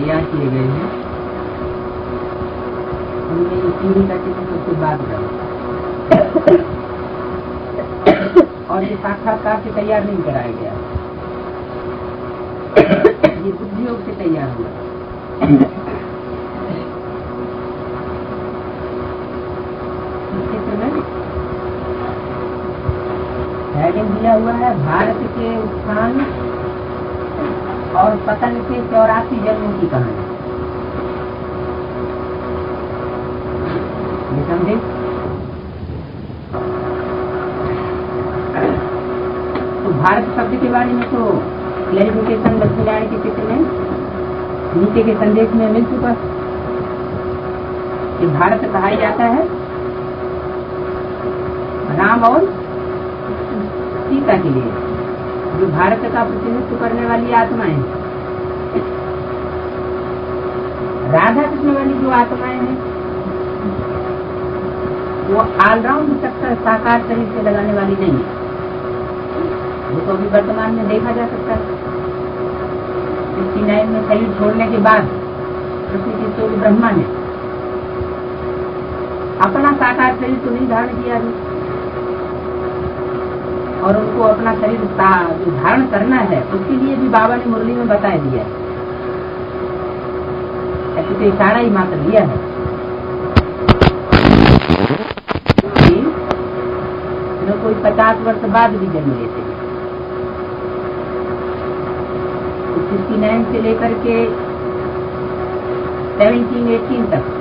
तैयार किए गए हैं उनमें ये पीढ़ी का चित्र सबसे बाद का और ये साक्षात्कार से तैयार नहीं कराया गया, ये बुद्धियोग से तैयार हुआ। इस चित्र में हेडिंग दिया हुआ है भारत के उत्थान और पतन के 84 जन्मों की कहानी। ये समझे? तो भारत शब्द के बारे में तो क्लैरिफिकेशन लक्ष्मीनारायण के चित्र में नीचे के संदेश में मिल चुका। कि भारत कहा जाता है राम और सीता के लिए, जो भारत का प्रतिनिधित्व करने वाली आत्माएं हैं। राधा कृष्ण वाली जो आत्माएं हैं वो ऑलराउंड चक्कर साकार शरीर से लगाने वाली नहीं है। वो तो अभी वर्तमान में देखा जा सकता है। 69 में शरीर छोड़ने के बाद कृष्ण के सूर्य ब्रह्मा ने अपना साकार शरीर तो नहीं धारण किया अभी, और उनको अपना शरीर जो धारण करना है उसके लिए भी बाबा ने मुरली में बता दिया है। ऐसे तो इशारा ही मात्र दिया है। तो कोई 50 वर्ष बाद भी जन्म लेते हैं। 69 से लेकर के 17-18 तक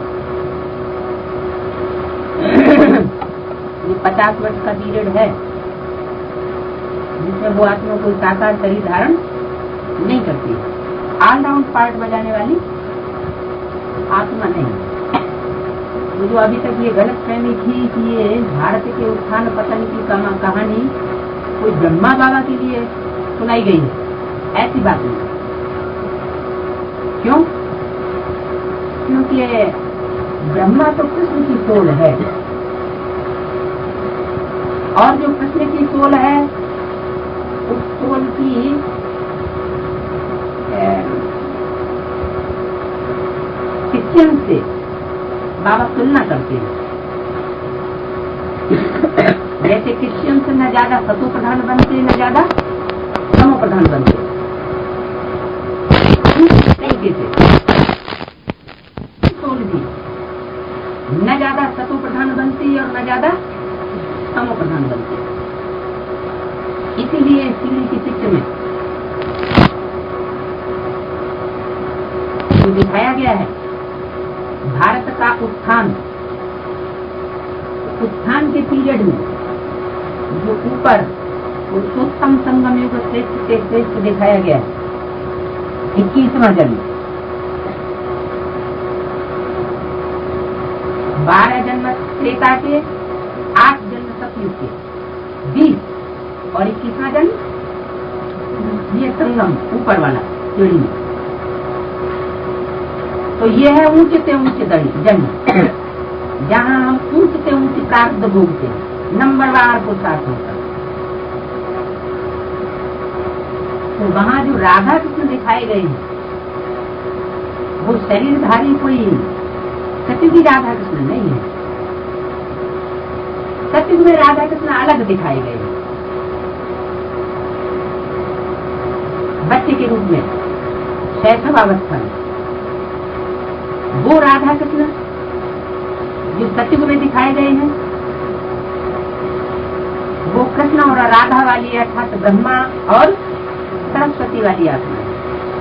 ये 50 वर्ष का पीरियड है जिसमें वो आत्मा कोई साकार शरीर धारण नहीं करती। ऑलराउंड पार्ट बजाने वाली आत्मा नहीं। तो जो अभी तक ये गलत फहमी थी कि ये भारत के उत्थान पतन की कहानी कोई ब्रह्मा बाबा के लिए सुनाई गई है, ऐसी बात नहीं। क्यों? क्योंकि ब्रह्मा तो कृष्ण की सोल है, और जो कृष्ण की सोल है उस सोल की क्रिश्चियन से बाबा तुलना करते हैं। जैसे क्रिश्चियन से न ज्यादा सतो प्रधान बनते न ज्यादा समो प्रधान बनते, तरीके से सोल भी न ज्यादा सतो प्रधान बनती और न ज्यादा समो प्रधान बनती। इसीलिए सीढ़ी के चित्र में जो दिखाया गया है भारत का उत्थान के पीरियड में जो ऊपर पुरुषोत्तम संगम युग श्रेष्ठ से श्रेष्ठ दिखाया गया है 21वां जन्म, 12 जन्म त्रेता के, 8 जन्म सतयुग के, 20 और 21वां जन्म ये संगम ऊपर वाला सीढ़ी में। तो ये है ऊंच से ऊंच जन्म, जहाँ हम ऊंच से ऊंच प्राप्त भोगते हैं, नंबरवार पुरुषार्थ होता है। तो वहाँ जो राधा कृष्ण दिखाए गए हैं वो शरीरधारी कोई सतयुगी राधा कृष्ण नहीं है। सतयुग में राधा कृष्ण अलग दिखाए गए हैं, बच्चे के रूप में शैशवावस्था में। वो राधा कृष्ण जो सतयुग में दिखाए गए हैं वो कृष्ण और राधा वाली अर्थात ब्रह्मा और सरस्वती वाली आत्मा है।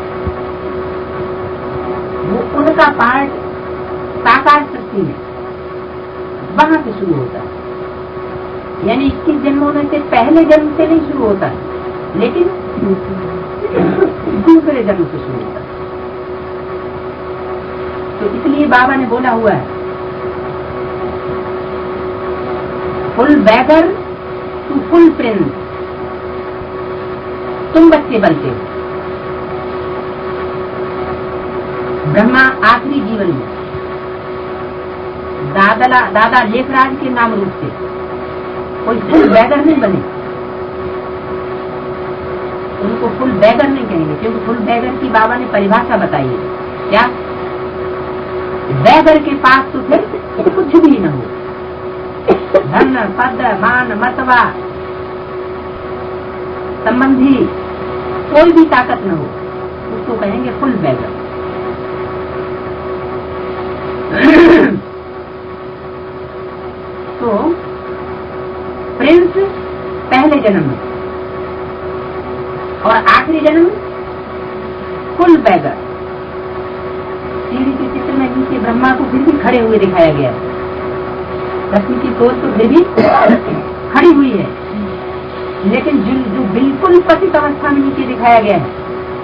वो उनका पार्ट साकार शक्ति में वहां से शुरू होता है, यानी 21 जन्मों में से पहले जन्म से नहीं शुरू होता है, लेकिन दूसरे जन्म से शुरू होता है। तो इसलिए बाबा ने बोला हुआ है full beggar to full prince, तुम बच्चे बनते हो। ब्रह्मा आखिरी जीवन में दादा लेखराज के नाम रूप से कोई फुल बैगर नहीं बने, उनको फुल बैगर नहीं कहेंगे, क्योंकि फुल बैगर की बाबा ने परिभाषा बताई है क्या बैगर के पास तो फिर कुछ भी न हो, धन पद मान मतवा संबंधी कोई भी ताकत न हो, उसको कहेंगे फुल बैगर। तो प्रिंस पहले जन्म में और आखिरी जन्म फुल बैगर। सीढ़ी के चित्र में नीचे ब्रह्मा को फिर भी खड़े हुए दिखाया गया है, लक्ष्मी की सोच तो फिर भी खड़ी हुई है, लेकिन जो बिल्कुल पतित अवस्था में नीचे दिखाया गया है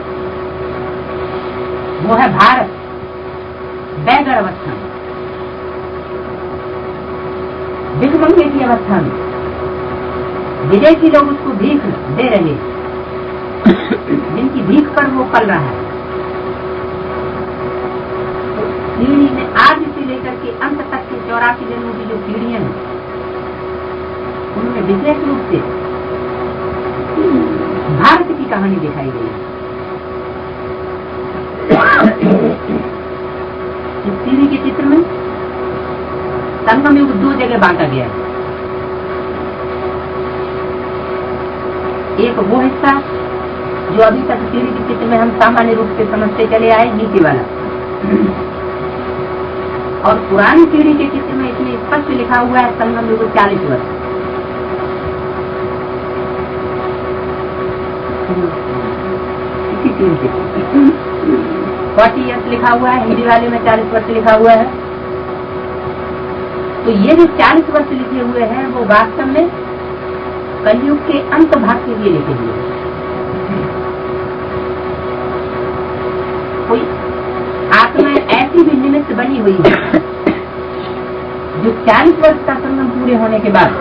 वो है भारत बैगर अवस्था में, भिखमंगे की अवस्था में। विदेशी लोग उसको भीख दे रहे, जिनकी भीख पर वो पल रहा है। सीढ़ी में आदि से लेकर के अंत तक के 84 जन्मों की जो सीढ़ियां हैं, उनमें विशेष रूप से भारत की कहानी दिखाई गई है। इस सीढ़ी के चित्र में संगम युग 2 जगह बांटा गया है। एक वो हिस्सा जो अभी तक सीढ़ी के चित्र में हम सामान्य रूप से समझते चले आए, नीचे वाला, और पुरानी सीढ़ी के चित्र में इसमें स्पष्ट लिखा हुआ है संगम युग 40 वर्ष। इसी सीढ़ी के 40 ईयर्स लिखा हुआ है, हिंदी वाले में 40 वर्ष लिखा हुआ है। तो ये जो 40 वर्ष लिखे हुए हैं वो वास्तव में कलयुग के अंत भाग के लिए लिखे हुए हैं। कोई आत्मा ऐसी भी निमित्त बनी हुई है जो 40 वर्ष का संगम पूरे होने के बाद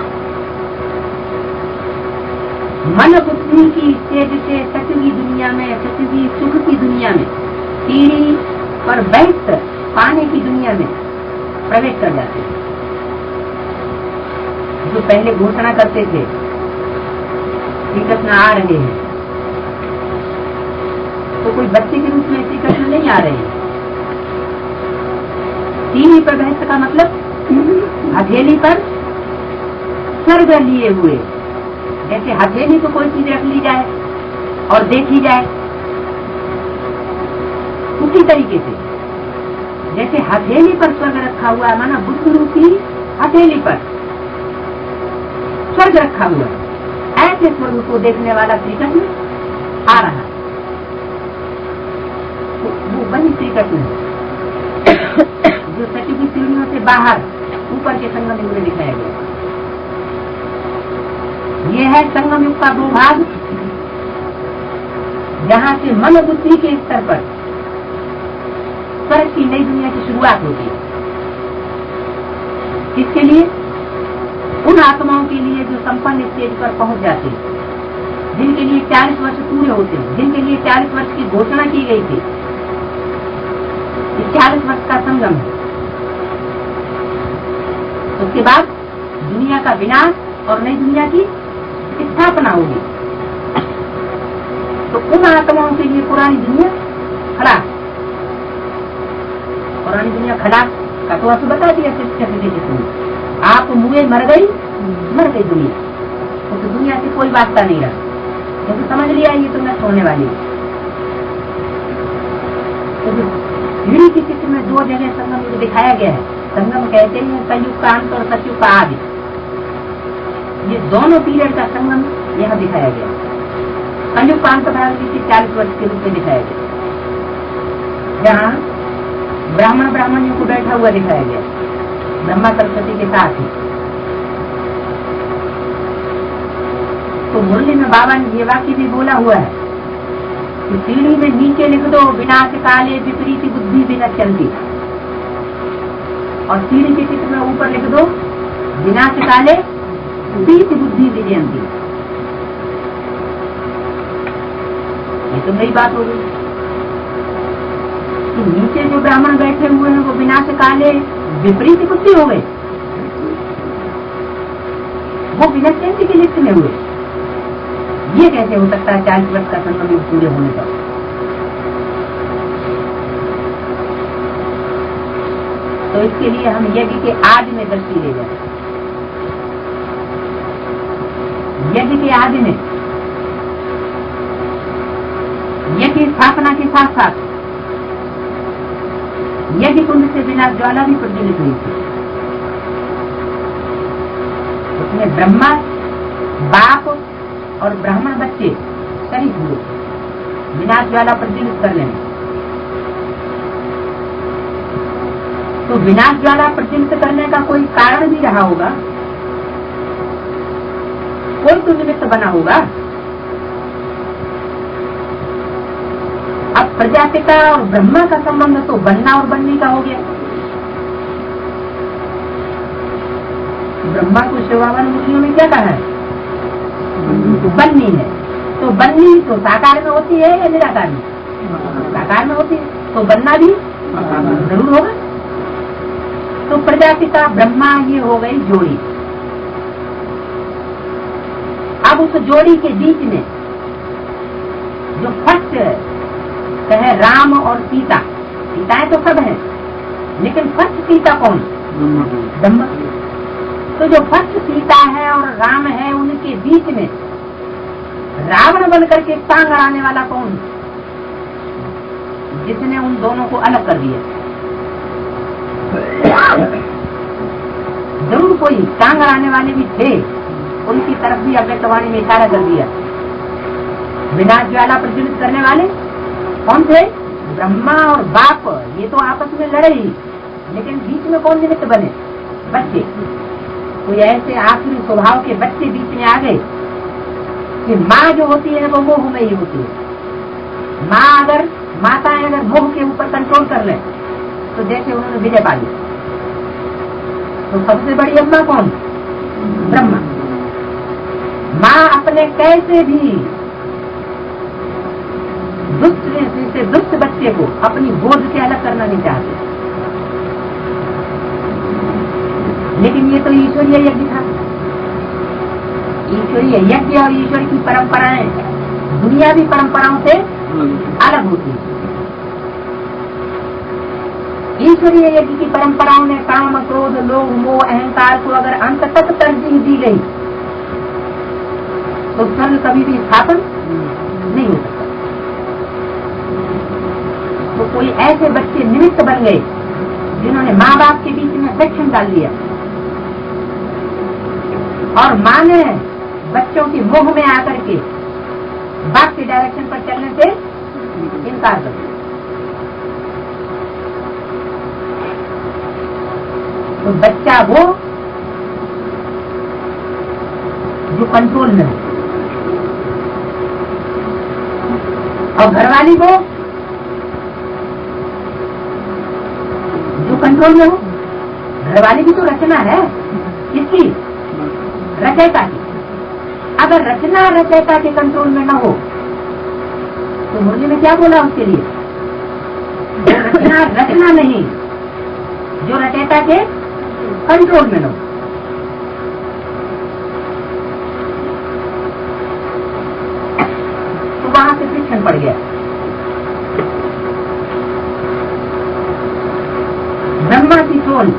मन बुद्धि की स्टेज से सचवी दुनिया में, सचवी सुख की दुनिया में, सीढ़ी पर बैठ पाने की दुनिया में प्रवेश कर जाते हैं। जो पहले घोषणा करते थे श्री कृष्ण आ रहे हैं, तो कोई बच्चे के रूप में श्री कृष्ण नहीं आ रहे हैं। सीढ़ी पर बैठ का मतलब हथेली पर स्वर्ग लिए हुए, जैसे हथेली को कोई चीज रख ली जाए और देखी जाए, उसी तरीके से जैसे हथेली पर स्वर्ग रखा हुआ है, माना बुद्ध रूपी हथेली पर स्वर्ग रखा हुआ है, ऐसे स्वर्ग को देखने वाला श्री कृष्ण आ रहा है। तो वो वही श्री कृष्ण है जो सची की सीढ़ियों से बाहर ऊपर के संगम युग में दिखाया गया। ये है संगम युग का वो भाग जहाँ से मन बुद्धि के स्तर पर स्वर्ग की नई दुनिया की शुरुआत होती है। इसके लिए उन आत्माओं के लिए जो संपन्न स्टेज पर पहुंच जाते हैं, जिनके लिए 40 वर्ष पूरे होते हैं, जिनके लिए 40 वर्ष की घोषणा की गई थी, 40 वर्ष का संगम है। उसके बाद दुनिया का विनाश और नई दुनिया की स्थापना होगी। तो उन आत्माओं के लिए पुरानी दुनिया खलास, पुरानी दुनिया खलास का तो आपको बता दिया कैसे आप मुए मर गई दुनिया, तो दुनिया से कोई वास्ता नहीं रहा, क्योंकि समझ लिया ये तो नष्ट होने वाली है। तो सीढ़ी के चित्र में 2 जगह संगम युग दिखाया गया है। संगम कहते हैं कलयुग का अंत और सतयुग का आदि, ये दोनों पीरियड का संगम यहाँ दिखाया गया। कलयुग का अंत भाग 40 वर्ष के रूप में दिखाया गया, जहाँ ब्राह्मण ब्राह्मणियों को बैठा हुआ दिखाया गया, ब्रह्मा सरस्वती के साथ ही। तो मुरली में बाबा ने ये वाक्य भी बोला हुआ है कि सीढ़ी में नीचे लिख दो विनाश काले विपरीत बुद्धि बिना चलती, और सीढ़ी के चित्र में ऊपर लिख दो विनाश काले विपरीत बुद्धि विजयंती। ये तो नई बात हो गई कि नीचे जो ब्राह्मण बैठे हुए हैं वो विनाश काले विपरीत बुद्धि हो गए, वो विनश्यंती की लिस्ट में हुए। ये कैसे हो सकता है 40 वर्ष का संगम युग पूरे होने पर? तो इसके लिए हम यज्ञ के आदि में दृष्टि ले जाए। यज्ञ के आदि में यज्ञ स्थापना के साथ साथ यज्ञ कुंड से बिना ज्वाला भी प्रज्वलित हुई थी। उसमें ब्रह्मा, बाप और ब्राह्मण बच्चे शरीक हुए बिना ज्वाला प्रज्वलित करने में। तो विनाश ज्वाला प्रज्वलित करने का कोई कारण भी रहा होगा, कोई तो निमित्त बना होगा। अब प्रजापिता और ब्रह्मा का संबंध तो बनना और बनने का हो गया। ब्रह्मा को शिवावन मुनियों में क्या कहा है? बननी है। तो बननी तो साकार में होती है या निराकार में? साकार में होती है, तो बनना भी जरूर होगा। तो प्रजापिता ब्रह्मा ये हो गई जोड़ी। अब उस जोड़ी के बीच में जो फर्स्ट कहे राम और सीता, सीताएं तो सब हैं, लेकिन फर्स्ट सीता कौन? ब्रह्मा। तो जो फर्स्ट सीता है और राम है, उनके बीच में रावण बनकर के टांग अड़ाने वाला कौन? जिसने उन दोनों को अलग कर दिया। जरूर कोई टांग अड़ाने वाले भी थे, उनकी तरफ भी अव्यक्तवाणी में इशारा कर दिया। विनाश ज्वाला प्रज्वलित करने वाले कौन थे? ब्रह्मा और बाप। ये तो आपस में लड़े ही, लेकिन बीच में कौन निमित्त बने? बच्चे। कोई ऐसे आखिरी स्वभाव के बच्चे बीच में आ गए कि माँ जो होती है वो मोह में ही होती है। माताएं अगर मोह के ऊपर कंट्रोल कर ले तो जैसे उन्होंने विजय पा ली। तो सबसे बड़ी अम्मा कौन? ब्रह्मा। माँ अपने कैसे भी दुष्ट बच्चे को अपनी गोद से अलग करना नहीं चाहते, लेकिन ये तो ईश्वरीय यज्ञ था। ईश्वरीय यज्ञ और ईश्वर की परंपराएं दुनियावी परंपराओं से अलग होती है। ईश्वरीय यज्ञ की परंपराओं में काम, क्रोध, लोभ, मोह, अहंकार को अगर अंत तक तरजीह दी गई तो स्वर्ग कभी भी स्थापन नहीं हो सकता। तो कोई ऐसे बच्चे निमित्त बन गए जिन्होंने माँ बाप के बीच में सेक्शन डाल दिया और माँ ने बच्चों की मोह में आकर के बाप के डायरेक्शन पर चलने से इनकार कर दिया। तो बच्चा वो जो कंट्रोल में हो, और घरवाली वो जो कंट्रोल में हो। घरवाली की तो रचना है, किसकी? रचयिता की। अगर रचना रचयिता के कंट्रोल में न हो तो मुरली में क्या बोला उसके लिए? रचना नहीं, जो रचयिता के कंट्रोल में न हो। तो वहां से फ्रिक्शन पड़ गया। ब्रह्मा की सोल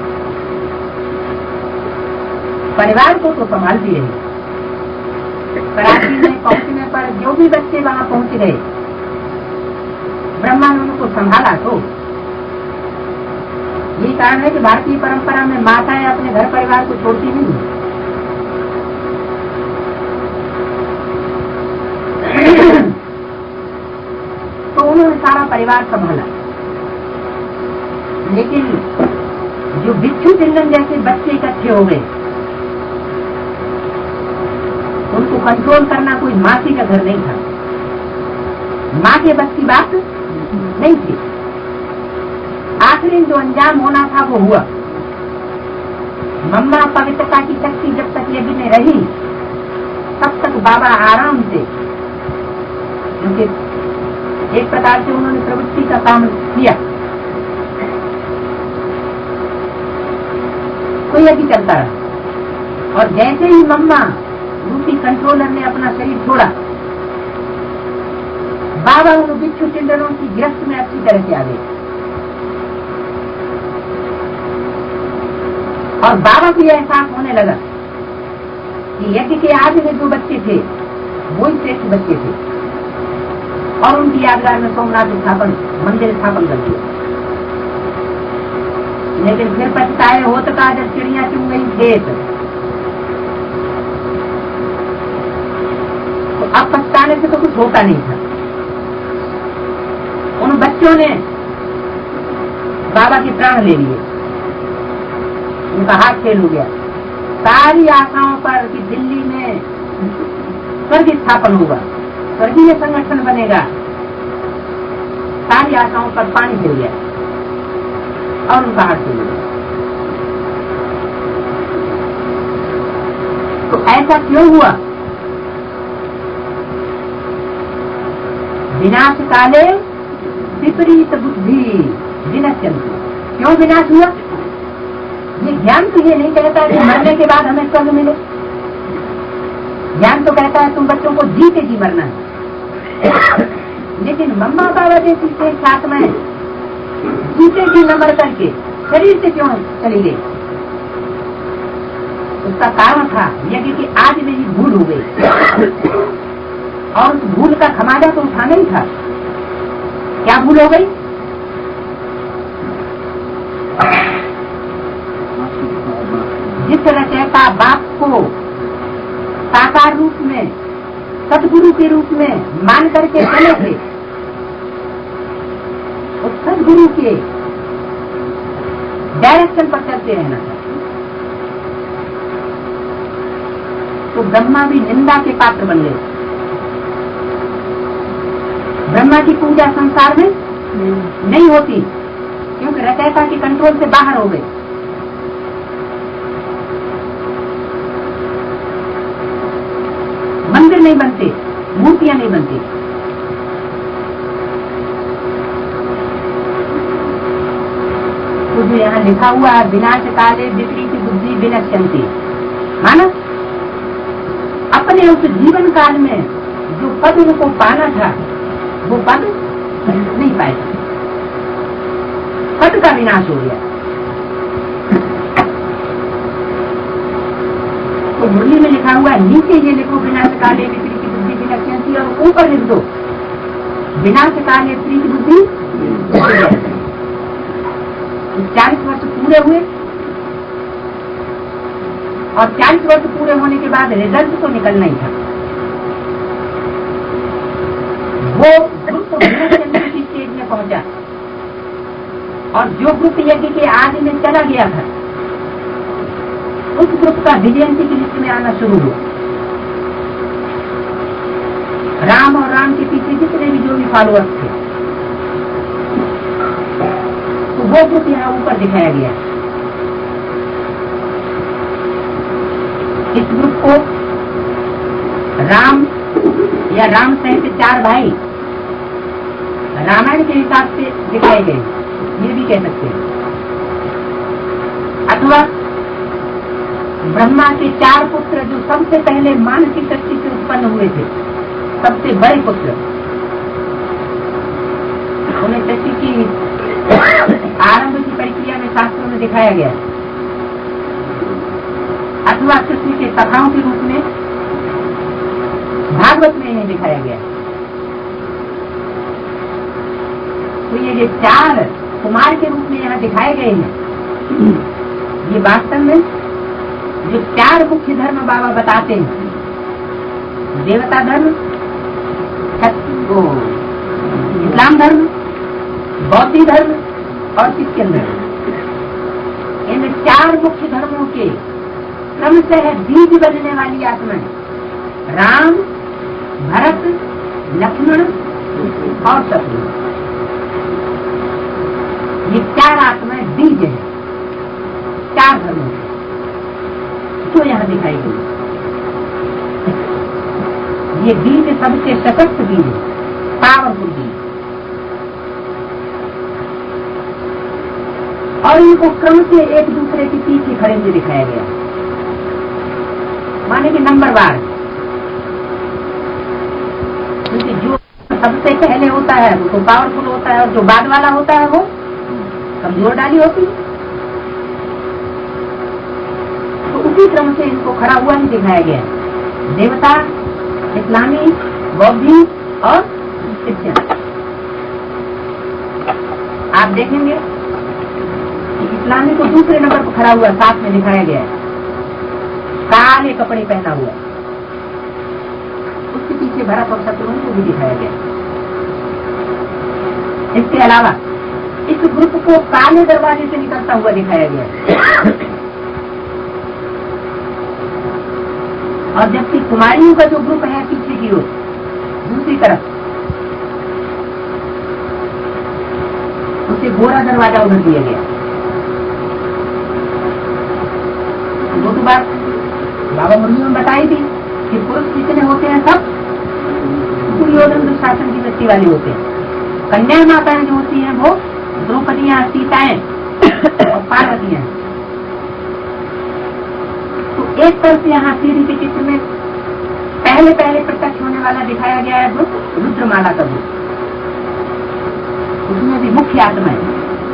परिवार को तो संभालती रही। कराची में पहुंचने पर जो भी बच्चे वहां पहुंच गए, ब्रह्मा ने उनको संभाला। तो यही कारण है कि भारतीय परंपरा में माताएं अपने घर परिवार को छोड़ती नहीं। तो उन्होंने सारा परिवार संभाला। लेकिन जो बिच्छू चिंगन जैसे बच्चे इकट्ठे हो गए, उनको कंट्रोल करना कोई मासी का घर नहीं था। माँ के बस की बात नहीं थी। आखिरी जो अंजाम होना था वो हुआ। मम्मा पवित्रता की शक्ति जब तक यज्ञ में रही तब तक बाबा आराम से, क्योंकि एक प्रकार से उन्होंने प्रवृत्ति का काम किया, तो यज्ञ चलता रहा। और जैसे ही मम्मा रूपी कंट्रोलर ने अपना शरीर छोड़ा, बाबा उन बिच्छू चिंडनों की गिरफ्त में अच्छी तरह से आ गए। और बाबा को यह एहसास होने लगा कि यज्ञ के आदि में जो बच्चे थे वो ही श्रेष्ठ बच्चे थे, और उनकी यादगार में सोमनाथ मंदिर स्थापन कर दिया। लेकिन फिर पछताए होत का जब चिड़िया चुन गई खेत, तो अब पछताने से तो कुछ होता नहीं था। उन बच्चों ने बाबा के प्राण ले लिए, उनका हाथ फेल हो गया। सारी आशाओं पर कि दिल्ली में स्वर्ग स्थापन होगा, स्वर्गीय संगठन बनेगा, सारी आशाओं पर पानी फिर गया और उनका हाथ फेल हो गया। तो ऐसा क्यों हुआ? विनाश काले विपरीत बुद्धि विनश्यन्ति। क्यों विनाश हुआ? ये ज्ञान तो ये नहीं कहता कि मरने के बाद हमें स्वर्ग मिले। ज्ञान तो कहता है तुम बच्चों को जीते जी मरना है। लेकिन मम्मा बाबा जैसी श्रेष्ठ आत्माएं जीते जी न मर करके शरीर से क्यों चली गई? उसका कारण था यज्ञ कि आज में ही भूल हो गई, और उस भूल का खमाजा तो उठाना ही था। क्या भूल हो गई? जिस रचयिता बाप को साकार रूप में सदगुरु के रूप में मान करके चले थे, उस सदगुरु के डायरेक्शन पर चलते रहना था। तो ब्रह्मा भी निंदा के पात्र बन गए। ब्रह्मा की पूजा संसार में नहीं होती, क्योंकि रचयिता के कंट्रोल से बाहर हो गए। मंदिर नहीं बनते, मूर्तियां नहीं बनती। तो जो यहाँ लिखा हुआ है विनाश काले विपरीत बुद्धि विनश्यन्ति, माना अपने उस जीवन काल में जो पद उनको पाना था वो पद नहीं पाया, पद का विनाश हो गया। तो मुरली में लिखा हुआ है, नीचे ये लिखो विनाश काले विपरीत बुद्धि विनश्यन्ति, और ऊपर लिख दो विनाश काले विपरीत बुद्धि। 40 वर्ष पूरे हुए, और 40 वर्ष पूरे होने के बाद रिजल्ट तो निकलना ही था। वो ग्रुप विनश्यन्ति की स्टेज में पहुंचा, और जो ग्रुप यज्ञ के आदि में चला गया था उस ग्रुप का विजयंती की लिस्ट में आना शुरू हुआ। राम और राम के पीछे जितने भी जो भी फॉलोअर्स थे, तो वो ग्रुप यहाँ ऊपर दिखाया गया। इस ग्रुप को राम या राम सहित 4 भाई रामायण के हिसाब से दिखाए गए, ये भी कह सकते हैं। अथवा ब्रह्मा के 4 पुत्र जो सबसे पहले मानसिक शक्ति से उत्पन्न हुए थे, सबसे बड़े पुत्र, उन्हें शक्ति की आरंभ की प्रक्रिया में शास्त्रों में दिखाया गया। अथवा कृष्ण के कथाओं के रूप में भागवत में इन्हें दिखाया गया। तो ये 4 कुमार के रूप में यहाँ दिखाए गए हैं, ये वास्तव में जो 4 मुख्य धर्म बाबा बताते हैं, देवता धर्म, इस्लाम धर्म, बौद्ध धर्म और क्रिश्चियन धर्म, इन 4 मुख्य धर्मों के क्रमशः बीज बनने वाली आत्माएं राम, भरत, लक्ष्मण और शत्रुघ्न, ये 4 आत्माएं बीज हैं 4 धर्मों के, जो यहाँ दिखाई गई। ये बीज सबसे सशक्त बीज है, पावरफुल बीज, और इनको क्रम से एक दूसरे के पीछे खड़े हुए दिखाया गया, माने कि नंबरवार। क्योंकि जो सबसे पहले होता है वो तो पावरफुल होता है, और जो बाद वाला होता है वो कमजोर डाली होती है। उसी क्रम से इनको खड़ा हुआ ही दिखाया गया है। देवता, इस्लामी, बौद्धी और क्रिश्चियन। आप देखेंगे कि इस्लामी को दूसरे नंबर पर खड़ा हुआ साथ में दिखाया गया है, काले कपड़े पहना हुआ। उसके पीछे भरत और शत्रुघ्न को भी दिखाया गया। इसके अलावा इस ग्रुप को काले दरवाजे से निकलता हुआ दिखाया गया है। और जबकि कुमारियों का जो ग्रुप है पीछे की ओर दूसरी तरफ, उसे गोरा दरवाजा उधर दिया गया। वो तो बात बाबा मुरलियों में बताई थी कि पुरुष कितने होते हैं, सब दुर्योधन दुशासन की वृत्ति वाले होते हैं। कन्या माताएं जो होती हैं वो द्रौपदियां, सीताएं और पार्वतियां। तो एक तरफ यहाँ सीढ़ी के चित्र में पहले प्रत्यक्ष होने वाला दिखाया गया है ग्रुप रुद्रमाला का ग्रुप, उसमें भी मुख्य आत्मा है।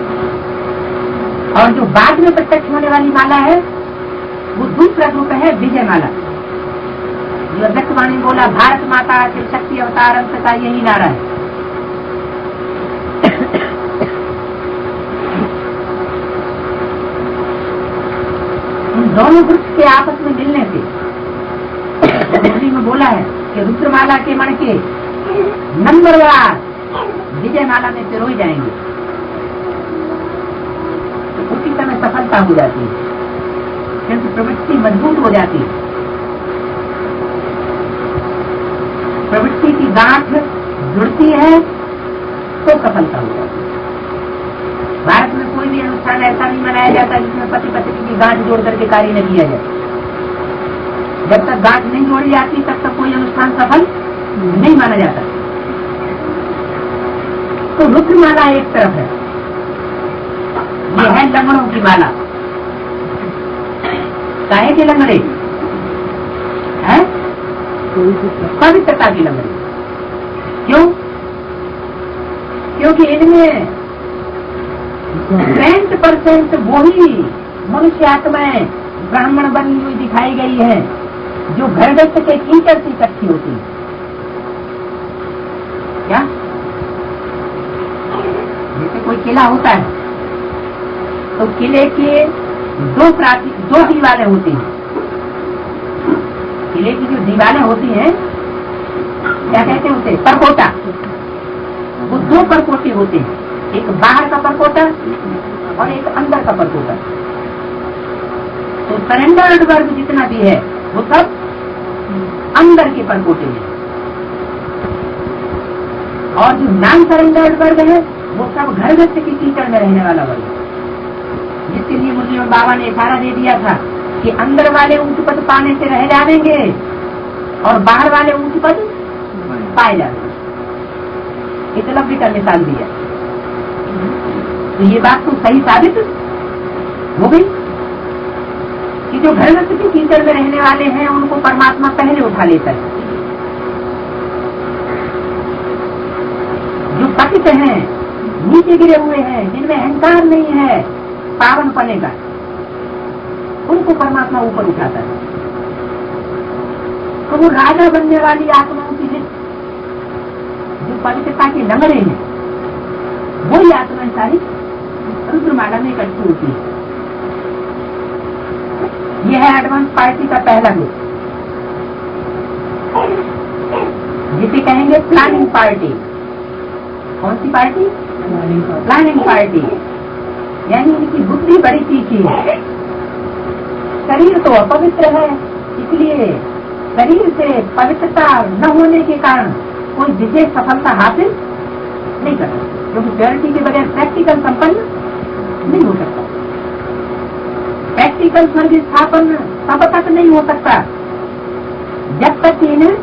और जो बाद में प्रत्यक्ष होने वाली माला है वो दूसरा ग्रुप है विजय माला। जो अध्यक्षवाणी बोला, भारत माता शिव शक्ति अवतार अंतता, यही नारा है। उन दोनों ग्रुप के आपस में मिलने से मुरली में बोला है कि रुद्रमाला के मण के नंबरवार विजय माला में पिरोई जाएंगे। तो उसी समय सफलता हो जाती है, क्योंकि प्रवृत्ति मजबूत हो जाती है। प्रवृत्ति की गांठ जुड़ती है तो सफलता हो जाती है। भारत में कोई भी अनुष्ठान ऐसा नहीं मनाया जाता जिसमें पति पत्नी की गांठ जोड़ करके कार्य न किया जाए। जब तक गांठ नहीं जोड़ी जाती तब तक कोई अनुष्ठान सफल नहीं माना जाता। तो रुद्रमाला एक तरफ है, ये है लंगड़ों की माला। काहे के लंगड़े हैं? पवित्रता की लंगड़ी। क्यों? क्योंकि इनमें 60% वही मनुष्य आत्माएं ब्राह्मण बनी हुई दिखाई गई है जो घरगस्त के कीचड़ से इकट्ठी होती है। क्या? जैसे कोई किला होता है तो किले के दो दीवारें होती हैं। किले की जो दीवारें होती हैं क्या कहते हैं उसे? परकोटा। वो दो परकोटे होते हैं, एक बाहर का परकोटा और एक अंदर का परकोटा। तो सरेंडर्ड वर्ग जितना भी है वो सब अंदर के परकोटे में, और जो नॉन सरेंडर्ड वर्ग है वो सब घरगस्त की कीचड़ में रहने वाला वर्ग। जिसके लिए मुस्लिम बाबा ने इशारा दे दिया था कि अंदर वाले ऊंच पद पाने से रह जाएंगे और बाहर वाले ऊंच पद पाए जाएंगे। एकलव्य का मिसाल दिया। तो ये बात तो सही साबित हो गई कि जो घरगस्त की कीचड़ में रहने वाले हैं उनको परमात्मा पहले उठा लेता है। जो पतित हैं, नीचे गिरे हुए हैं, जिनमें अहंकार नहीं है पावन पने का, उनको परमात्मा ऊपर उठाता है। तो वो राजा बनने वाली आत्माओं की लिस्ट जो पवित्रता के लंगड़े हैं वही आत्माएं सारी रुद्रमाला में इकट्ठी होती है। यह है एडवांस पार्टी का पहला ग्रुप, जिसे कहेंगे प्लानिंग पार्टी। कौन सी पार्टी? Planning party. यानी इनकी बुद्धि बड़ी तीखी है। शरीर तो अपवित्र है, इसलिए शरीर से पवित्रता न होने के कारण कोई विशेष सफलता हासिल नहीं कर सकता, क्योंकि प्योरिटी के बगैर प्रैक्टिकल संपन्न नहीं हो सकता। प्रैक्टिकल स्वर्ग स्थापन तब तक नहीं हो सकता जब तक इन्हें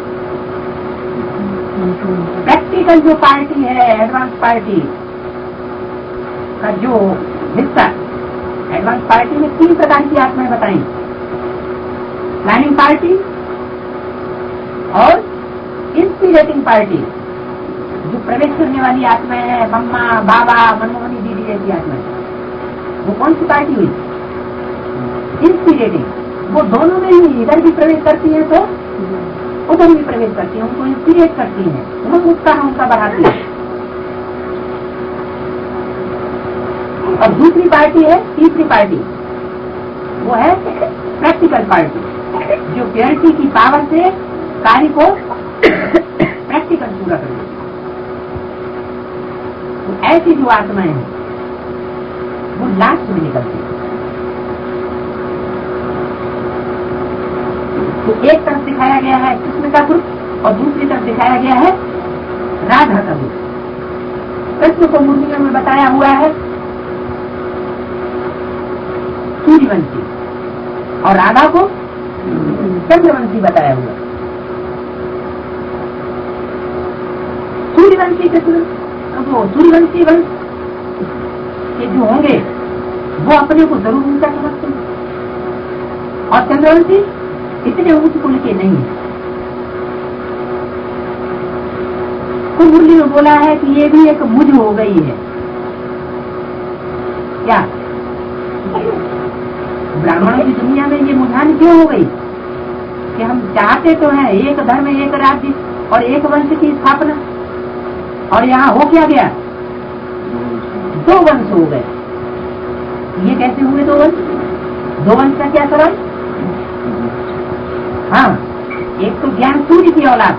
प्रैक्टिकल जो पार्टी है, एडवांस पार्टी का जो हिस्सा, एडवांस पार्टी में 3 प्रकार की आत्माएं बताई, प्लानिंग पार्टी और इंस्पिरेटिंग पार्टी। जो प्रवेश करने वाली आत्माएं है, मम्मा, बाबा, मनमोहनी दीदी जैसी आत्माएं, वो कौन सी पार्टी हुई? इंस्पिरेटिंग। वो दोनों में ही इधर भी प्रवेश करती है तो उधर भी प्रवेश करती है, उनको इंस्पिरेट करती है, उनको उत्साह उनका बढ़ाती है। और दूसरी पार्टी है, तीसरी पार्टी, वो है प्रैक्टिकल पार्टी, जो प्योरिटी की पावर से कार्य को प्रैक्टिकल पूरा कर देती है। तो ऐसी जो आत्माएं हैं वो लास्ट में निकलती है। तो एक तरफ दिखाया गया है कृष्ण का ग्रुप और दूसरी तरफ दिखाया गया है राधा का ग्रुप। कृष्ण को मुर्गियों में बताया हुआ है सूर्यवंशी और राधा को चंद्रवंशी बताया हुआ। सूर्यवंशी कृष्ण, वो सूर्यवंशी वंश के जो होंगे वो अपने को जरूर ऊंचा समझते हैं, और चंद्रवंशी इतने ऊंच कुल के नहीं है। तो मुरली में बोला है कि ये भी एक मुझ हो गई है। क्या ब्राह्मणों की दुनिया में ये मुझान क्यों हो गई कि हम चाहते तो हैं एक धर्म, एक राज्य और एक वंश की स्थापना, और यहाँ हो क्या गया, दो वंश हो गए। ये कैसे हुए दो वंश? दो वंश का क्या सवाल? हाँ, एक तो ज्ञान सूर्य की औलाद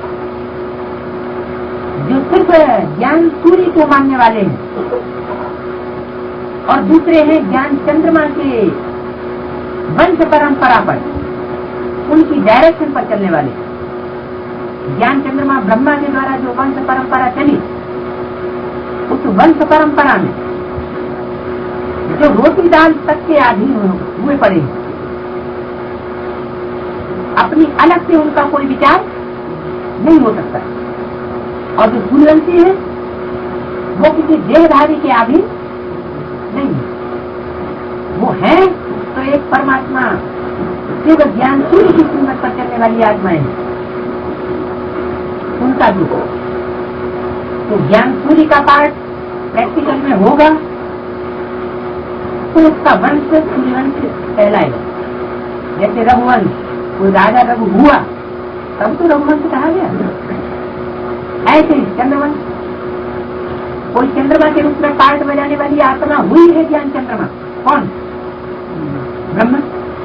जो सिर्फ ज्ञान सूर्य को मानने वाले हैं, और दूसरे हैं ज्ञान चंद्रमा के वंश परंपरा पर, उनकी डायरेक्शन पर चलने वाले। ज्ञान चंद्रमा ब्रह्मा के द्वारा जो वंश परंपरा चली, उस वंश परंपरा में जो रोटी दाल तक के अधीन हुए पड़े, अपनी अलग से उनका कोई विचार नहीं हो सकता। और जो सूर्यवंशी है वो किसी देहधारी के अधीन नहीं, वो है तो एक परमात्मा केवल ज्ञान सूर्य की कीमत पर चलने वाली आत्माएं हैं, उनका ग्रुप। तो ज्ञान सूर्य का पार्ट प्रैक्टिकल में होगा तो उसका वंश सूर्यवंश कहलाएगा। जैसे रघुवंश, कोई राजा रघु हुआ तब तो रघुवंश कहा गया। ऐसे ही चंद्रवंश, कोई चंद्रमा के रूप में पार्ट बजाने वाली आत्मा हुई है ज्ञान चंद्रमा। कौन? ब्रह्मा।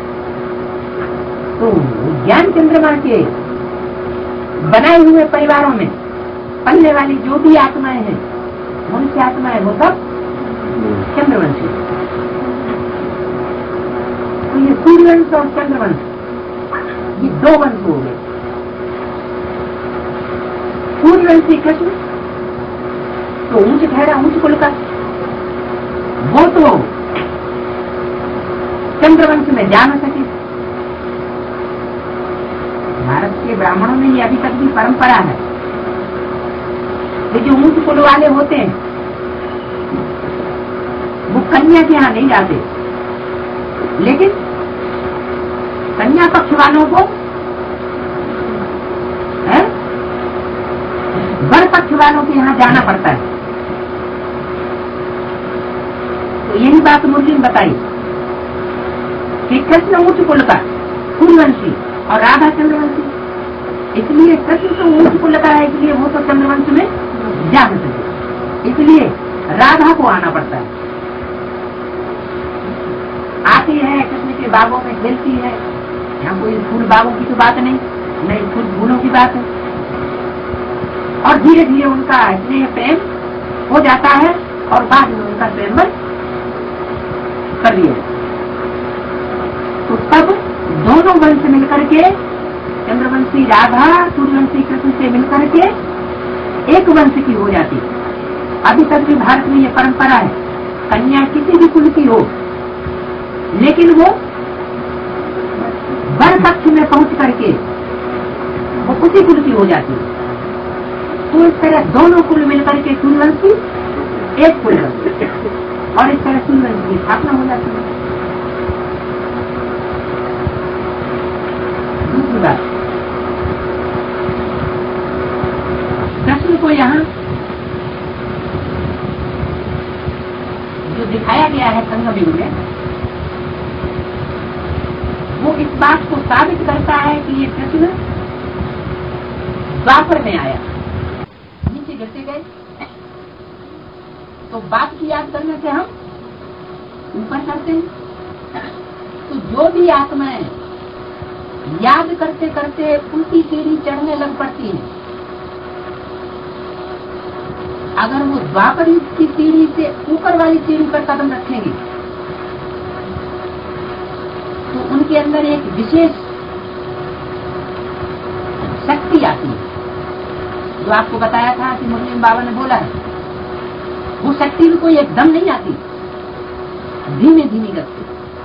तो ज्ञान चंद्रमा के बनाए हुए परिवारों में पलने वाली जो भी आत्माएं हैं, उनकी आत्माएं वो सब चंद्रवंशी। तो ये सूर्यवंश और चंद्रवंश, ये दो वंश हो गए। सूर्यवंशी कृष्ण तो ऊंच ठहरा, ऊंच कुल का, वो तो चंद्रवंश में जा न सके। भारत के ब्राह्मणों में ये अभी तक भी परंपरा है, ये जो ऊंच कुल वाले होते हैं वो कन्या के यहाँ नहीं जाते, लेकिन कन्या पक्ष वालों को वर पक्ष वालों के यहाँ जाना पड़ता है। तो यही बात मुरली ने बताई कि कृष्ण ऊंच कुल का सूर्यवंशी और राधा चंद्रवंशी, इसलिए कृष्ण तो ऊंच कुल का है, इसलिए वो तो चंद्रवंश में जा न सके, इसलिए राधा को आना पड़ता है। आती है कृष्ण के बागों में खेलती है, यहाँ कोई फूल बागों की तो बात नहीं, फूल फूलों की बात है। और धीरे धीरे उनका स्नेह प्रेम हो जाता है और बाद में उनका स्वयंवर कर दिया। तो तब दोनों वंश मिलकर के, चंद्रवंशी राधा सूर्यवंशी कृष्ण से मिलकर के एक वंश की हो जाती है। अभी तक भी भारत में ये परंपरा है, कन्या किसी भी कुल की हो, लेकिन वो वर पक्ष में पहुंच करके वो उसी कुल की हो जाती है। तो इस तरह दोनों कुल मिलकर के सूर्यवंशी एक कुल बनते, और इस तरह सूर्यवंश की स्थापना हो जाती है। दूसरी बात, कृष्ण को यहाँ जो दिखाया गया है संगम युग में, वो इस बात को साबित करता है कि ये कृष्ण द्वापर में आया। नीचे गिरते गए तो बाप की याद करने से हम ऊपर चढ़ते हैं। तो जो भी आत्माएं याद करते करते उल्टी सीढ़ी चढ़ने लग पड़ती हैं, अगर वो द्वापर युग की सीढ़ी से ऊपर वाली सीढ़ी पर कदम रखेंगे तो उनके अंदर एक विशेष शक्ति आती है, जो आपको बताया था कि मुरली बाबा ने बोला है। वो शक्ति भी कोई एकदम नहीं आती, धीमे धीमे करती,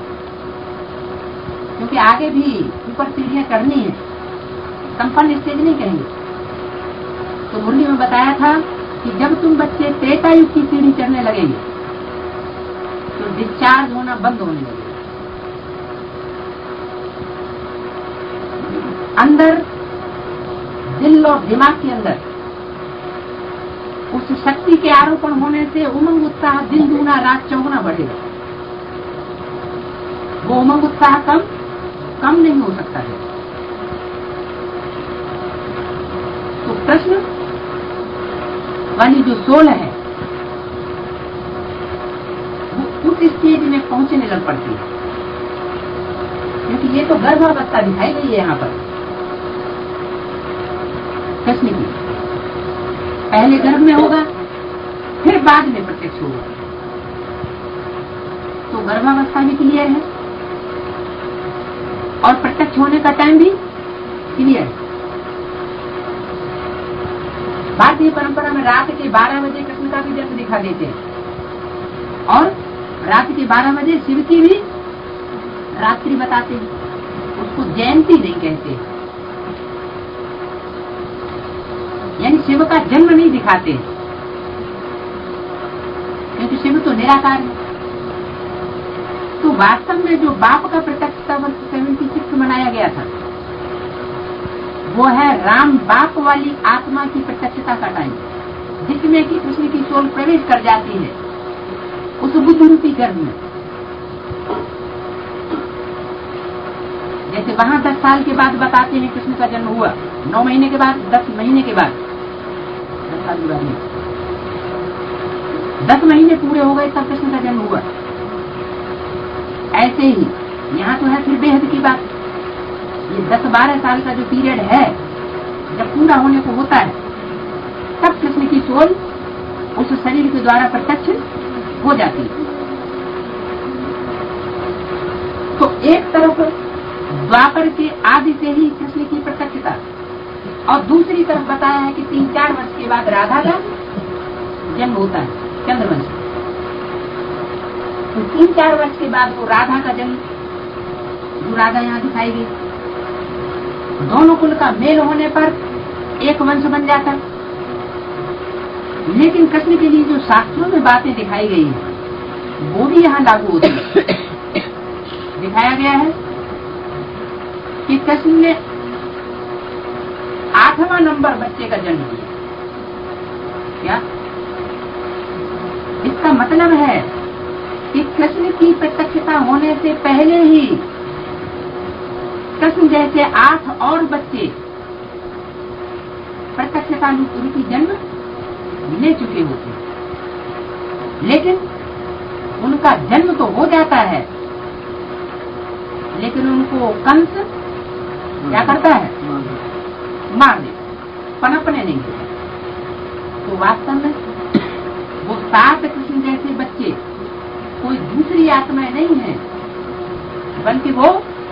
क्योंकि आगे भी ऊपर सीढ़ियां चढ़नी है, संपन्न स्टेज नहीं कहेंगे। तो मुरली में बताया था कि जब तुम बच्चे त्रेता युग की सीढ़ी चढ़ने लगेंगे तो डिस्चार्ज होना बंद होने लगेगा। अंदर दिल और दिमाग के अंदर उस शक्ति के आरोपण होने से उमंग उत्साह दिन दूना रात चौगुना बढ़ेगा। वो उमंग उत्साह कम नहीं हो सकता है। तो प्रश्न वाली जो सोल है वो उस स्टेज में पहुंचने लग पड़ती है, क्योंकि ये तो गर्भावस्था दिखाई गई है यहाँ पर कृष्ण की। पहले गर्भ में होगा, फिर बाद में प्रत्यक्ष होगा। तो गर्भावस्था भी क्लियर है और प्रत्यक्ष होने का टाइम भी क्लियर है। भारतीय परंपरा में रात के 12 बजे कृष्ण का भी जन्म दिखा देते हैं और रात के 12 बजे शिव की भी रात्रि बताते हैं। उसको जयंती नहीं कहते, यानी शिव का जन्म नहीं दिखाते, क्योंकि शिव तो निराकार है। तो वास्तव में जो बाप का प्रत्यक्षता वर्ष 76 मनाया गया था, वो है राम बाप वाली आत्मा की प्रत्यक्षता का टाइम, जिसमें कि कृष्ण की सोल प्रवेश कर जाती है उस बुद्ध रूपी गर्भ में। जैसे वहां 10 साल के बाद बताते हैं कृष्ण का जन्म हुआ, 9 महीने के बाद, 10 महीने के बाद, 10 साल के बाद नहीं, 10 महीने पूरे हो गए तब कृष्ण का जन्म हुआ। ऐसे ही यहाँ तो है फिर बेहद की बात। ये 10-12 साल का जो पीरियड है, जब पूरा होने को होता है, तब कृष्ण की सोल उस शरीर के द्वारा प्रत्यक्ष हो जाती है। तो एक तरफ द्वापर के आदि से ही कृष्ण की प्रत्यक्षता, और दूसरी तरफ बताया है कि 3-4 वर्ष के बाद राधा का जन्म होता है चंद्रवंश। तो 3-4 वर्ष के बाद वो राधा का जन्म, जो राधा यहाँ दिखाई गई, दोनों कुल का मेल होने पर एक वंश बन जाता। लेकिन कृष्ण के लिए जो शास्त्रों में बातें दिखाई गई हैं, वो भी यहाँ लागू होती है। दिखाया गया है कि कृष्ण ने 8वां नंबर बच्चे का जन्म दिया। क्या इसका मतलब है कि कृष्ण की प्रत्यक्षता होने से पहले ही कृष्ण जैसे 8 और बच्चे प्रत्यक्षता रूपी जन्म ले चुके होते हैं, लेकिन उनका जन्म तो हो जाता है, लेकिन उनको कंस क्या करता है? मार दे, पनपने नहीं देता। तो वास्तव में वो 7 कृष्ण जैसे बच्चे कोई दूसरी आत्माएं नहीं है, बल्कि वो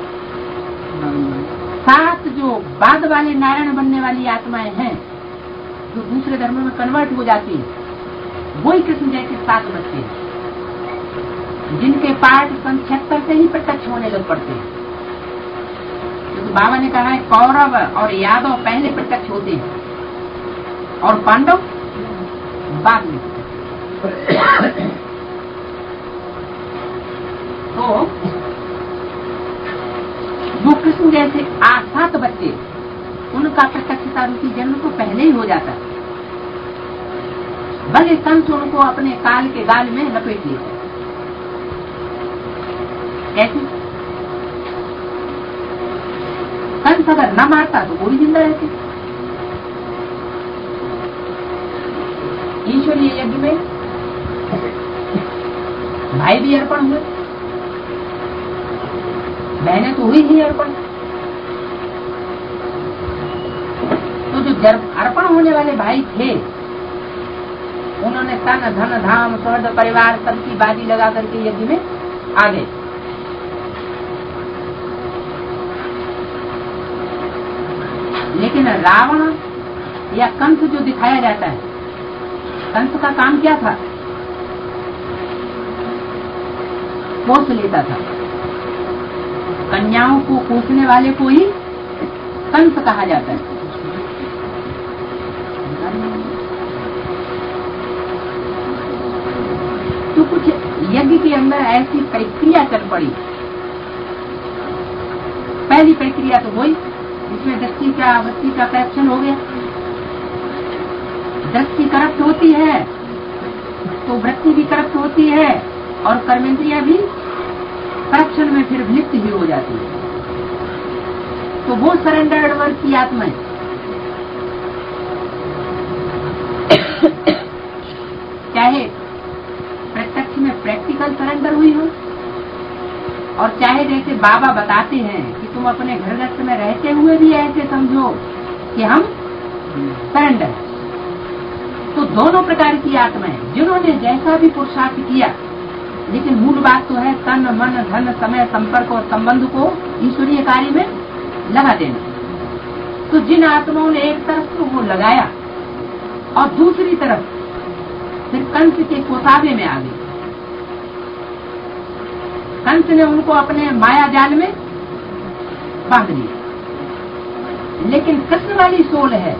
7 जो बाद वाले नारायण बनने वाली आत्माएं हैं, जो दूसरे धर्म में कन्वर्ट हो जाती है, वही कृष्ण जैसे 7 बच्चे हैं, जिनके पाठ 76 से ही प्रत्यक्ष होने लग पड़ते हैं। क्योंकि बाबा ने कहा है कौरव और यादव पहले प्रत्यक्ष होते हैं और पांडव बाद में। तो वो कृष्ण जैसे 7 बच्चे, उनका प्रत्यक्षता रूपी जन्म तो पहले ही हो जाता है, भले कंस उनको अपने काल के गाल में लपेट लेते। कैसे? कंस अगर न मारता तो वो भी जिंदा रहते। ईश्वरीय यज्ञ में भाई भी अर्पण हुए, बहनें तो हुई ही अर्पण। तो जो अर्पण होने वाले भाई थे उन्होंने तन धन धाम स्वर्ग परिवार सबकी बाजी लगा करके यज्ञ में आ गए। लेकिन रावण या कंस जो दिखाया जाता है, कंस का काम क्या था? पोष लेता था। कन्याओं को पोषने वाले को ही कंस कहा जाता है। तो कुछ यज्ञ के अंदर ऐसी प्रक्रिया चल पड़ी। पहली प्रक्रिया तो हुई इसमें दृष्टि का वृत्ति का करेक्शन हो गया। दृष्टि करप्ट होती है तो वृत्ति भी करप्ट होती है और कर्मेंद्रिया भी करप्शन में फिर लिप्त ही हो जाती है। तो वो सरेंडर्ड वर्ग की आत्मा है। चाहे प्रत्यक्ष में प्रैक्टिकल सरेंडर हुई हो और चाहे जैसे बाबा बताते हैं कि तुम अपने घर गृहस्थ में रहते हुए भी ऐसे समझो कि हम सरेंडर हैं। तो दोनों प्रकार की आत्माएं जिन्होंने जैसा भी पुरुषार्थ किया, लेकिन मूल बात तो है तन मन धन समय संपर्क और संबंध को ईश्वरीय कार्य में लगा देना। तो जिन आत्माओं ने एक तरफ तो वो लगाया और दूसरी तरफ फिर कंस के कोसावे में आ गई। कंस ने उनको अपने माया जाल में बांध लिया। लेकिन कृष्ण वाली सोल है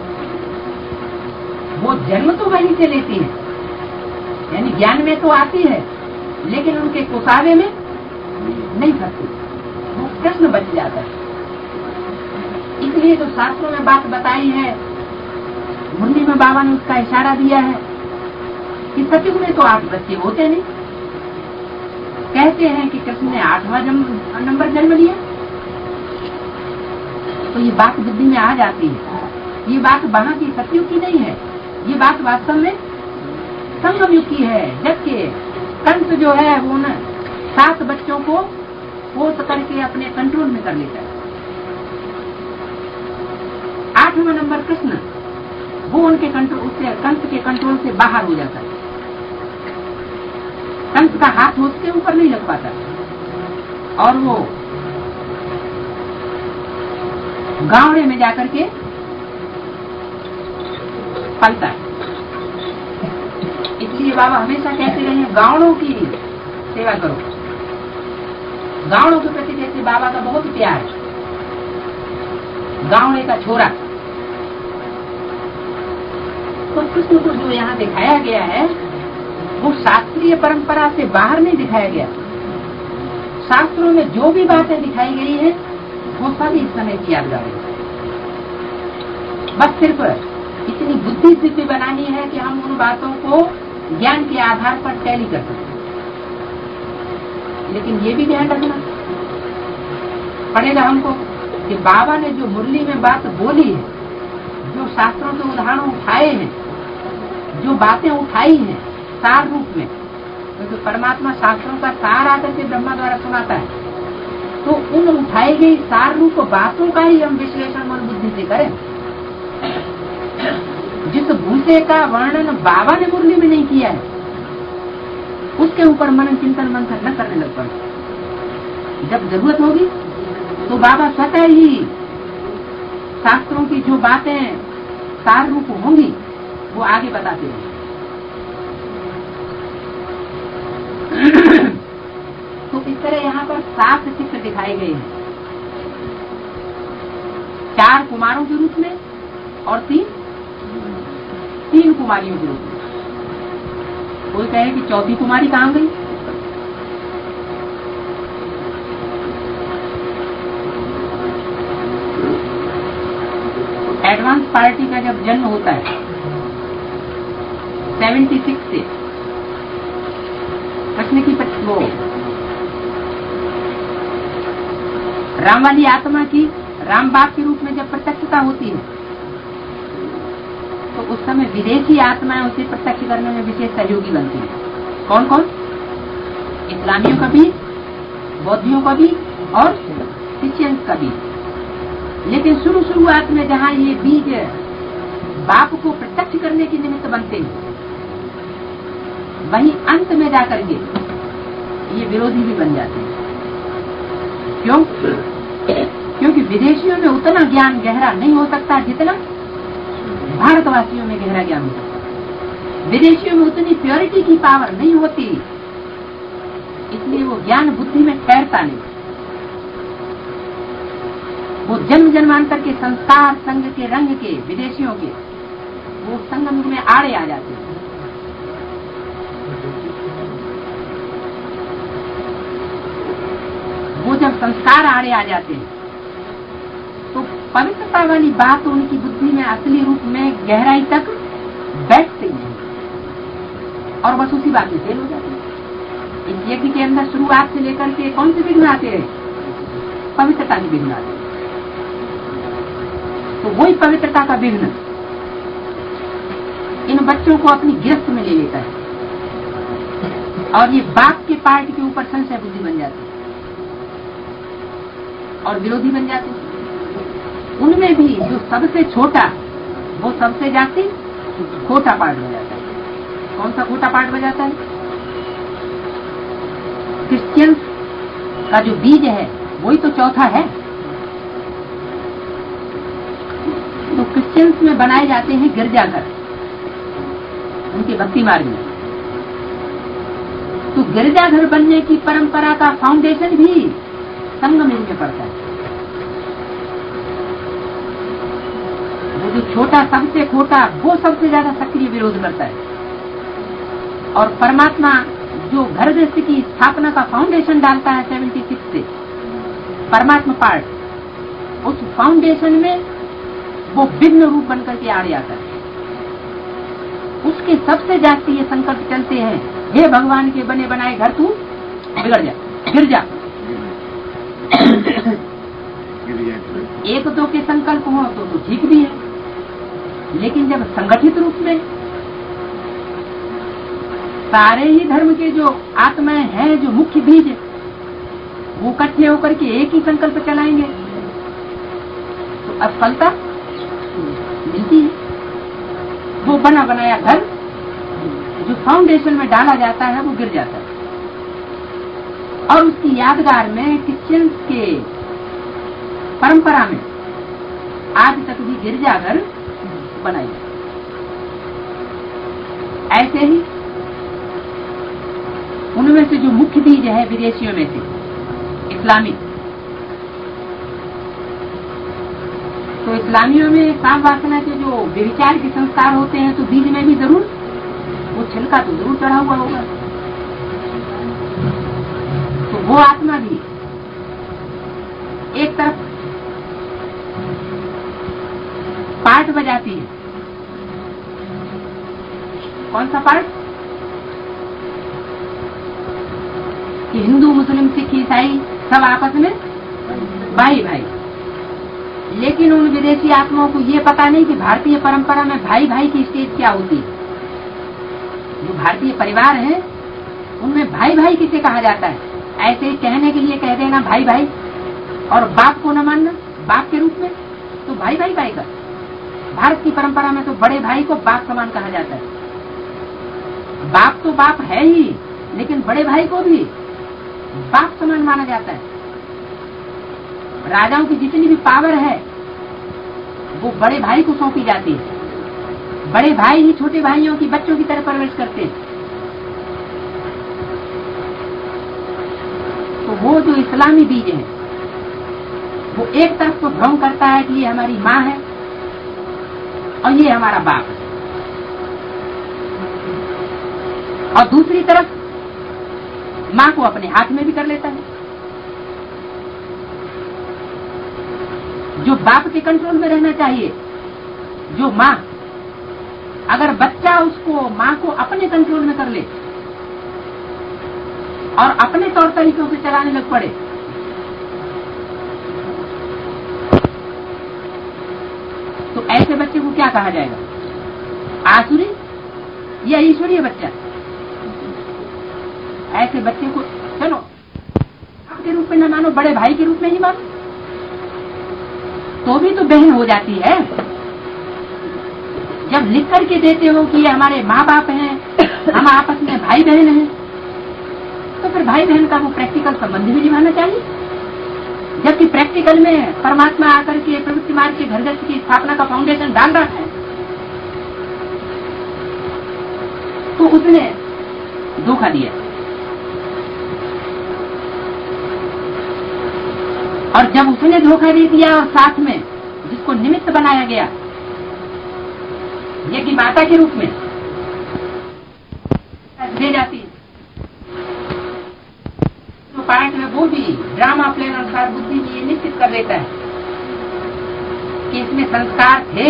वो जन्म तो वहीं से लेती है, यानी ज्ञान में तो आती है लेकिन उनके कोसावे में नहीं फंसती, वो कृष्ण बच जाता है। इसलिए तो शास्त्रों में बात बताई है, मुरली में बाबा ने उसका इशारा दिया है कि सतयुग में तो 8 बच्चे होते नहीं। कहते हैं कि कृष्ण ने 8वां नंबर जन्म लिया। तो ये बात बुद्धि में आ जाती है। ये बात वहां की सतयुग की नहीं है, ये बात वास्तव में संगम युग की है। जबकि कंस जो है वो न 7 बच्चों को पोष करके अपने कंट्रोल में कर लेता है। 8वां नंबर कृष्ण वो उनके कंट्रोल, उससे कंस के कंट्रोल से बाहर हो जाता है। कंस का हाथ उसके ऊपर नहीं लग पाता और वो गावड़े में जाकर के पलता है। इसलिए बाबा हमेशा कहते रहे हैं गावड़ों की सेवा करो। गावड़ों के प्रति जैसे बाबा का बहुत प्यार है। गावड़े का छोरा तो कृष्ण को जो यहाँ दिखाया गया है वो शास्त्रीय परंपरा से बाहर नहीं दिखाया गया। शास्त्रों में जो भी बातें दिखाई गई है वो सभी इस समय की यादगार है। बस सिर्फ इतनी बुद्धि सिद्धि बनानी है कि हम उन बातों को ज्ञान के आधार पर टैली कर सकते। लेकिन ये भी ध्यान रखना पड़ेगा हमको कि बाबा ने जो मुरली में बात बोली है, जो शास्त्रों से उदाहरण उठाए हैं, जो बातें उठाई हैं सार रूप में, क्योंकि परमात्मा शास्त्रों का सार आकर के ब्रह्मा द्वारा सुनाता है, तो उन उठाई गई सार रूप बातों का ही हम विश्लेषण मन बुद्धि से करें। जिस भूसे का वर्णन बाबा ने मुरली में नहीं किया है उसके ऊपर मनन चिंतन मंथन न करने लग पड़े। जब जरूरत होगी तो बाबा स्वतः ही शास्त्रों की जो बातें सार रूप होंगी वो आगे बताते हैं। तो इस तरह यहाँ पर 7 चित्र दिखाए गए हैं, 4 कुमारों के रूप में और 3 कुमारियों के रूप में। कोई कहे कि चौथी कुमारी कहाँ गई? एडवांस पार्टी का जब जन्म होता है 76 से, कृष्ण की वो राम वाली आत्मा की राम बाप के रूप में जब प्रत्यक्षता होती है तो उस समय विदेशी आत्माएं उसे प्रत्यक्ष करने में विशेष सहयोगी बनती है। कौन कौन? इस्लामियों का बीज, बौद्धियों का बीज और क्रिश्चियंस का बीज। लेकिन शुरुआत में जहाँ ये बीज बाप को प्रत्यक्ष करने के निमित्त बनते हैं, वहीं अंत में जाकर के ये विरोधी भी बन जाते हैं। क्यों? क्योंकि विदेशियों में उतना ज्ञान गहरा नहीं हो सकता जितना भारतवासियों में गहरा ज्ञान हो सकता। विदेशियों में उतनी प्योरिटी की पावर नहीं होती, इसलिए वो ज्ञान बुद्धि में ठहरता नहीं। वो जन्म जन्मांतर के संस्कार संग के रंग के विदेशियों के वो संगम में आड़े आ जाते हैं। वो जब संस्कार आड़े आ जाते हैं तो पवित्रता वाली बात उनकी बुद्धि में असली रूप में गहराई तक बैठती नहीं और बस उसी बात में फेल हो जाती है। इस यज्ञ के अंदर शुरुआत से लेकर के कौन से विघ्न आते हैं? पवित्रता के विघ्न आते हैं। तो वही पवित्रता का विघ्न इन बच्चों को अपनी गिरफ्त में ले लेता है और ये बाप के पार्ट के ऊपर संशय बुद्धि बन जाती है और विरोधी बन जाते हैं। उनमें भी जो सबसे छोटा वो सबसे जाति खोटा पार्ट बजाता है। कौन सा खोटा पार्ट बजाता है? क्रिश्चियंस का जो बीज है वही तो चौथा है। तो क्रिश्चियंस में बनाए जाते हैं गिरजाघर उनके भक्ति मार्ग में। तो गिरजाघर बनने की परंपरा का फाउंडेशन भी संगम युग में पड़ता है। वो जो छोटा सबसे खोटा वो सबसे ज्यादा सक्रिय विरोध करता है और परमात्मा जो घर गृहस्थी की स्थापना का फाउंडेशन डालता है 76 से परमात्मा पार्ट, उस फाउंडेशन में वो विघ्न रूप बनकर के आड़े आता है। उसके सबसे जास्ती ये संकल्प चलते हैं, हे भगवान के बने बनाए घर तू बिगड़ जा, गिर जा। एक दो के संकल्प हो तो ठीक भी है, लेकिन जब संगठित रूप में सारे ही धर्म के जो आत्माएं हैं, जो मुख्य बीज, वो इकट्ठे होकर के एक ही संकल्प चलाएंगे तो असफलता मिलती है। वो बना बनाया घर जो फाउंडेशन में डाला जाता है वो गिर जाता है और उसकी यादगार में क्रिश्चियंस के परंपरा में आज तक भी गिरजाघर बनाए जाते। ऐसे ही उनमें से जो मुख्य बीज है विदेशियों में से इस्लामिक, तो इस्लामियों में काम वासना के जो व्यभिचार के संस्कार होते हैं तो बीज में भी जरूर वो छिलका तो जरूर चढ़ा हुआ होगा। तो वो आत्मा भी एक तरफ पार्ट बजाती है। कौन सा पार्ट? कि हिंदू मुस्लिम सिख ईसाई सब आपस में भाई भाई, लेकिन उन विदेशी आत्माओं को ये पता नहीं कि भारतीय परंपरा में भाई भाई की स्टेज क्या होती है। जो भारतीय परिवार है उनमें भाई भाई किसे कहा जाता है? ऐसे ही कहने के लिए कह देना भाई भाई और बाप को न मानना बाप के रूप में, तो भाई भाई भाई का। भारत की परंपरा में तो बड़े भाई को बाप समान कहा जाता है। बाप तो बाप है ही, लेकिन बड़े भाई को भी बाप समान माना जाता है। राजाओं की जितनी भी पावर है वो बड़े भाई को सौंपी जाती है। बड़े भाई ही छोटे भाइयों की बच्चों की तरह परवरिश करते हैं। तो वो जो इस्लामी बीज है वो एक तरफ तो भ्रम करता है कि ये हमारी माँ है और ये हमारा बाप है, और दूसरी तरफ माँ को अपने हाथ में भी कर लेता है। जो बाप के कंट्रोल में रहना चाहिए, जो माँ, अगर बच्चा उसको माँ को अपने कंट्रोल में कर ले और अपने तौर तरीकों से चलाने लग पड़े बच्चे को क्या कहा जाएगा? आसुरी या ईश्वरीय बच्चा? ऐसे बच्चे को चलो आपके रूप में न मानो, बड़े भाई के रूप में ही मानो, तो भी तो बहन हो जाती है। जब लिख करके देते हो कि ये हमारे माँ बाप हैं, हम आपस में भाई बहन हैं, तो फिर भाई बहन का वो प्रैक्टिकल संबंध भी निभाना चाहिए। जबकि प्रैक्टिकल में परमात्मा आकर के प्रवृत्ति मार्ग के घर गृहस्थ की स्थापना का फाउंडेशन डाल रहा है, तो उसने धोखा दिया। और जब उसने धोखा दे दिया और साथ में जिसको निमित्त बनाया गया ये कि माता के रूप में दे जाती, तो पाठ में वो भी ड्रामा प्ले अनुसार बुद्धि में ये निश्चित कर देता है कि इसमें संस्कार थे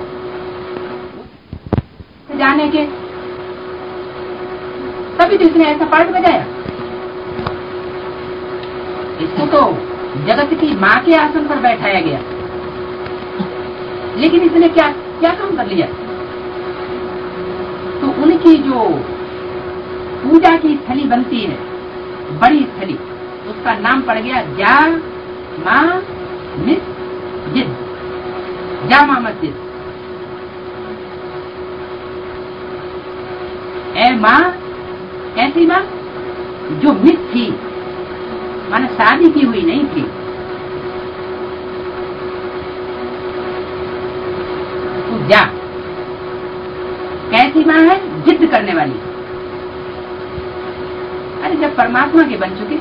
जाने के, तभी तो इसने ऐसा पाठ बजाया। इसको तो जगत की माँ के आसन पर बैठाया गया, लेकिन इसने क्या क्या काम कर लिया? तो उनकी जो पूजा की स्थली बनती है, बड़ी स्थली, उसका नाम पड़ गया जा मा मस्जिद, जामा मस्जिद। ए माँ, कैसी माँ? जो मिस थी, माने शादी की हुई नहीं थी। तो जा कैसी माँ है? जिद करने वाली। अरे जब परमात्मा के बन चुके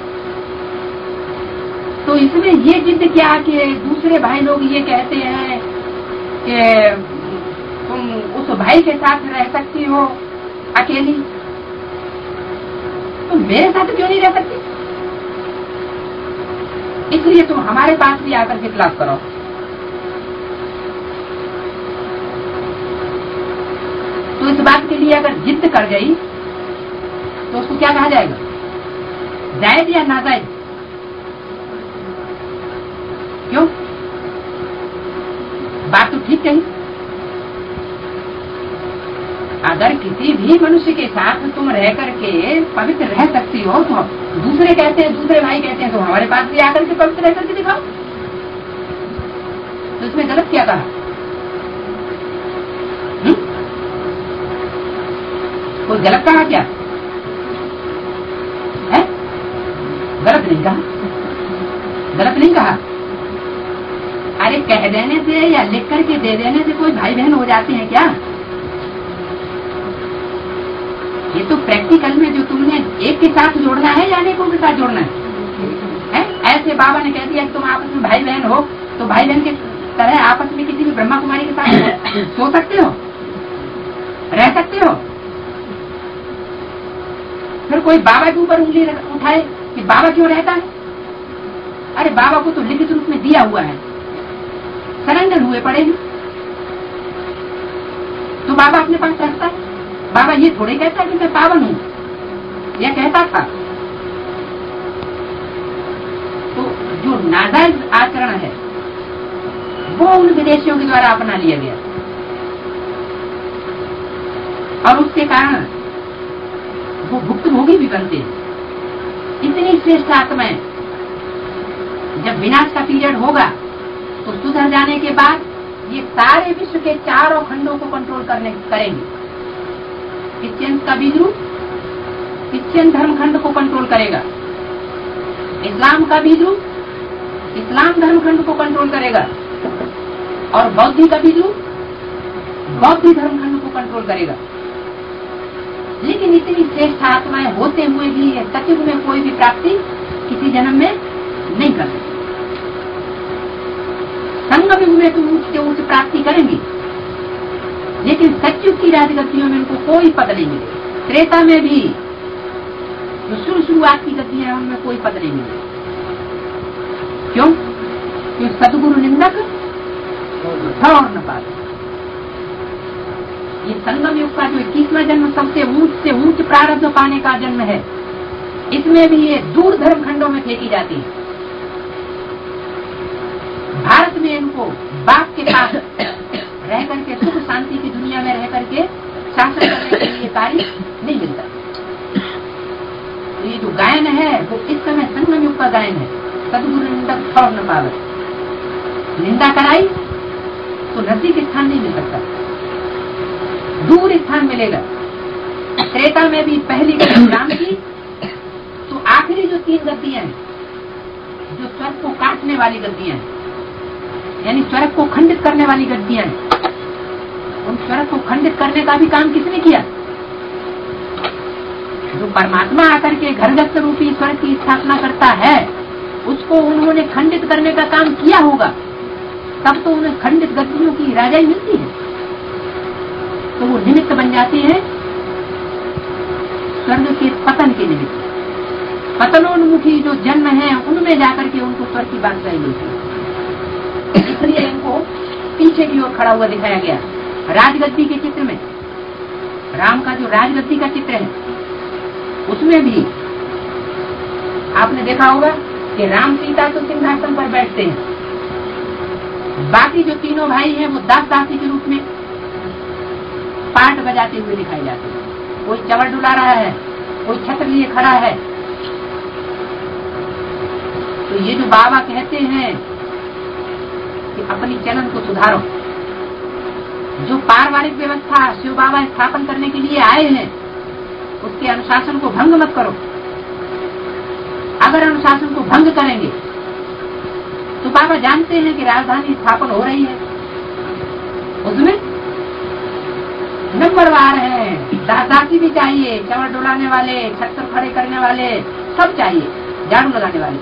तो इसमें ये जिद क्या कि दूसरे भाई लोग ये कहते हैं कि तुम उस भाई के साथ रह सकती हो अकेली, तो मेरे साथ क्यों नहीं रह सकती? इसलिए तुम हमारे पास भी आकर के क्लास करो। तो इस बात के लिए अगर जिद कर गई तो उसको क्या कहा जाएगा? जायज या नाजायज? क्यों? बात तो ठीक कही। अगर किसी भी मनुष्य के साथ तुम रह करके पवित्र रह सकती हो, तो दूसरे कहते हैं, दूसरे भाई कहते हैं, तो हमारे पास भी आकर के पवित्र रह करके दिखाओ। तो इसमें गलत क्या कहा? कोई गलत कहा क्या है? गलत नहीं कहा, गलत नहीं कहा। अरे कह देने से या लिख करके दे देने से कोई भाई बहन हो जाते हैं क्या? ये तो प्रैक्टिकल में जो तुमने एक के साथ जोड़ना है या अनेकों के साथ जोड़ना है? ऐसे बाबा ने कह दिया कि तुम आपस में भाई बहन हो, तो भाई बहन के तरह आपस में किसी भी ब्रह्मा कुमारी के साथ सो सकते हो, रह सकते हो। फिर कोई बाबा के ऊपर उंगली उठाए कि बाबा क्यों रहता है? अरे बाबा को तो लिखित रूप में दिया हुआ है, सरेंडर हुए पड़े हैं, तो बाबा अपने पास रखता है। बाबा ये थोड़े कहता है कि मैं पावन हूँ, यह कहता था। तो जो नाजायज आचरण है वो उन विदेशियों के द्वारा अपना लिया गया, और उसके कारण वो भुक्तभोगी भी बनते हैं। इतनी श्रेष्ठ आत्माएं जब विनाश का पीरियड होगा तो सुधर जाने के बाद ये सारे विश्व के चारों खंडों को कंट्रोल करेंगे। क्रिश्चियन का बीज रूप क्रिश्चियन धर्म खंड को कंट्रोल करेगा, इस्लाम का बीज रूप इस्लाम धर्म खंड को कंट्रोल करेगा, और बौद्ध का बीज रूप बौद्ध धर्म खंड को कंट्रोल करेगा। लेकिन इतनी श्रेष्ठ आत्माएं होते हुए भी सतयुग में कोई भी प्राप्ति किसी जन्म में नहीं कर सकती। संगम युग में तो ऊंच से ऊंच प्राप्ति करेंगी, लेकिन सतयुग की राजगतियों में उनको कोई पद नहीं मिले। त्रेता में भी जो शुरुआत की गतियां हैं उनमें कोई पद नहीं मिले। क्यों? क्योंकि सदगुरु निंदक और न पाते। ये संगम युग का जो 21वां जन्म सबसे ऊंच से ऊंच प्रारब्ध पाने का जन्म है, इसमें भी ये दूर धर्म खंडों में फेंकी जाती है। भारत में इनको बाप के पास रह करके सुख शांति की दुनिया में रह करके शासन करने के लिए कार्य नहीं मिलता। ये जो गायन है वो इस समय संगम युग का गायन है। सदगुरु निंदक ठौर न पावे, निंदा कराई तो नजदीक स्थान नहीं मिल सकता, दूर स्थान मिलेगा। त्रेता में भी पहली गद्दी राम की, तो आखिरी जो 3 गद्दियां हैं जो स्वर्ग को काटने वाली गद्दियां हैं, यानी स्वर्ग को खंडित करने वाली गद्दियां हैं, उन स्वर्ग को खंडित करने का भी काम किसने किया? जो परमात्मा आकर के घरगस्त रूपी स्वर्ग की स्थापना करता है, उसको उन्होंने खंडित करने का काम किया होगा, तब तो उन्हें खंडित गद्दियों की राजाई मिलती है। तो वो निमित्त बन जाते हैं स्वर्ग के पतन के निमित्त। पतनोन्मुखी जो जन्म है उनमें जाकर के उनको स्वर्ग की बादशाही मिलती है। इसलिए इनको पीछे की ओर खड़ा हुआ दिखाया गया। राजगद्दी के चित्र में, राम का जो राजगद्दी का चित्र है उसमें भी आपने देखा होगा कि राम सीता तो सिंहासन पर बैठते हैं, बाकी जो तीनों भाई हैं वो दास दासी के रूप में पाट बजाते हुए दिखाई जाते हैं। कोई चवर डुला रहा है, कोई छत्र लिए खड़ा है। तो ये जो बाबा कहते हैं कि अपनी चलन को सुधारो, जो पारिवारिक व्यवस्था शिव बाबा स्थापन करने के लिए आए हैं उसके अनुशासन को भंग मत करो। अगर अनुशासन को भंग करेंगे तो बाबा जानते हैं कि राजधानी स्थापन हो रही है, उसमें नंबरवार है, दासी भी चाहिए, चवर डुलाने वाले, छत्र खड़े करने वाले सब चाहिए, झाड़ू लगाने वाले।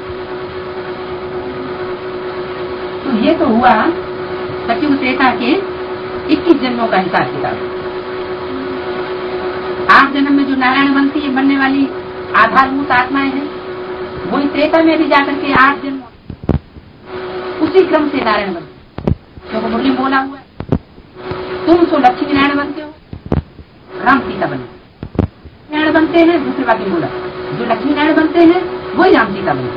तो ये तो हुआ सचिव त्रेता के 21 जन्मों का हिसाब किताब। 8 जन्म में जो नारायण बनने वाली आधारभूत आत्माएं हैं, वही त्रेता में भी जाकर के 8 जन्म उसी क्रम से नारायण बनते। क्योंकि मुरली बोला हुआ है, तुम तो लक्ष्मी नारायण बनते हो, राम सीता बने। नारायण बनते हैं, दूसरे वाक्य बोला, जो लक्ष्मी नारायण बनते हैं वही राम सीता बने।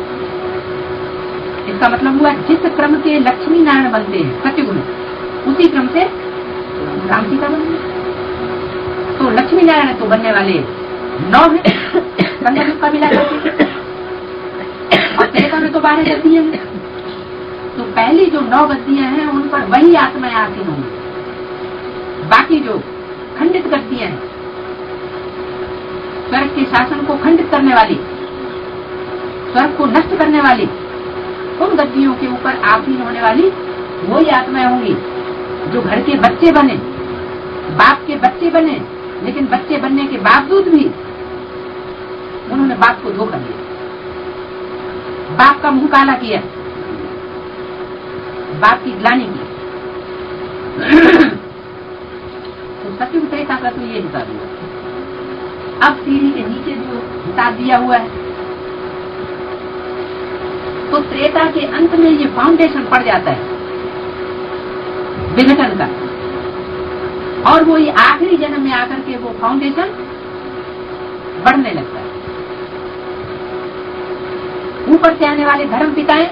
इसका मतलब हुआ जिस क्रम के लक्ष्मी नारायण बनते हैं सत्यगुरु, उसी क्रम से राम सीता बने। तो लक्ष्मी नारायण तो बनने वाले 9 है संगम युग का मिला करके, और त्रेता में तो 12 गद्दियां हैं। तो पहली जो 9 गद्दियां हैं उन पर वही आत्माएं आती होंगी। बाकी जो खंडित गद्दियां हैं, स्वर्ग के शासन को खंडित करने वाली, स्वर्ग को नष्ट करने वाली, उन गद्दियों के ऊपर आसीन होने वाली वही आत्माएं होंगी जो घर के बच्चे बने, बाप के बच्चे बने, लेकिन बच्चे बनने के बावजूद भी उन्होंने बाप को धोखा दिया, बाप का मुंह काला किया, बाप की ग्लानि की। तो सचिव त्रेता का तो ये हिसाब हुआ। अब सीढ़ी के नीचे जो हिसाब दिया हुआ है, तो त्रेता के अंत में ये फाउंडेशन पड़ जाता है विघटन का, और वो ये आखिरी जन्म में आकर के वो फाउंडेशन बढ़ने लगता है। ऊपर से आने वाले धर्म पिताएं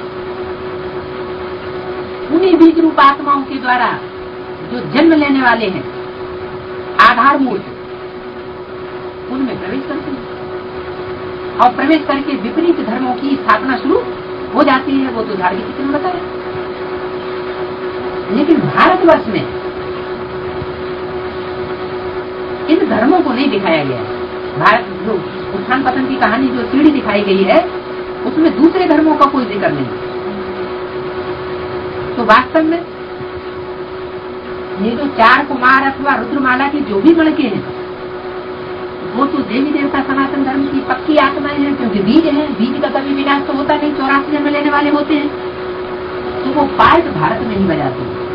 उन्हीं बीज रूप आत्माओं के द्वारा जो जन्म लेने वाले हैं आधार मूर्त, उनमें प्रवेश करते हैं, और प्रवेश करके विपरीत धर्मों की स्थापना शुरू हो जाती है। वो तो झाड़ के चित्र में बताया। लेकिन भारतवर्ष में इन धर्मों को नहीं दिखाया गया है। भारत जो उत्थान पतन की कहानी जो सीढ़ी दिखाई गई है, उसमें दूसरे धर्मों का कोई जिक्र नहीं। तो वास्तव में ये जो 4 कुमार अथवा रुद्रमाला की जो भी लड़के हैं, वो तो देवी देवता सनातन धर्म की पक्की आत्माएं हैं, क्योंकि बीज है, बीज का कभी विनाश तो होता नहीं, 84 जन्म लेने वाले होते हैं। तो वो पार्ट भारत में ही बजाते हैं।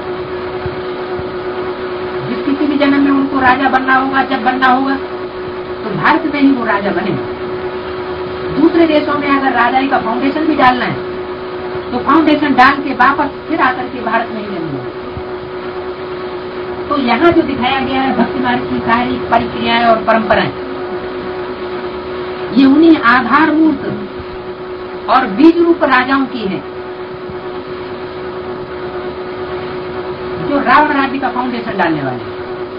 जिस किसी भी जन्म में उनको राजा बनना होगा, जब बनना होगा, तो भारत में ही वो राजा बने। दूसरे देशों में अगर राजाई का फाउंडेशन भी डालना है, तो फाउंडेशन डाल के वापस फिर आकर के भारत में ही रहना होगा। तो यहाँ जो दिखाया गया है भक्ति मार्ग की सारी प्रक्रियाएं और परंपराएं, ये उन्हीं आधारभूत और बीज रूप राजाओं की है, जो रावण राज्य का फाउंडेशन डालने वाले।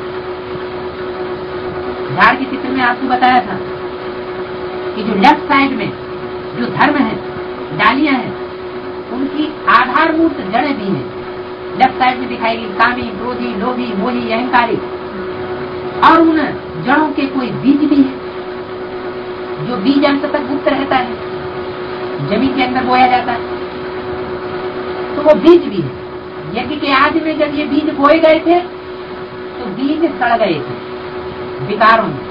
झाड़ के चित्र में आपको बताया था कि जो लेफ्ट साइड में जो धर्म है, डालियां हैं, उनकी आधारभूत जड़ें भी हैं। लेफ्ट साइड में दिखाई गई कामी, क्रोधी, लोभी, मोही, अहंकारी, और उन जड़ों के कोई बीज भी है। जो बीज अंत तक गुप्त रहता है, जमीन के अंदर बोया जाता है, तो वो बीज भी है। यज्ञ के आदि में जब ये बीज बोए गए थे तो बीज सड़ गए थे विकारों में।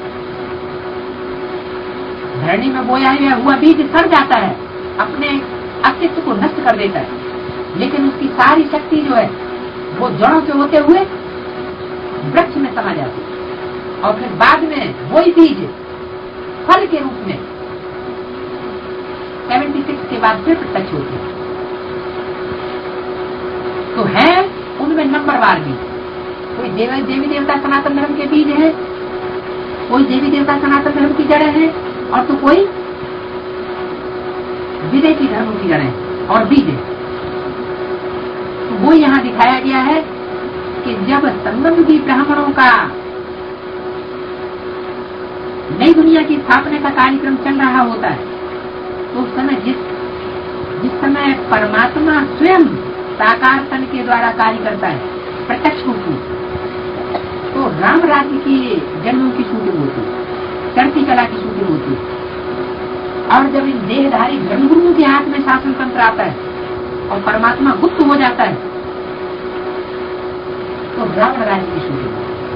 धरणी में बोया हुआ बीज सड़ जाता है, अपने अस्तित्व को नष्ट कर देता है, लेकिन उसकी सारी शक्ति जो है वो जड़ों से होते हुए वृक्ष में समा जाती है, और फिर बाद में वही बीज फल के रूप में 76 के बाद फिर प्रत्यक्ष होते हैं। तो है उनमें नंबरवार बीज। कोई देवी देवता सनातन धर्म के बीज है, कोई देवी देवता सनातन धर्म की जड़ें हैं, और तो कोई विदेशी धर्म की जड़ें और बीज है। तो वो यहाँ दिखाया गया है कि जब संगम की ब्राह्मणों का नई दुनिया की स्थापना का कार्यक्रम चल रहा होता है, तो उस समय जिस समय परमात्मा स्वयं साकार तन के द्वारा कार्य करता है प्रत्यक्ष रूप में, तो राम राज्य की जन्मों की शूटिंग होती है, चढ़ती कला की शूटिंग होती है। और जब इन देहधारी धर्मगुरुओं के हाथ में शासन तंत्र आता है और परमात्मा गुप्त हो जाता है, तो रावण राज्य की शूटिंग।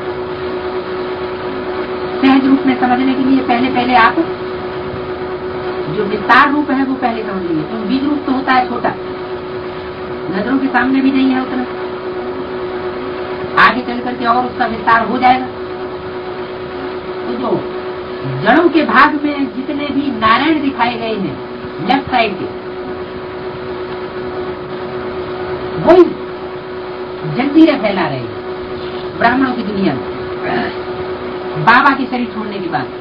सहज रूप में समझने के लिए पहले आप जो विस्तार रूप है वो पहले समझ लीजिए। तो बीज रूप तो होता है छोटा, नजरों के सामने भी नहीं है उतना, आगे चल करके और उसका विस्तार हो जाएगा। तो जो जड़ों के भाग में जितने भी नारायण दिखाए गए हैं लेफ्ट साइड के, वही जंजीरें फैला रहे हैं ब्राह्मणों की दुनिया में। बाबा के शरीर छोड़ने के बाद,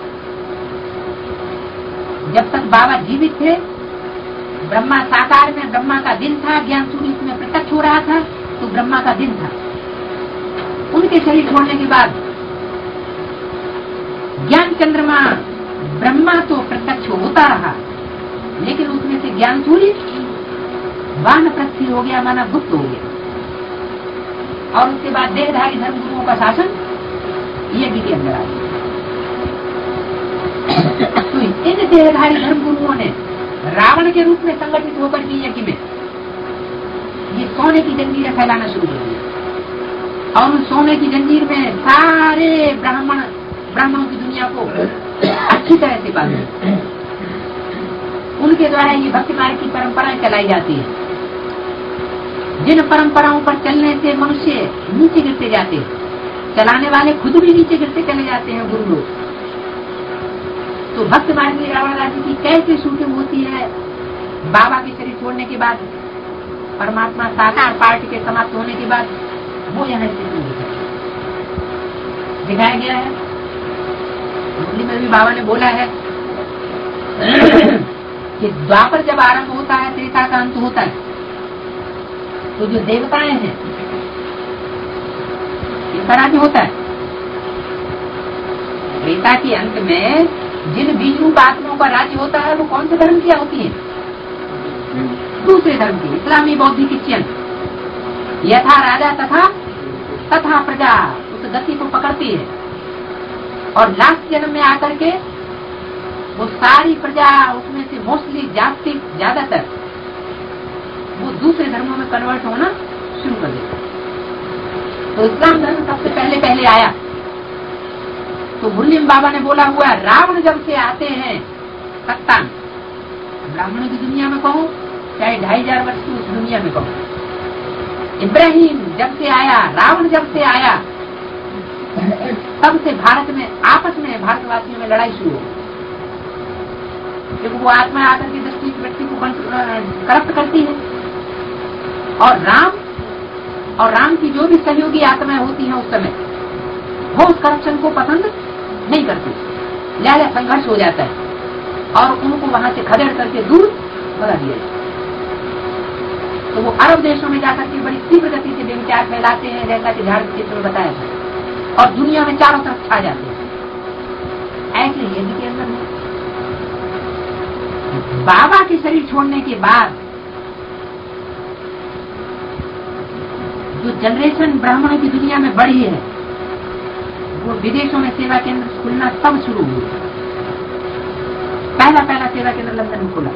जब तक बाबा जीवित थे, ब्रह्मा साकार में ब्रह्मा का दिन था, ज्ञान सूर्य में प्रत्यक्ष हो रहा था, तो ब्रह्मा का दिन था। उनके शरीर छोड़ने के बाद ज्ञान चंद्रमा ब्रह्मा तो प्रत्यक्ष होता रहा, लेकिन उसमें से ज्ञान सूर्य वानप्रस्थी हो गया, माना गुप्त हो गया। और उसके बाद देहधारी धर्मगुरुओं का शासन यज्ञ के अंदर आ गया। तो इन देहधारी धर्मगुरुओं ने रावण के रूप में संगठित होकर के यज्ञ में ये सोने की जंजीरें फैलाना शुरू कर दी, और उन सोने की जंजीर में सारे ब्राह्मणों की दुनिया को अच्छी तरह से बांधे। उनके द्वारा ये भक्ति मार्ग की परंपराएं चलाई जाती है, जिन परंपराओं पर चलने से मनुष्य नीचे गिरते जाते हैं, चलाने वाले खुद भी नीचे गिरते चले जाते हैं गुरु लोग। तो भक्त मार्ग में रावण राज्य की कैसे शूटिंग होती है बाबा के शरीर छोड़ने के बाद, परमात्मा साकार पार्टी के समाप्त होने के बाद, वो यहाँ से दिखाया गया है। मुरली में भी बाबा ने बोला है कि द्वापर जब आरंभ होता है, त्रेता का अंत होता है, तो जो देवताएं हैं इनका राज्य होता है। त्रेता के अंत में जिन बीज रूप आत्माओं का राज्य होता है, वो कौन से धर्म की होती है? दूसरे धर्म की, इस्लामी, बौद्धिक, क्रिश्चियन। यथा राजा तथा प्रजा उस गति को पकड़ती है, और लास्ट जन्म में आकर के वो सारी प्रजा उसमें से मोस्टली ज्यादातर वो दूसरे धर्मों में कन्वर्ट होना शुरू कर देता है। तो इस्लाम धर्म सबसे पहले आया। तो मुरलीम बाबा ने बोला हुआ, रावण जब से आते हैं सत्तान, ब्राह्मणों की दुनिया में कहो चाहे 2500 वर्ष की उस दुनिया में कहो, इब्राहिम जब से आया, रावण जब से आया, तब से भारत में आपस में भारतवासियों में लड़ाई शुरू हो, क्योंकि वो आत्मा आकर के दृष्टि व्यक्ति को करप्ट करती है, और राम की जो भी सहयोगी आत्माएं होती हैं उस समय, वो उस करप्शन को पसंद नहीं करती, लिहाजा संघर्ष हो जाता है और उनको वहां से खदेड़ करके दूर भगा दिया जाता है। तो वो अरब देशों में जाकर के बड़ी तीव्र गति से व्यभिचार फैलाते हैं, जैसा कि झाड़ चित्र में बताया था, और दुनिया में चारों तरफ छा जाते हैं। ऐसे यज्ञ के अंदर नहीं। बाबा के शरीर छोड़ने के बाद जो जनरेशन ब्राह्मणों की दुनिया में बढ़ी है, वो विदेशों में सेवा केंद्र खुलना तब शुरू हुआ। पहला सेवा केंद्र लंदन में खुला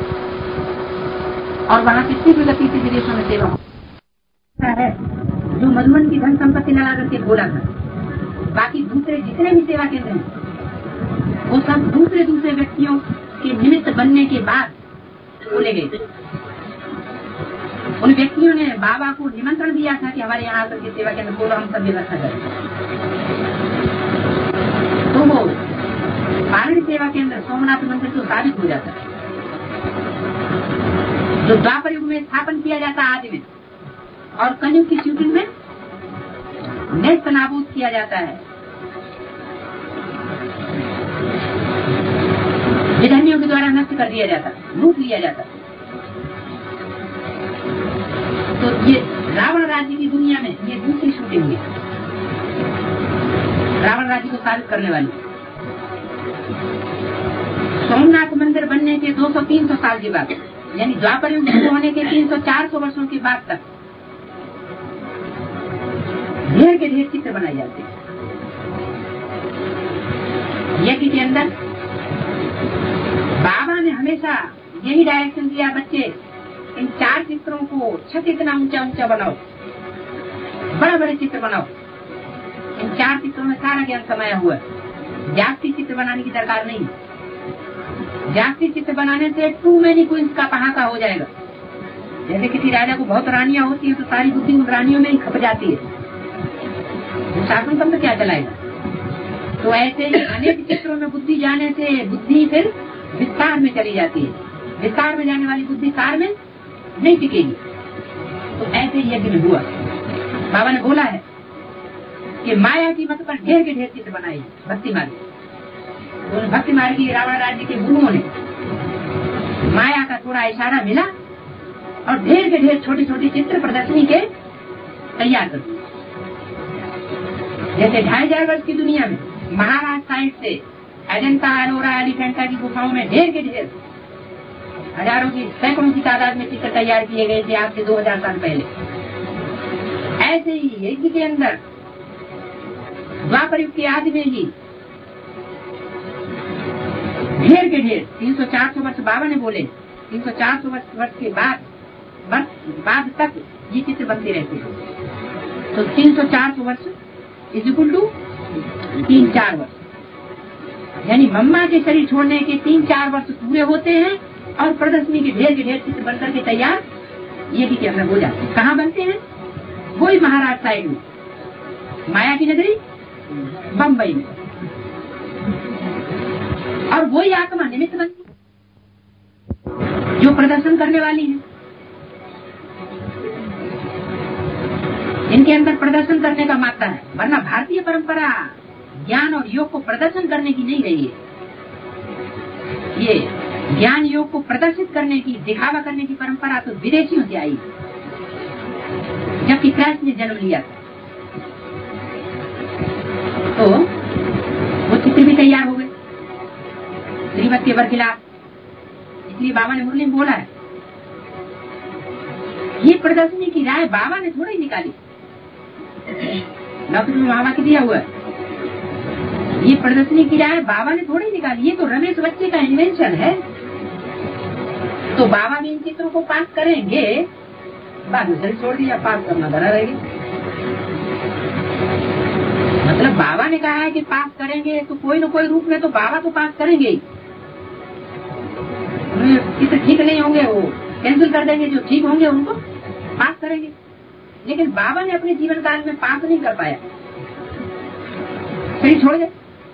और वहां से तीव्र गति से विदेशों में सेवा है। जो मधुबन की धन संपत्ति लगा करके बोला था, बाकी दूसरे जितने भी सेवा केंद्र हैं वो सब दूसरे व्यक्तियों के निमित्त बनने के बाद खोले गए। उन व्यक्तियों ने बाबा को निमंत्रण दिया था कि हमारे यहाँ आकर के सेवा केंद्र खोलो, हम सब व्यवस्था करें। तो वो पारण सेवा केंद्र सोमनाथ मंदिर तो साबित हो जाता है, जो द्वापर युग में स्थापन किया जाता आदि में, और कलयुग की शूटिंग में नेस्त नाबूद किया जाता है। विधर्मियों के द्वारा नष्ट कर दिया जाता, लूट लिया जाता। तो ये रावण राज्य की दुनिया में ये दूसरी शूटिंग है, रावण राज्य को साबित करने वाली। सोमनाथ मंदिर बनने के 200-300 साल के बाद, यानी द्वापर युग शुरू होने के 300-400 वर्षों के बाद तक ढेर के ढेर चित्र बनाए जाते हैं। यज्ञ के अंदर बाबा ने हमेशा यही डायरेक्शन दिया, बच्चे इन 4 चित्रों को 6 इतना ऊंचा बनाओ, बड़े चित्र बनाओ। इन 4 चित्रों में सारा ज्ञान समाया हुआ है। जागतिक चित्र बनाने की दरकार नहीं। जागतिक चित्र बनाने से टू मैनी क्वींस का पहाका हो जाएगा। जैसे किसी राजा को बहुत रानियां होती है तो सारी बुद्धि उन रानियों में ही खप जाती है, शासन तंत्र क्या चलाएगा। तो ऐसे ही अनेक चित्रों में बुद्धि जाने से बुद्धि फिर विस्तार में चली जाती है, विस्तार में जाने वाली बुद्धि सार में नहीं टिकेगी। तो ऐसे ही यज्ञ में हुआ। बाबा ने बोला है कि माया की मत पर ढेर के ढेर चित्र बनाए भक्ति मार्ग। तो भक्ति मार्ग की रावण राज्य के गुरुओं ने माया का थोड़ा इशारा मिला और ढेर के ढेर छोटी छोटी चित्र प्रदर्शनी के तैयार कर दिए। जैसे 2500 वर्ष की दुनिया में महाराष्ट्र साइड से अजंता, एलोरा, एलिफेंटा की गुफाओं में ढेर के ढेर हजारों की सैकड़ों की तादाद में चित्र तैयार किए गए थे आज से 2000 साल पहले। ऐसे ही यज्ञ के अंदर द्वापर युग के आदि में ही ढेर के ढेर 300-400 वर्ष बाबा ने बोले, 300-400 वर्ष के बाद तक ये चित्र बनते रहते हैं। तो 300-400 वर्ष इज इक्वल टू 3-4 वर्ष, यानी मम्मा के शरीर छोड़ने के 3-4 वर्ष पूरे होते हैं और प्रदर्शनी के ढेर चित्र बनकर के तैयार ये भी अंदर हो जाते हैं। कहाँ बनते हैं? वही महाराष्ट्र साइड में, माया की नगरी बम्बई में, और वही आत्मा निमित्त बनती जो प्रदर्शन करने वाली है। इनके अंदर प्रदर्शन करने का मात्रा है, वरना भारतीय परंपरा ज्ञान और योग को प्रदर्शन करने की नहीं रही है। ये ज्ञान योग को प्रदर्शित करने की, दिखावा करने की परंपरा तो विदेशियों से आई, जबकि क्राइस्ट ने जन्म लिया था। तो वो चित्र भी तैयार हो गए श्रीमत के बरखिलाफ। इसलिए बाबा ने मुरली में बोला है, ये प्रदर्शनी की राय बाबा ने थोड़ी निकाली, नौकरी में बाबा के दिया हुआ है। ये प्रदर्शनी की राय बाबा ने थोड़ी निकाली, ये तो रमेश बच्चे का इन्वेंशन है। तो बाबा भी इन चित्रों को पास करेंगे, बाद में छोड़ दिया, पास करना धरा रहेगी। मतलब बाबा ने कहा है कि पास करेंगे, तो कोई न कोई रूप में तो बाबा तो पास करेंगे ही। चित्र ठीक नहीं होंगे वो कैंसिल कर देंगे, जो ठीक होंगे उनको पास करेंगे। लेकिन बाबा ने अपने जीवन काल में पास नहीं कर पाया, फिर छोड़ गए।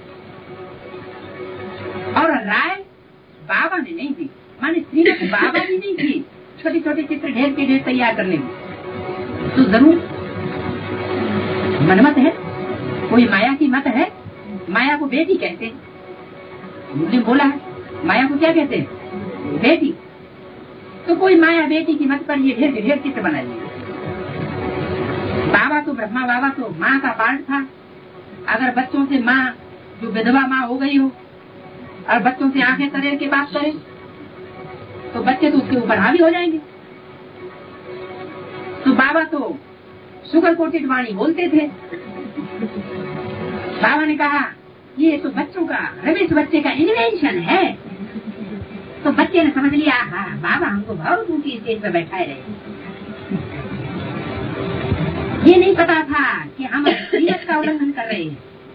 और राय बाबा ने नहीं दी, माने श्रीमत बाबा भी नहीं थी छोटे छोटे चित्र ढेर के ढेर तैयार करने में। तो जरूर मनमत है, कोई माया की मत है। माया को बेटी कहते हैं, मुझे बोला है माया को क्या कहते हैं? बेटी। तो कोई माया बेटी की मत पर ये ढेर के ढेर चित्र बना लिए। बाबा तो ब्रह्मा बाबा तो माँ का पार्ट था। अगर बच्चों से माँ जो विधवा माँ हो गई हो और बच्चों से आंखें तरेर के बात करे तो बच्चे तो उसके ऊपर हावी हो जाएंगे। तो बाबा तो शुगर कोटेड वाणी बोलते थे। बाबा ने कहा ये तो बच्चों का, रमेश बच्चे का इन्वेंशन है। तो बच्चे ने समझ लिया, हाँ बाबा हमको बहुत ऊंची स्टेज पर बैठाए रहे। ये नहीं पता था कि हम शरीयत का उल्लंघन कर रहे हैं।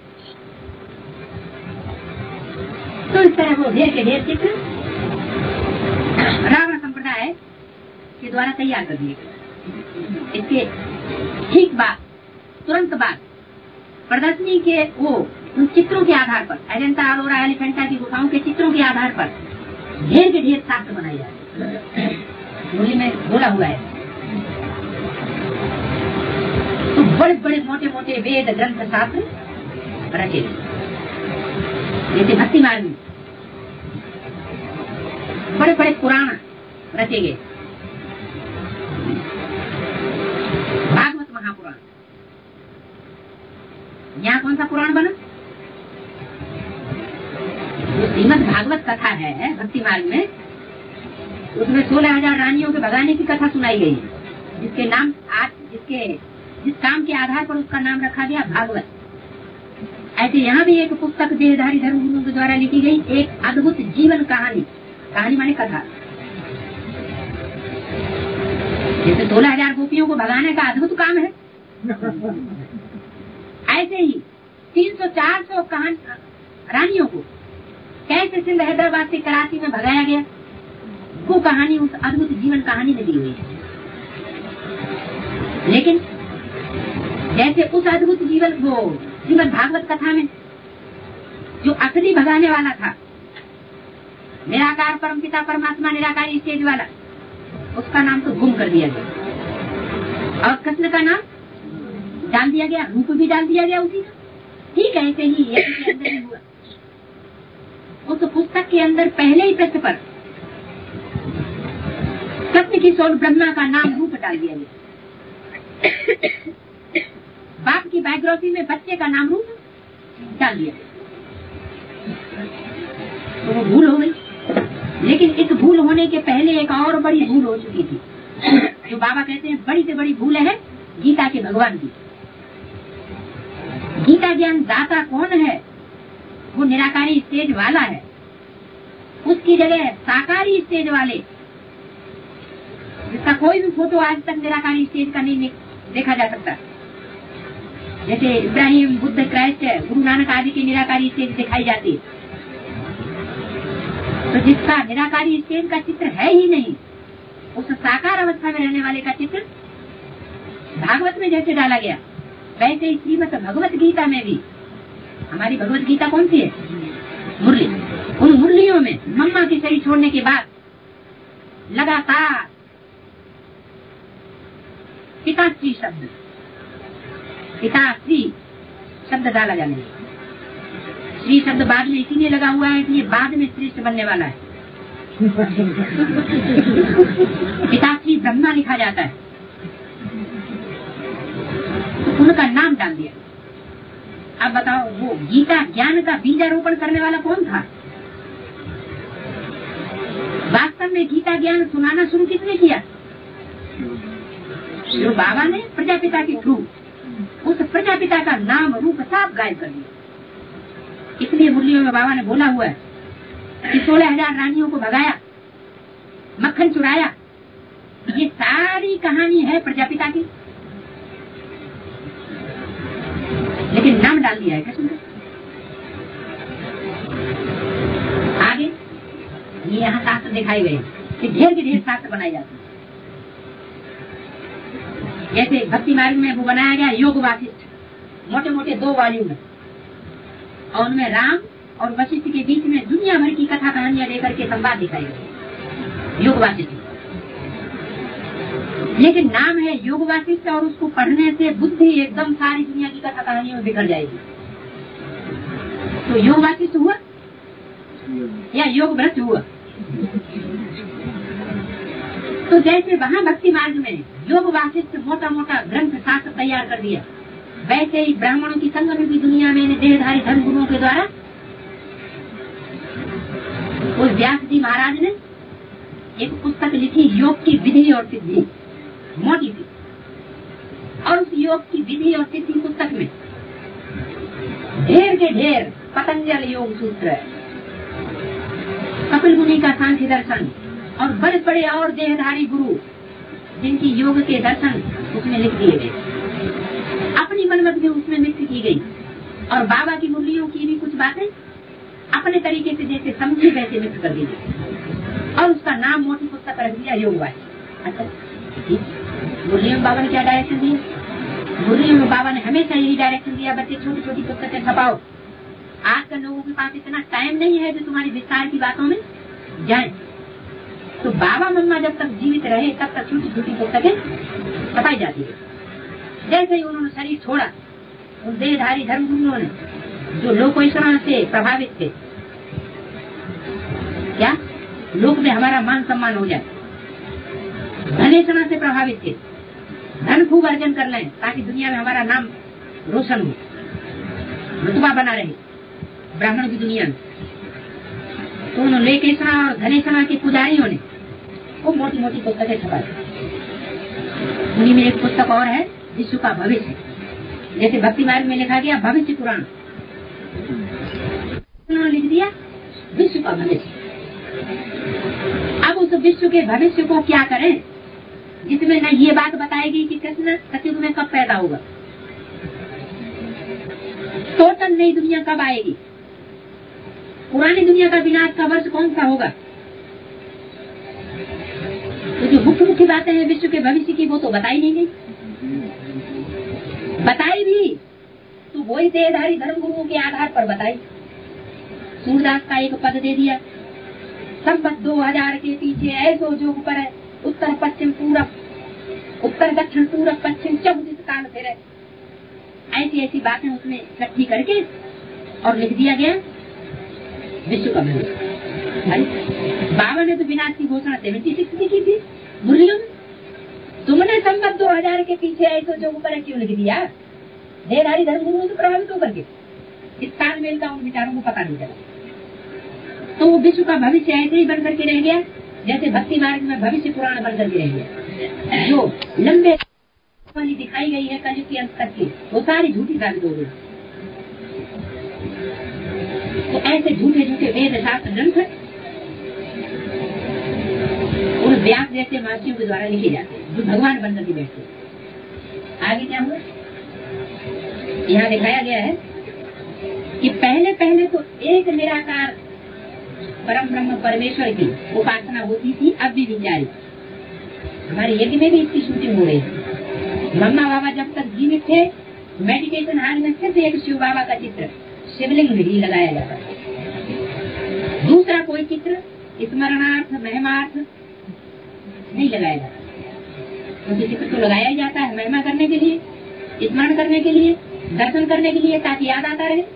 तो इस तरह वो ढेर के ढेर चित्र रावण संप्रदाय के द्वारा तैयार कर दिए गए। इसके ठीक बाद, तुरंत बाद प्रदर्शनी के वो उन चित्रों के आधार पर, अजंता अरोरा एलिफेंटा की गुफाओं के चित्रों के आधार पर ढेर के ढेर शास्त्र बनाए जाते। बोली में बोला हुआ है तो बड़े बड़े मोटे मोटे वेद ग्रंथ शास्त्र रचे, जैसे भक्ति मार्ग में बड़े बड़े पुराण रचे गए। भागवत महापुराण, यहाँ कौन सा पुराण बना? जो श्रीमद् भागवत कथा है भक्ति मार्ग में, उसमें 16,000 रानियों के भगाने की कथा सुनाई गई, जिसके नाम आज जिस काम के आधार पर उसका नाम रखा गया भागवत। ऐसे यहाँ भी एक पुस्तक देहधारी धर्मगुरुओं के द्वारा लिखी गई एक अद्भुत जीवन कहानी, कहानी माने कथा। जैसे 16,000 गोपियों को भगाने का अद्भुत काम है, ऐसे ही 300-400 रानियों को कैसे सिंध हैदराबाद से कराची में भगाया गया, वो कहानी उस अद्भुत जीवन कहानी में दी हुई है। लेकिन जैसे उस अद्भुत जीवन भागवत कथा में जो असली भगाने वाला था, निराकार परमपिता परमात्मा निराकारी स्टेज वाला, उसका नाम तो गुम कर दिया गया और कृष्ण का नाम डाल दिया गया, रूप भी डाल दिया गया उसी का। ठीक ऐसे ही के अंदर ही हुआ। उस पुस्तक के अंदर पहले ही पृष्ठ पर कृष्ण किशोर ब्रह्मा का नाम रूप डाल दिया गया। बाप की बायोग्राफी में बच्चे का नाम रूप डाल दिया, तो वो भूल हो गई। लेकिन इस भूल होने के पहले एक और बड़ी भूल हो चुकी थी, जो बाबा कहते हैं बड़ी से बड़ी भूल है गीता के भगवान की। गीता ज्ञान दाता कौन है? वो निराकारी स्टेज वाला है। उसकी जगह साकारी स्टेज वाले, जिसका कोई भी फोटो आज तक निराकारी स्टेज का नहीं देखा जा सकता, जैसे इब्राहिम, बुद्ध, क्राइस्ट, गुरु नानक आदि की निराकारी स्टेज दिखाई जाती है। तो जिसका निराकारी स्टेज का चित्र है ही नहीं, उस साकार अवस्था में रहने वाले का चित्र भागवत में जैसे डाला गया, वैसे ही श्रीमद् भगवत गीता में भी। हमारी भगवत गीता कौन सी है? मुरली। उन मुरलियों में मम्मा की शरीर छोड़ने के बाद लगातार पिताश्री शब्द, पिताश्री शब्द डाला जाने लगा। श्री शब्द बाद में इसीलिए लगा हुआ है कि ये बाद में श्रेष्ठ बनने वाला है। पिताश्री ब्रह्मा लिखा जाता है, तो उनका नाम डाल दिया। अब बताओ, वो गीता ज्ञान का बीजारोपण करने वाला कौन था? वास्तव में गीता ज्ञान सुनाना शुरू किसने किया? जो बाबा ने प्रजापिता के थ्रू उस प्रजापिता का नाम रूप साफ गायब कर दिया। इसलिए मुरलियों में बाबा ने बोला हुआ है कि 16,000 रानियों को भगाया, मक्खन चुराया, ये सारी कहानी है प्रजापिता की, लेकिन नाम डाल दिया है कृष्ण का। आगे ये यहाँ शास्त्र दिखाए गए कि ढेर के ढेर शास्त्र बनाए जाते हैं। जैसे भक्ति मार्ग में वो बनाया गया योग वासिष्ठ, मोटे मोटे 2 वॉल्यूम में, और उनमें राम और वशिष्ठ के बीच में दुनिया भर की कथा कहानियां लेकर के संवाद दिखाए गए, योग वासिष्ठ। लेकिन नाम है योग वासिष्ठ, और उसको पढ़ने से बुद्धि एकदम सारी दुनिया की कथा कहानियों में बिखर जाएगी। तो योग वासिष्ठ हुआ या योग भ्रष्ट हुआ? तो जैसे वहाँ भक्ति मार्ग में योग वासिष्ठ मोटा मोटा ग्रंथ शास्त्र तैयार कर दिया, वैसे ही ब्राह्मणों की संग में भी दुनिया में देहधारी धर्म गुरुओं के द्वारा उस व्यास जी महाराज ने एक पुस्तक लिखी, योग की विधि और सिद्धि, मोटी सी। और उस योग की विधि और सिद्धि पुस्तक में ढेर के ढेर पतंजल योग सूत्र, कपिल मुनि का सांख्य दर्शन और बड़े बड़े और देहधारी गुरु जिनकी योग के दर्शन उसमें लिख दिए गए। अपनी मनमत भी उसमें मिक्स की गई और बाबा की मुरलियों की भी कुछ बातें अपने तरीके से जैसे समझी वैसे मिक्स कर दी गई और उसका नाम मोटी पुस्तक रख दिया योगवाद। अच्छा, मुरलियों में बाबा ने क्या डायरेक्शन दिया? मुरलियों में बाबा ने हमेशा यही डायरेक्शन दिया, बच्चे छोटी छोटी पुस्तकें छपाओ। आजकल लोगों के पास इतना टाइम नहीं है जो तुम्हारी विस्तार की बातों में जाए, तो बाबा मम्मा जब तक जीवित रहे तब तक छोटी छोटी पुस्तकें छपाई जाती है। जैसे ही उन्होंने शरीर छोड़ा, उन देहधारी धर्म गुरुओं ने जो लोकोत्सव से प्रभावित थे, क्या लोक में हमारा मान सम्मान हो जाए, धनेशना से प्रभावित थे, धन खूब अर्जन कर लें ताकि दुनिया में हमारा नाम रोशन हो, रुतबा बना रहे ब्राह्मण की दुनिया में, तो उन्होंने लेकेशना और धनेशना के पुजारियों ने वो मोटी मोटी पुस्तकें छपा दी। उन्हीं में एक पुस्तक और है, विश्व का भविष्य, जैसे भक्ति मार्ग में लिखा गया भविष्य पुराण, उन्होंने लिख दिया विश्व का भविष्य। अब उस विश्व के भविष्य को क्या करें, जिसमें न ये बात बताएगी कि कृष्ण सतयुग में कब पैदा होगा, टोटल नई दुनिया कब आएगी, पुरानी दुनिया का विनाश का वर्ष कौन सा होगा। तो जो मुख्य मुख्य बातें हैं विश्व के भविष्य की वो तो बताई नहीं गई, बताई भी तो वही देहधारी धर्म गुरुओं के आधार पर बताई। सूरदास का एक पद दे दिया, संपत 2000 के पीछे ऐसो जोग पर है, उत्तर पश्चिम पूरब, उत्तर दक्षिण पूरब पश्चिम 24 काल फिर है। ऐसी ऐसी बातें उसमें इकट्ठी करके और लिख दिया गया विश्व का भविष्य। बाबा ने तो विनाश की घोषणा 76 की थी मुरलियों में, तुमने संपत 2000 के पीछे ऐसो जोग पर है क्यों लिख दिया? देहधारी धर्म गुरुओं से प्रभावित होकर के इस तालमेल का उन विचारों को पता नहीं चला, तो वो विश्व का भविष्य ऐसे ही बन करके रह गया जैसे भक्ति मार्ग में भविष्य पुराण बन करके रह गया। जो लंबे वाली दिखाई गई है कलयुग के अंत तक की, वो सारी झूठी साबित हो गई। तो ऐसे झूठे झूठे वेद शास्त्र ग्रंथ उन व्यास जैसे महर्षियों के द्वारा लिखे जाते हैं जो भगवान बनकर के बैठते। आगे क्या हुआ, यहाँ दिखाया गया है कि पहले पहले तो एक निराकार परम ब्रह्म परमेश्वर की उपासना होती थी, अब भी विचारी। हमारे यज्ञ में भी इसकी शूटिंग हो रही है। मम्मा बाबा जब तक जीवित थे, मेडिटेशन हॉल में सिर्फ एक शिव बाबा का चित्र शिवलिंग में ही लगाया जाता है, दूसरा कोई चित्र स्मरणार्थ महिमार्थ नहीं लगाया जाता। क्योंकि चित्र तो लगाया ही जाता है महिमा करने के लिए, स्मरण करने के लिए, दर्शन करने के लिए, ताकि याद आता रहे।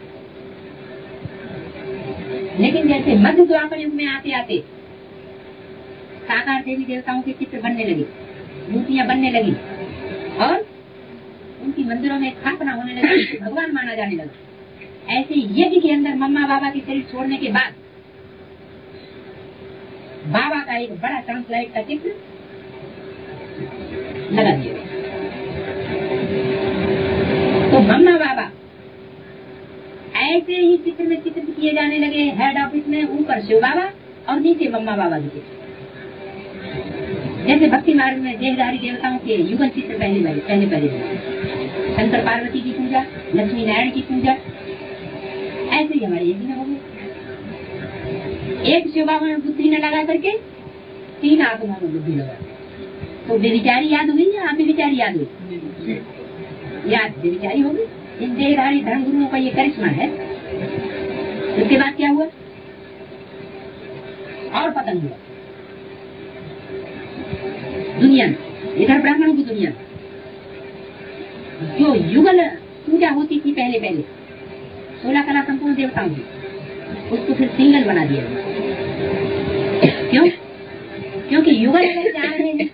लेकिन जैसे मध्य द्वापर युग में आते आते साकार देवी देवताओं के चित्र बनने लगे, मूर्तियां बनने लगी और उनकी मंदिरों में स्थापना होने लगी, भगवान माना जाने लगा। ऐसे यज्ञ के अंदर मम्मा बाबा की शरीर छोड़ने के बाद बाबा का एक बड़ा ट्रांसलाइट का चित्र लगा दिया। तो मम्मा बाबा ऐसे ही चित्र में चित्रित किए जाने लगे। हेड ऑफिस में ऊपर शिव बाबा और नीचे मम्मा बाबा के चित्र। जैसे भक्ति मार्ग में देहधारी देवताओं के युगल चित्र पहले शंकर पार्वती की पूजा, लक्ष्मी नारायण की पूजा, ऐसे ही हमारे यज्ञ में हो गए। एक शिव बाबा में बुद्धि न लगा करके 3 आत्माओं में बुद्धि लगा, तो बेविचारी याद हुई या बेविचारी याद हुई? याद बेविचारी हो गई। इन देहधारी धर्म गुरुओं का ये करिश्मा है। उसके बाद क्या हुआ और पतन हुआ दुनिया में, इधर ब्राह्मणों की दुनिया में जो युगल पूजा होती थी पहले 16 कला संपूर्ण देवताओं की, उसको फिर सिंगल बना दिया। क्यों? क्योंकि युगल अगर जा रहे हैं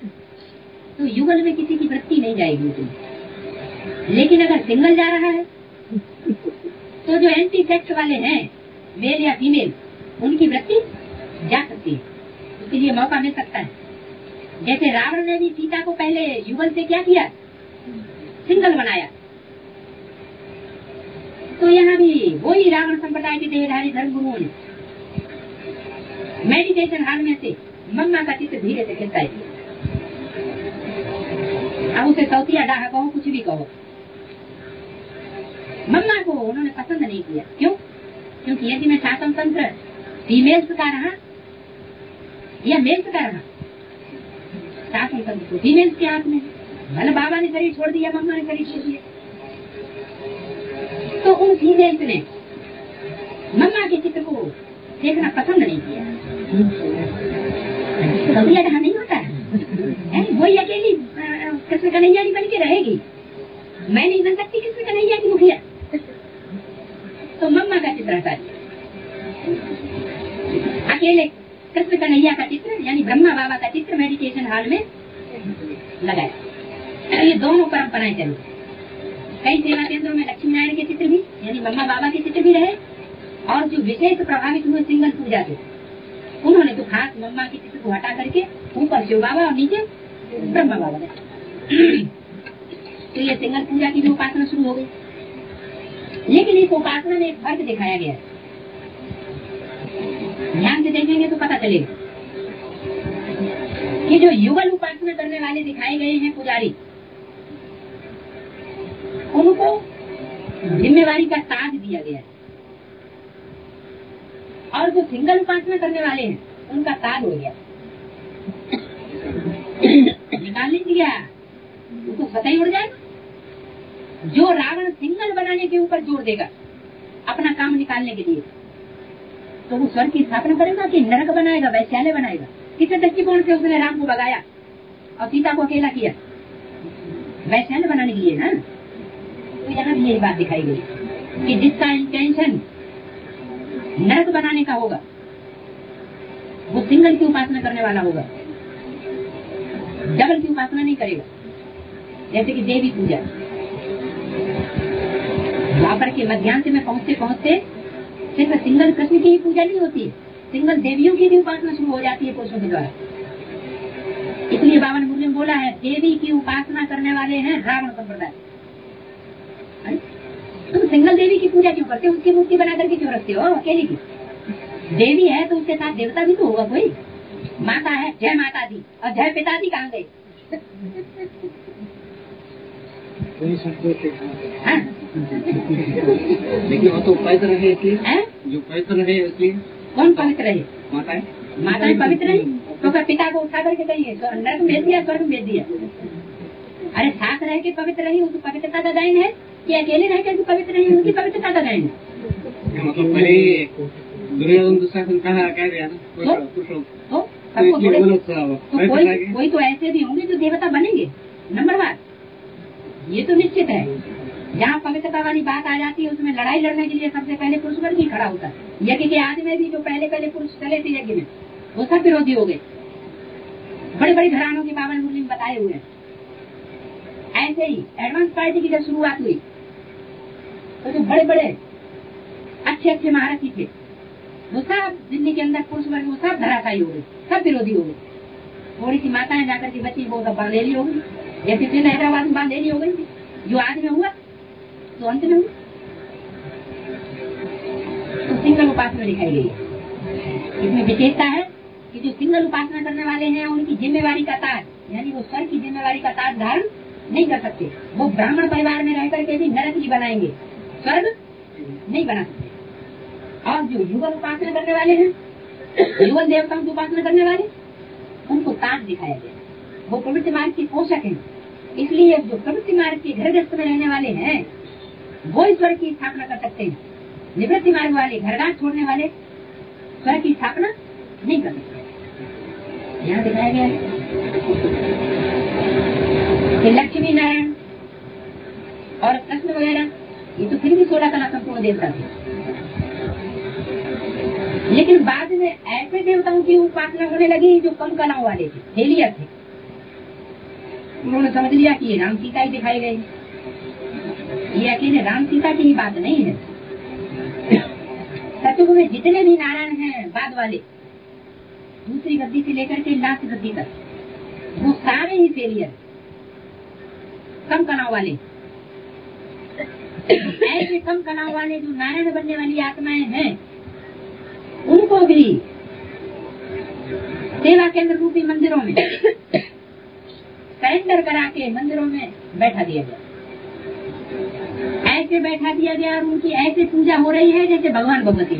युगल में किसी की वृत्ति नहीं जाएगी उसमें। लेकिन अगर सिंगल जा रहा है तो जो एंटी सेक्स वाले हैं, मेल या फीमेल, उनकी वृत्ति जा सकती है, उसके लिए मौका मिल सकता है। जैसे रावण ने भी सीता को पहले युगल से क्या किया, सिंगल बनाया। तो यहाँ भी वही रावण संप्रदाय के देहधारी धर्मगुरुओं ने मेडिटेशन हाल में से मम्मा का चित्र धीरे से खिंचाई। अब उसे सौतिया डाहा कहो, कुछ भी कहो, मम्मा को उन्होंने पसंद नहीं किया। क्यों? क्योंकि यदि मैं शासन तंत्र फीमेल्स का रहा या मेल्स का रहा, शासन तंत्र तो फीमेल्स के हाथ में। भले बाबा ने शरीर छोड़ दिया, मम्मा ने शरीर छोड़ दिया, तो उन फीमेल्स ने मम्मा के चित्र को देखना पसंद नहीं किया। सौतिया डाहा नहीं होता है, वही अकेली कृष्ण कन्हैया बन के रहेगी। मैं नहीं बन सकती कृष्ण कन्हैया की मुखिया, तो मम्मा का चित्र हटा अकेले कृष्ण कन्हैया का चित्र यानी ब्रह्मा बाबा का चित्र मेडिटेशन हॉल में लगाया। ये दोनों परंपराएं चली। कई सेवा केंद्रों में लक्ष्मी नारायण के चित्र भी यानी मम्मा बाबा के चित्र भी रहे, और जो विशेष प्रभावित हुए सिंगल पूजा से, उन्होंने तो खास मम्मा के चित्र को हटा करके ऊपर शिव बाबा और नीचे ब्रह्मा बाबा ने तो ये सिंगल पूजा की भी उपासना शुरू हो गई। लेकिन इस उपासना में एक फर्क दिखाया गया है, ध्यान से देखेंगे तो पता चलेगा कि जो युगल उपासना करने वाले दिखाए गए हैं पुजारी, उनको जिम्मेवारी का ताज दिया गया है, और जो सिंगल उपासना करने वाले हैं उनका ताज हो गया निकाल नहीं दिया, वो तो स्वतः ही उड़ जाएगा। जो रावण सिंगल बनाने के ऊपर जोर देगा अपना काम निकालने के लिए, तो वो स्वर्ग की स्थापना करेगा कि नरक बनाएगा, वैश्यालय बनाएगा? किस दृष्टिकोण से उसने राम को भगाया और सीता को अकेला किया? वैश्यालय बनाने के लिए ना। तो यहाँ भी यही बात दिखाई गई कि जिसका इंटेंशन नरक बनाने का होगा वो सिंगल की उपासना करने वाला होगा, डबल की उपासना नहीं करेगा। जैसे कि देवी पूजा, द्वापर के मध्यांश में पहुँचते पहुँचते सिर्फ सिंगल कृष्ण की ही पूजा नहीं होती है, सिंगल देवियों की भी उपासना शुरू हो जाती है पुरुषों के द्वारा। इसलिए बाबा ने मुझे बोला है, देवी की उपासना करने वाले हैं रावण संप्रदाय। तुम सिंगल देवी की पूजा क्यों करते हो? उसकी मूर्ति बना करके क्यों रखते हो अकेली की? देवी है तो उसके साथ देवता भी तो होगा कोई। माता है, जय माता दी, और जय पिताजी कहाँ गए? लेकिन वो तो पवित्र रहे इसलिए, जो पवित्र रहे इसलिए। कौन पवित्र रहे? माताएं। माताएं पवित्र रही तो क्या पिता को उठा करके कहिए नरक में भेज दिया, स्वर्ग में भेज दिया? अरे साथ रह के पवित्र रही, वो तो पवित्रता का गायन है कि अकेले रह कर पवित्र रही, उनकी पवित्रता का गायन है। मतलब पहले दुर्योधन दुशासन कहा कह दिया ना, तो कोई तो ऐसे भी होंगे जो देवता बनेंगे नंबर 1, ये तो निश्चित है। जहाँ पवित्रता वाली बात आ जाती है उसमें लड़ाई लड़ने के लिए सबसे पहले पुरुष वर्ग ही खड़ा होता है। यज्ञ के आदि में भी जो पहले पुरुष चले थे यज्ञ में, वो सब विरोधी हो गए। बड़े बड़े घरानों के बाबा मुरली में बताए हुए हैं। ऐसे ही एडवांस पार्टी की जब शुरुआत हुई तो जो बड़े बड़े अच्छे महारथी थे वो सब दिल्ली के अंदर पुरुष वर्ग वो सब धराशायी हो गए, सब विरोधी हो गए। थोड़ी सी माताएं जाकर के बच्ची को बांधेली हो गई, जैसे ट्रेन हैदराबाद में बांधेली हो गई थी। जो आज में हुआ तो अंत में हुआ। तो सिंगल उपासना दिखाई गई है। इसमें विशेषता है कि जो सिंगल उपासना करने वाले हैं उनकी जिम्मेवारी का ताज यानी वो स्वर्ग की जिम्मेवारी का ताज धारण नहीं कर सकते। वो ब्राह्मण परिवार में रह करके भी नरक ही बनाएंगे, स्वर्ग नहीं बना सकते। और जो युगल उपासना करने वाले हैं, युगल देवताओं की उपासना करने वाले, उनको ताज दिखाया गया। वो प्रवृत्ति मार्ग के पोषक हैं। इसलिए जो प्रवृत्ति मार्ग के घरग्रस्त में रहने वाले हैं वो स्वर्ग की स्थापना कर सकते हैं। निवृत्ति मार्ग वाले, घरगाट छोड़ने वाले स्वर्ग की स्थापना नहीं कर सकते। यहाँ दिखाया गया है कि लक्ष्मी नारायण और कृष्ण वगैरह ये तो फिर भी 16 कला संपूर्ण देवता थे। लेकिन बाद में ऐसे देवताओं की उपासना होने लगी जो कम कलाओं वाले थे, फेलियर थे। उन्होंने समझ लिया कि ये राम सीता ही दिखाए गए। ये अकेले राम सीता की ही बात नहीं है। सतयुग में जितने भी नारायण हैं बाद वाले, दूसरी गद्दी से लेकर के लास्ट गद्दी तक, वो सारे ही फेलियर, कम कनाव वाले। ऐसे कम कनाव वाले जो नारायण बनने वाली आत्माएं हैं, उनको भी सेवा केंद्र रूपी मंदिरों में सरेंडर करा के मंदिरों में बैठा दिया गया। ऐसे बैठा दिया गया और उनकी ऐसे पूजा हो रही है जैसे भगवान भगवती।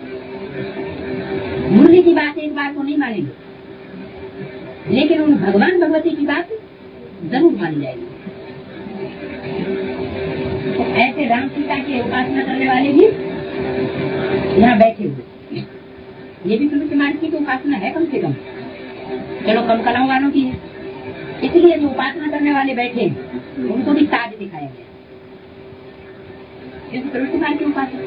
मुरली की बात एक बार को नहीं मानेंगे, लेकिन उन भगवान भगवती की बात जरूर मानी जाएगी। तो ऐसे राम सीता की उपासना करने वाले भी यहाँ बैठे हुए, ये भी तुलसी मार्ग की तो उपासना है कम से कम, चलो कम कलाओं वालों की है, इसलिए जो उपासना करने वाले बैठे उनको भी ताज दिखाया गया, क्योंकि तुलसी मार्ग की उपासना।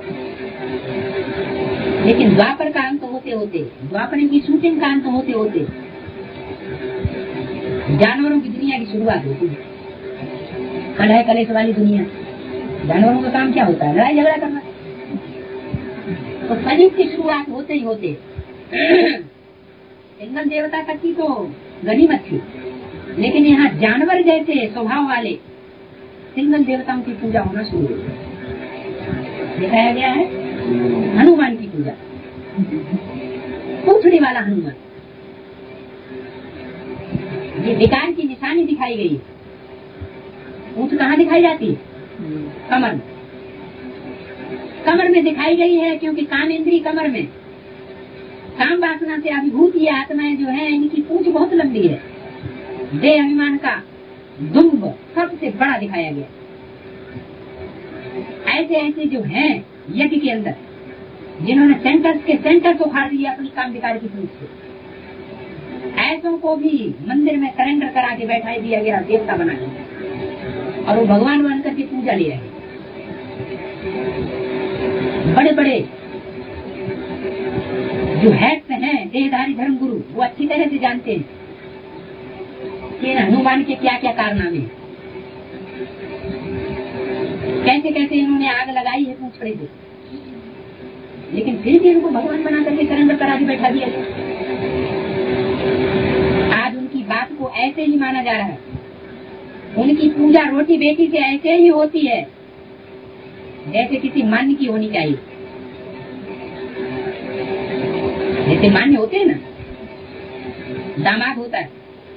लेकिन द्वापर का अंत होते होते, द्वापर की शूटिंग का अंत होते होते जानवरों की दुनिया की शुरुआत होती है। कलह कलेश वाली दुनिया, जानवरों का काम क्या होता है? लड़ाई झगड़ा करना। तो कलयुग की शुरुआत होते ही होते सिंगल देवता तक की तो गनीमत थी, लेकिन यहाँ जानवर जैसे स्वभाव वाले सिंगल देवताओं की पूजा होना शुरू हुई। दिखाया गया है हनुमान की पूजा, पूछड़ी वाला हनुमान। ये विकार की निशानी दिखाई गई। ऊँट कहाँ दिखाई जाती है? कमर में। कमर में दिखाई गई है क्योंकि काम इंद्री कमर में, काम वासना से अभिभूत ये आत्माएं जो है, इनकी पूंछ बहुत लंबी है। देह अभिमान का दुम्ब सबसे बड़ा दिखाया गया। ऐसे ऐसे जो हैं यज्ञ के अंदर, जिन्होंने सेंटर्स के सेंटर्स उखाड़ दिए अपनी काम विकार की पूंछ से, ऐसों को भी मंदिर में सरेंडर करा के बैठा दिया गया, देवता बना दिया, और वो भगवान बन करके पूजा ले रहे। बड़े बड़े जो हेड्स हैं, देहधारी धर्म गुरु, वो अच्छी तरह से जानते हैं कि हनुमान के क्या क्या कारनामे, कैसे कैसे इन्होंने आग लगाई है पूछड़े से, लेकिन फिर भी इनको भगवान बना करके सरेंडर करा के बैठा दिया। आज उनकी बात को ऐसे ही माना जा रहा है। उनकी पूजा रोटी बेटी से ऐसे ही होती है जैसे किसी मान्य की होनी चाहिए। जैसे मान्य होते हैं ना, दामाद होता है,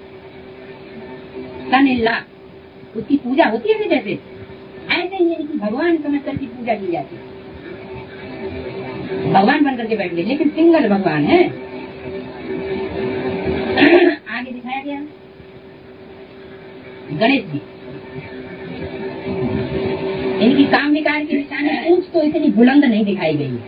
सन इन ला, उसकी पूजा होती है ना, जैसे ऐसे ही इनकी भगवान समझ करके पूजा की जाती है। भगवान बन करके बैठ गए, लेकिन सिंगल भगवान है। आगे दिखाया गया गणेश जी, इनकी काम विकार की निशानी पूंछ तो इतनी बुलंद नहीं दिखाई गई है,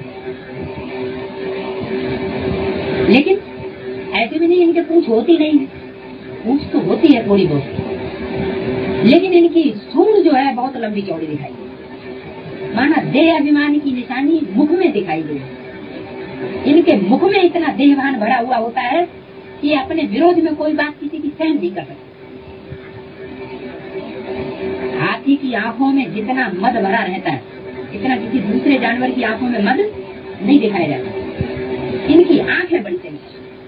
लेकिन ऐसे भी नहीं इनके पूंछ होती नहीं है, पूंछ तो होती है थोड़ी बहुत, लेकिन इनकी सूंड जो है बहुत लंबी चौड़ी दिखाई गई। माना देह अभिमान की निशानी मुख में दिखाई गई। इनके मुख में इतना देहभान भरा हुआ होता है कि अपने विरोध में कोई बात किसी की सहन नहीं कर सकते। हाथी की आंखों में जितना मद भरा रहता है, इतना किसी दूसरे जानवर की आंखों में मद नहीं दिखाया जाता। इनकी आंखें बड़ी तेज।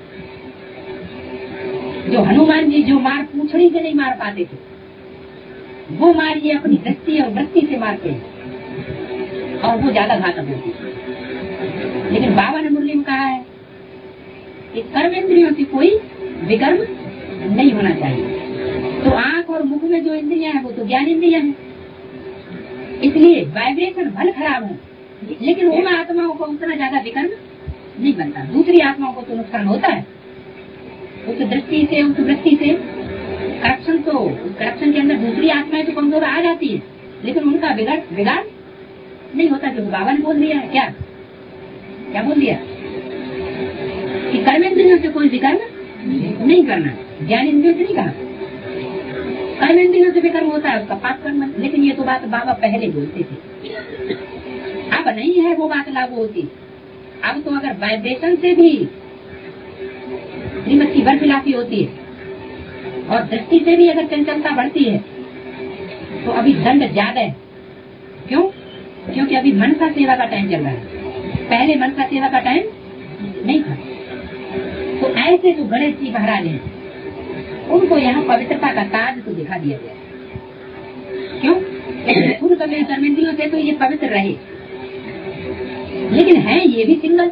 जो हनुमान जी जो मार पूंछड़ी से नहीं मार पाते थे, वो मार ये अपनी दृष्टि और वृत्ति से मारते हैं, और वो ज्यादा घातक होती है। लेकिन बाबा ने मुरली में कहा है कि कर्मेंद्रियों से कोई विकर्म नहीं होना चाहिए। तो आंख और मुख में जो इंद्रियां हैं वो तो ज्ञान इंद्रियां हैं, इसलिए वाइब्रेशन भले खराब हो, लेकिन उन आत्माओं को उतना ज्यादा विकर्म नहीं बनता। दूसरी आत्माओं को तो नुकसान होता है उस दृष्टि से, उस वृत्ति से। करप्शन तो, करप्शन के अंदर दूसरी आत्माएं तो कमजोर आ जाती है, लेकिन उनका बिगाड़ नहीं होता। क्योंकि बाबा ने बोल दिया है, क्या बोल दिया कि कर्मेंद्रियों से कोई विकर्म नहीं करना, ज्ञान इंद्रियों से नहीं कहा। कर्मेंद्रियों से विकर्म होता है उसका पाप कर्म, लेकिन ये तो बात बाबा पहले बोलते थे, अब नहीं है वो बात लागू होती। अब तो अगर वाइब्रेशन से भी श्रीमत की बरखिलाफी होती है और दृष्टि से भी अगर चंचलता बढ़ती है तो अभी दंड ज्यादा है। क्यों? क्योंकि अभी मनसा सेवा का टाइम चल रहा है, पहले मनसा सेवा का टाइम नहीं था। तो ऐसे जो गणेश जी महाराज हैं उनको यहाँ पवित्रता का ताज तो दिखा दिया गया। क्यों? खुद कभी कर्मेंद्रियों से तो ये पवित्र रहे, लेकिन है ये भी सिंगल।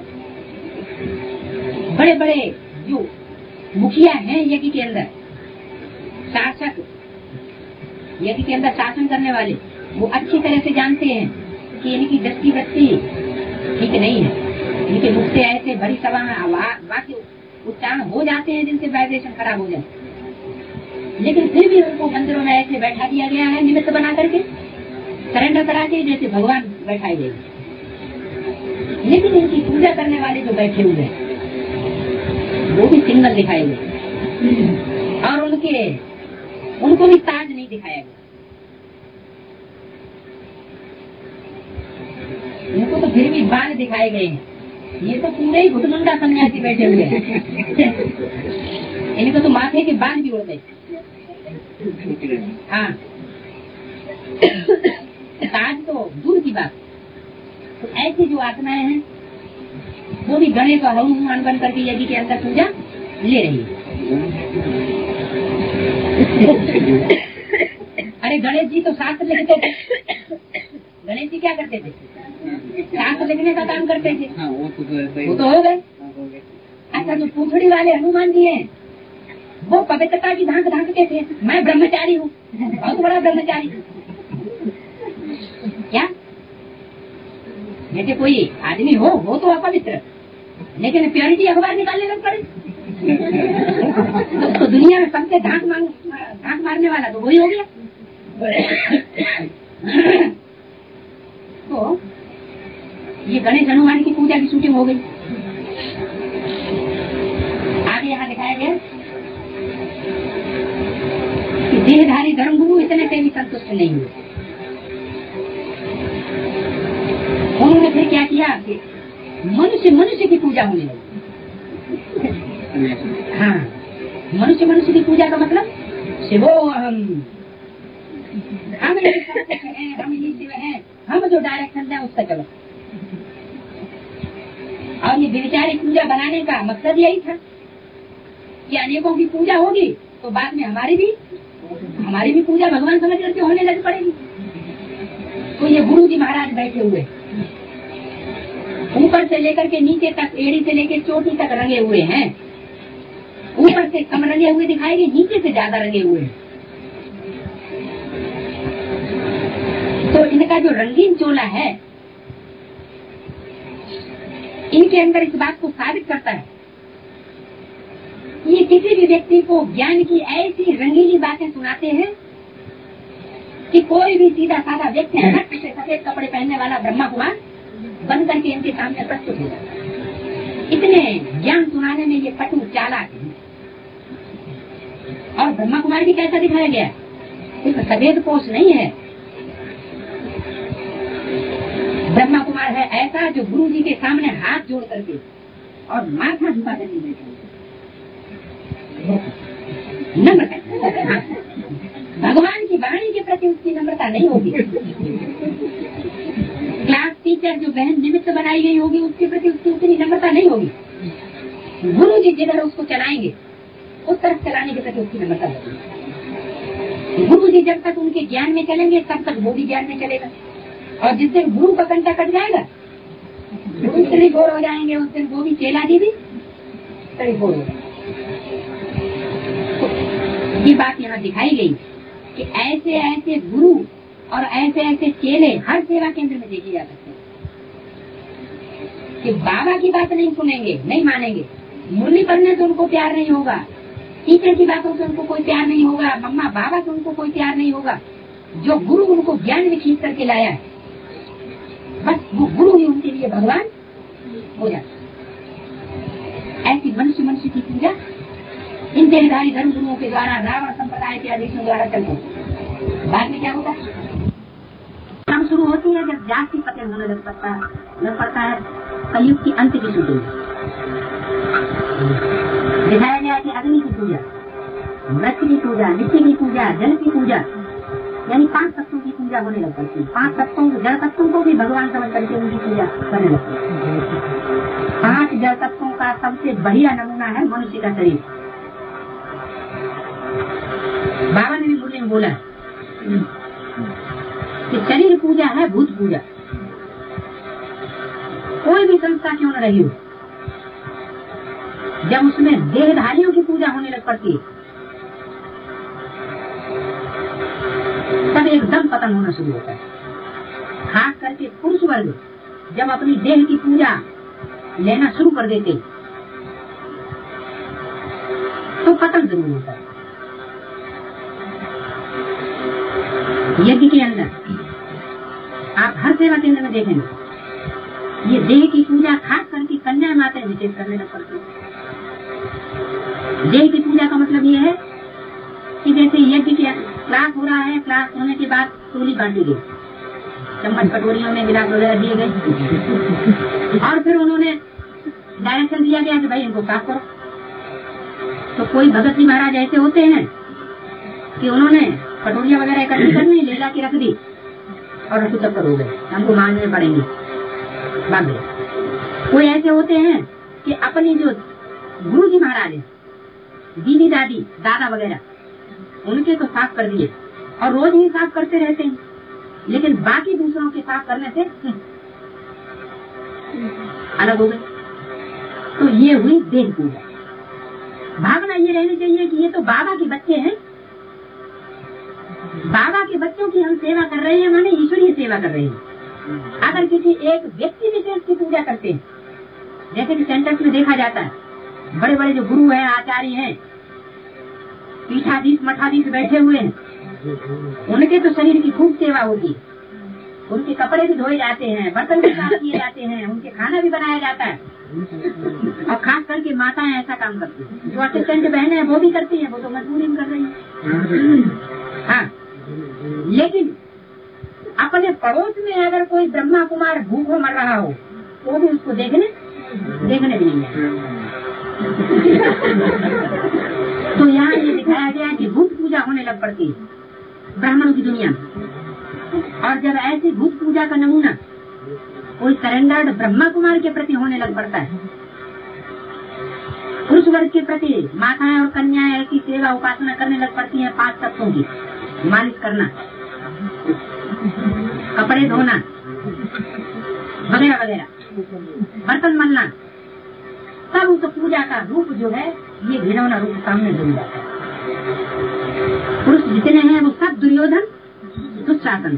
बड़े बड़े जो मुखिया हैं यज्ञ के अंदर, शासक, यज्ञ के अंदर शासन करने वाले, वो अच्छी तरह से जानते हैं कि इनकी दृष्टि वृत्ति ठीक नहीं है। इनके मुख से ऐसे बड़ी सभा में वाक्य उच्चारण हो जाते हैं जिनसे वाइब्रेशन खराब हो जाए, लेकिन फिर भी उनको मंदिरों में ऐसे बैठा दिया गया है निमित्त बना करके, सरेंडर करा के, जैसे भगवान बैठाए गए। लेकिन इनकी पूजा करने वाले जो बैठे हुए हैं वो भी सिंगल दिखाए गए और उनको भी ताज नहीं दिखाया गया। इनको तो फिर भी बाल दिखाए गए हैं। ये तो पूरे ही घुटमुंडा सन्यासी बैठे हुए हैं। इनको तो माथे के बाल भी उड़ गए। हाँ, ताज तो दूर की बात। तो ऐसी जो आत्माएं हैं वो भी गणेश और हनुमान बन करके यज्ञ के अंदर पूजा ले रही है। अरे गणेश जी तो शास्त्र लिखते थे। गणेश जी क्या करते थे? शास्त्र लिखने का काम करते थे। वो तो हो गए। अच्छा, जो पूछड़ी वाले हनुमान जी हैं वो पवित्रता की धाक धाकते थे। मैं ब्रह्मचारी हूँ, बहुत बड़ा ब्रह्मचारी। क्या? जैसे कोई आदमी हो तो अपवित्र, लेकिन प्योरिटी अखबार निकालने लग पड़े। तो दुनिया में सबसे धाक मारने वाला तो वही हो गया। तो ये गणेश हनुमान की पूजा की शूटिंग हो गई। आगे यहाँ दिखाया गया कि देहधारी धर्मगुरु इतने से भी संतुष्ट नहीं हुए। उन्होंने फिर क्या किया कि मनुष्य की पूजा होने लगी। हाँ, मनुष्य की पूजा का मतलब शिवो हम ये शिव हैं, हम जो डायरेक्शन दें उसका चलो। और ये व्यभिचारिक पूजा बनाने का मकसद यही था कि अनेकों की पूजा होगी तो बाद में हमारी भी पूजा भगवान समझ करके होने लग पड़ेगी। तो ये गुरु जी महाराज बैठे हुए ऊपर से लेकर के नीचे तक, एड़ी से लेकर चोटी तक रंगे हुए हैं। ऊपर से कम रंगे हुए दिखाएंगे, नीचे से ज्यादा रंगे हुए हैं। तो इनका जो रंगीन चोला है इनके अंदर इस बात को साबित करता है ये किसी भी व्यक्ति को ज्ञान की ऐसी रंगीली बातें सुनाते हैं कि कोई भी सीधा साधा व्यक्ति हट से सफेद कपड़े पहनने वाला ब्रह्मा कुमार बन करके इनके सामने प्रस्तुत हो जाता है। इतने ज्ञान सुनाने में ये पटु चालाक है। और ब्रह्मा कुमार भी कैसा दिखाया गया? एक सफेद पोष नहीं है। ब्रह्मा कुमार है ऐसा जो गुरु जी के सामने हाथ जोड़ करके और माथा झुका करके बैठा नम्रता। भगवान की वाणी के प्रति उसकी नम्रता नहीं होगी। क्लास टीचर जो बहन निमित्त बनाई गई होगी उसके प्रति उसकी उतनी नम्रता नहीं होगी। गुरु जी जिधर उसको चलाएंगे उस तरफ चलाने के प्रति उसकी नम्रता होगी। गुरु जी जब तक उनके ज्ञान में चलेंगे तब तक वो भी ज्ञान में चलेगा। और जिस दिन गुरु का कंटा कट जाएगा उस दिन बोर हो जाएंगे, उस दिन वो भी चेला जी भी तड़ी बोर हो जाएंगे। ये बात यहाँ दिखाई गई कि ऐसे ऐसे गुरु और ऐसे ऐसे चेले हर सेवा केंद्र में देखे जा सकते हैं कि बाबा की बात नहीं सुनेंगे, नहीं मानेंगे, मुरली पढ़ने से उनको प्यार नहीं होगा, टीचर की बातों से उनको कोई प्यार नहीं होगा, मम्मा बाबा से उनको कोई प्यार नहीं होगा। जो गुरु उनको ज्ञान में खींच करके लाया है बस वो गुरु ही उनके लिए भगवान हो जाता। ऐसी मनुष्य की पूजा इन देहधारी धर्म गुरुओं के द्वारा रावण संप्रदाय के आदेशों द्वारा चलती। बाद में क्या होता है? काम शुरू होती है जब जाति पतन होने लग पड़ता है कलयुग की अंत की शूटिंग। दिखाया गया कि अग्नि की पूजा वृक्ष की पूजा, मिट्टी की पूजा, जल की पूजा, यानी 5 तत्वों की पूजा होने लग पड़ती है। 5 तत्वों, जड़ तत्वों को भी भगवान समझ करके उनकी पूजा करने लगती है। 5 जड़ तत्वों का सबसे बढ़िया नमूना है मनुष्य का शरीर। बाबा ने भी मुरली में बोला कि शरीर पूजा है भूत पूजा। कोई भी संस्था क्यों न रही हो, जब उसमें देहधारियों की पूजा होने लग पड़ती है तब एकदम पतन होना शुरू होता है। खास करके पुरुष वर्ग जब अपनी देह की पूजा लेना शुरू कर देते तो पतन जरूर होता है। यज्ञ के अंदर आप हर सेवा केंद्र में देखेंगे, ये देह की पूजा खास करके कन्या माताएं विशेष करने लग पड़ती है। देह की पूजा का मतलब ये है कि जैसे यज्ञ की क्लास हो रहा है, क्लास होने के बाद टोली बांटी गई, चम्मच कटोरियों में गिलास वगैरह दिए गए और फिर उन्होंने डायरेक्शन दिया गया कि भाई इनको साफ करो। तो कोई भगत जी महाराज ऐसे होते हैं कि उन्होंने कटोरियां वगैरह इकट्ठी करनी, ले ला के रख दी और रफू चक्कर हो गए, हमको मांगने पड़ेंगे बांध गए। कोई ऐसे होते हैं कि अपनी जो गुरु जी महाराज है, दीदी दादी दादा वगैरह, उनके तो साफ कर दिए और रोज ही साफ करते रहते हैं, लेकिन बाकी दूसरों के साफ करने से अलग हो गए। तो ये हुई देह पूजा। भावना ये रहनी चाहिए कि ये तो बाबा के बच्चे हैं, बाबा के बच्चों की हम सेवा कर रहे हैं, माने ईश्वरीय सेवा कर रहे हैं। अगर किसी एक व्यक्ति विशेष की पूजा करते हैं, जैसे कि सेंटर्स में देखा जाता है, बड़े बड़े जो गुरु हैं, आचार्य हैं, पीठाधीश मठाधीश बैठे हुए हैं, उनके तो शरीर की खूब सेवा होती है, उनके कपड़े भी धोए जाते हैं, बर्तन भी साफ किए जाते हैं, उनके खाना भी बनाया जाता है। और खास करके माताएं ऐसा काम करती हैं, जो असिस्टेंट बहनें हैं वो भी करती हैं, वो तो मजबूरी में कर रही है। हाँ, लेकिन अपने पड़ोस में अगर कोई ब्रह्मा कुमार भूखों मर रहा हो तो भी उसको देखने भी नहीं है। तो यहाँ ये दिखाया गया कि भूत पूजा होने लग पड़ती है ब्राह्मणों की दुनिया में। और जब ऐसी भूत पूजा का नमूना कोई सरेंडर्ड ब्रह्मा कुमार के प्रति होने लग पड़ता है, पुरुष वर्ग के प्रति माताएं और कन्याएं ऐसी सेवा उपासना करने लग पड़ती हैं 5 तत्वों की, मालिश करना, कपड़े धोना वगैरह वगैरह, बर्तन मलना, तब उस पूजा का रूप जो है ये घिनौना रूप सामने जरूर आता है। पुरुष जितने हैं वो सब दुर्योधन दुशासन,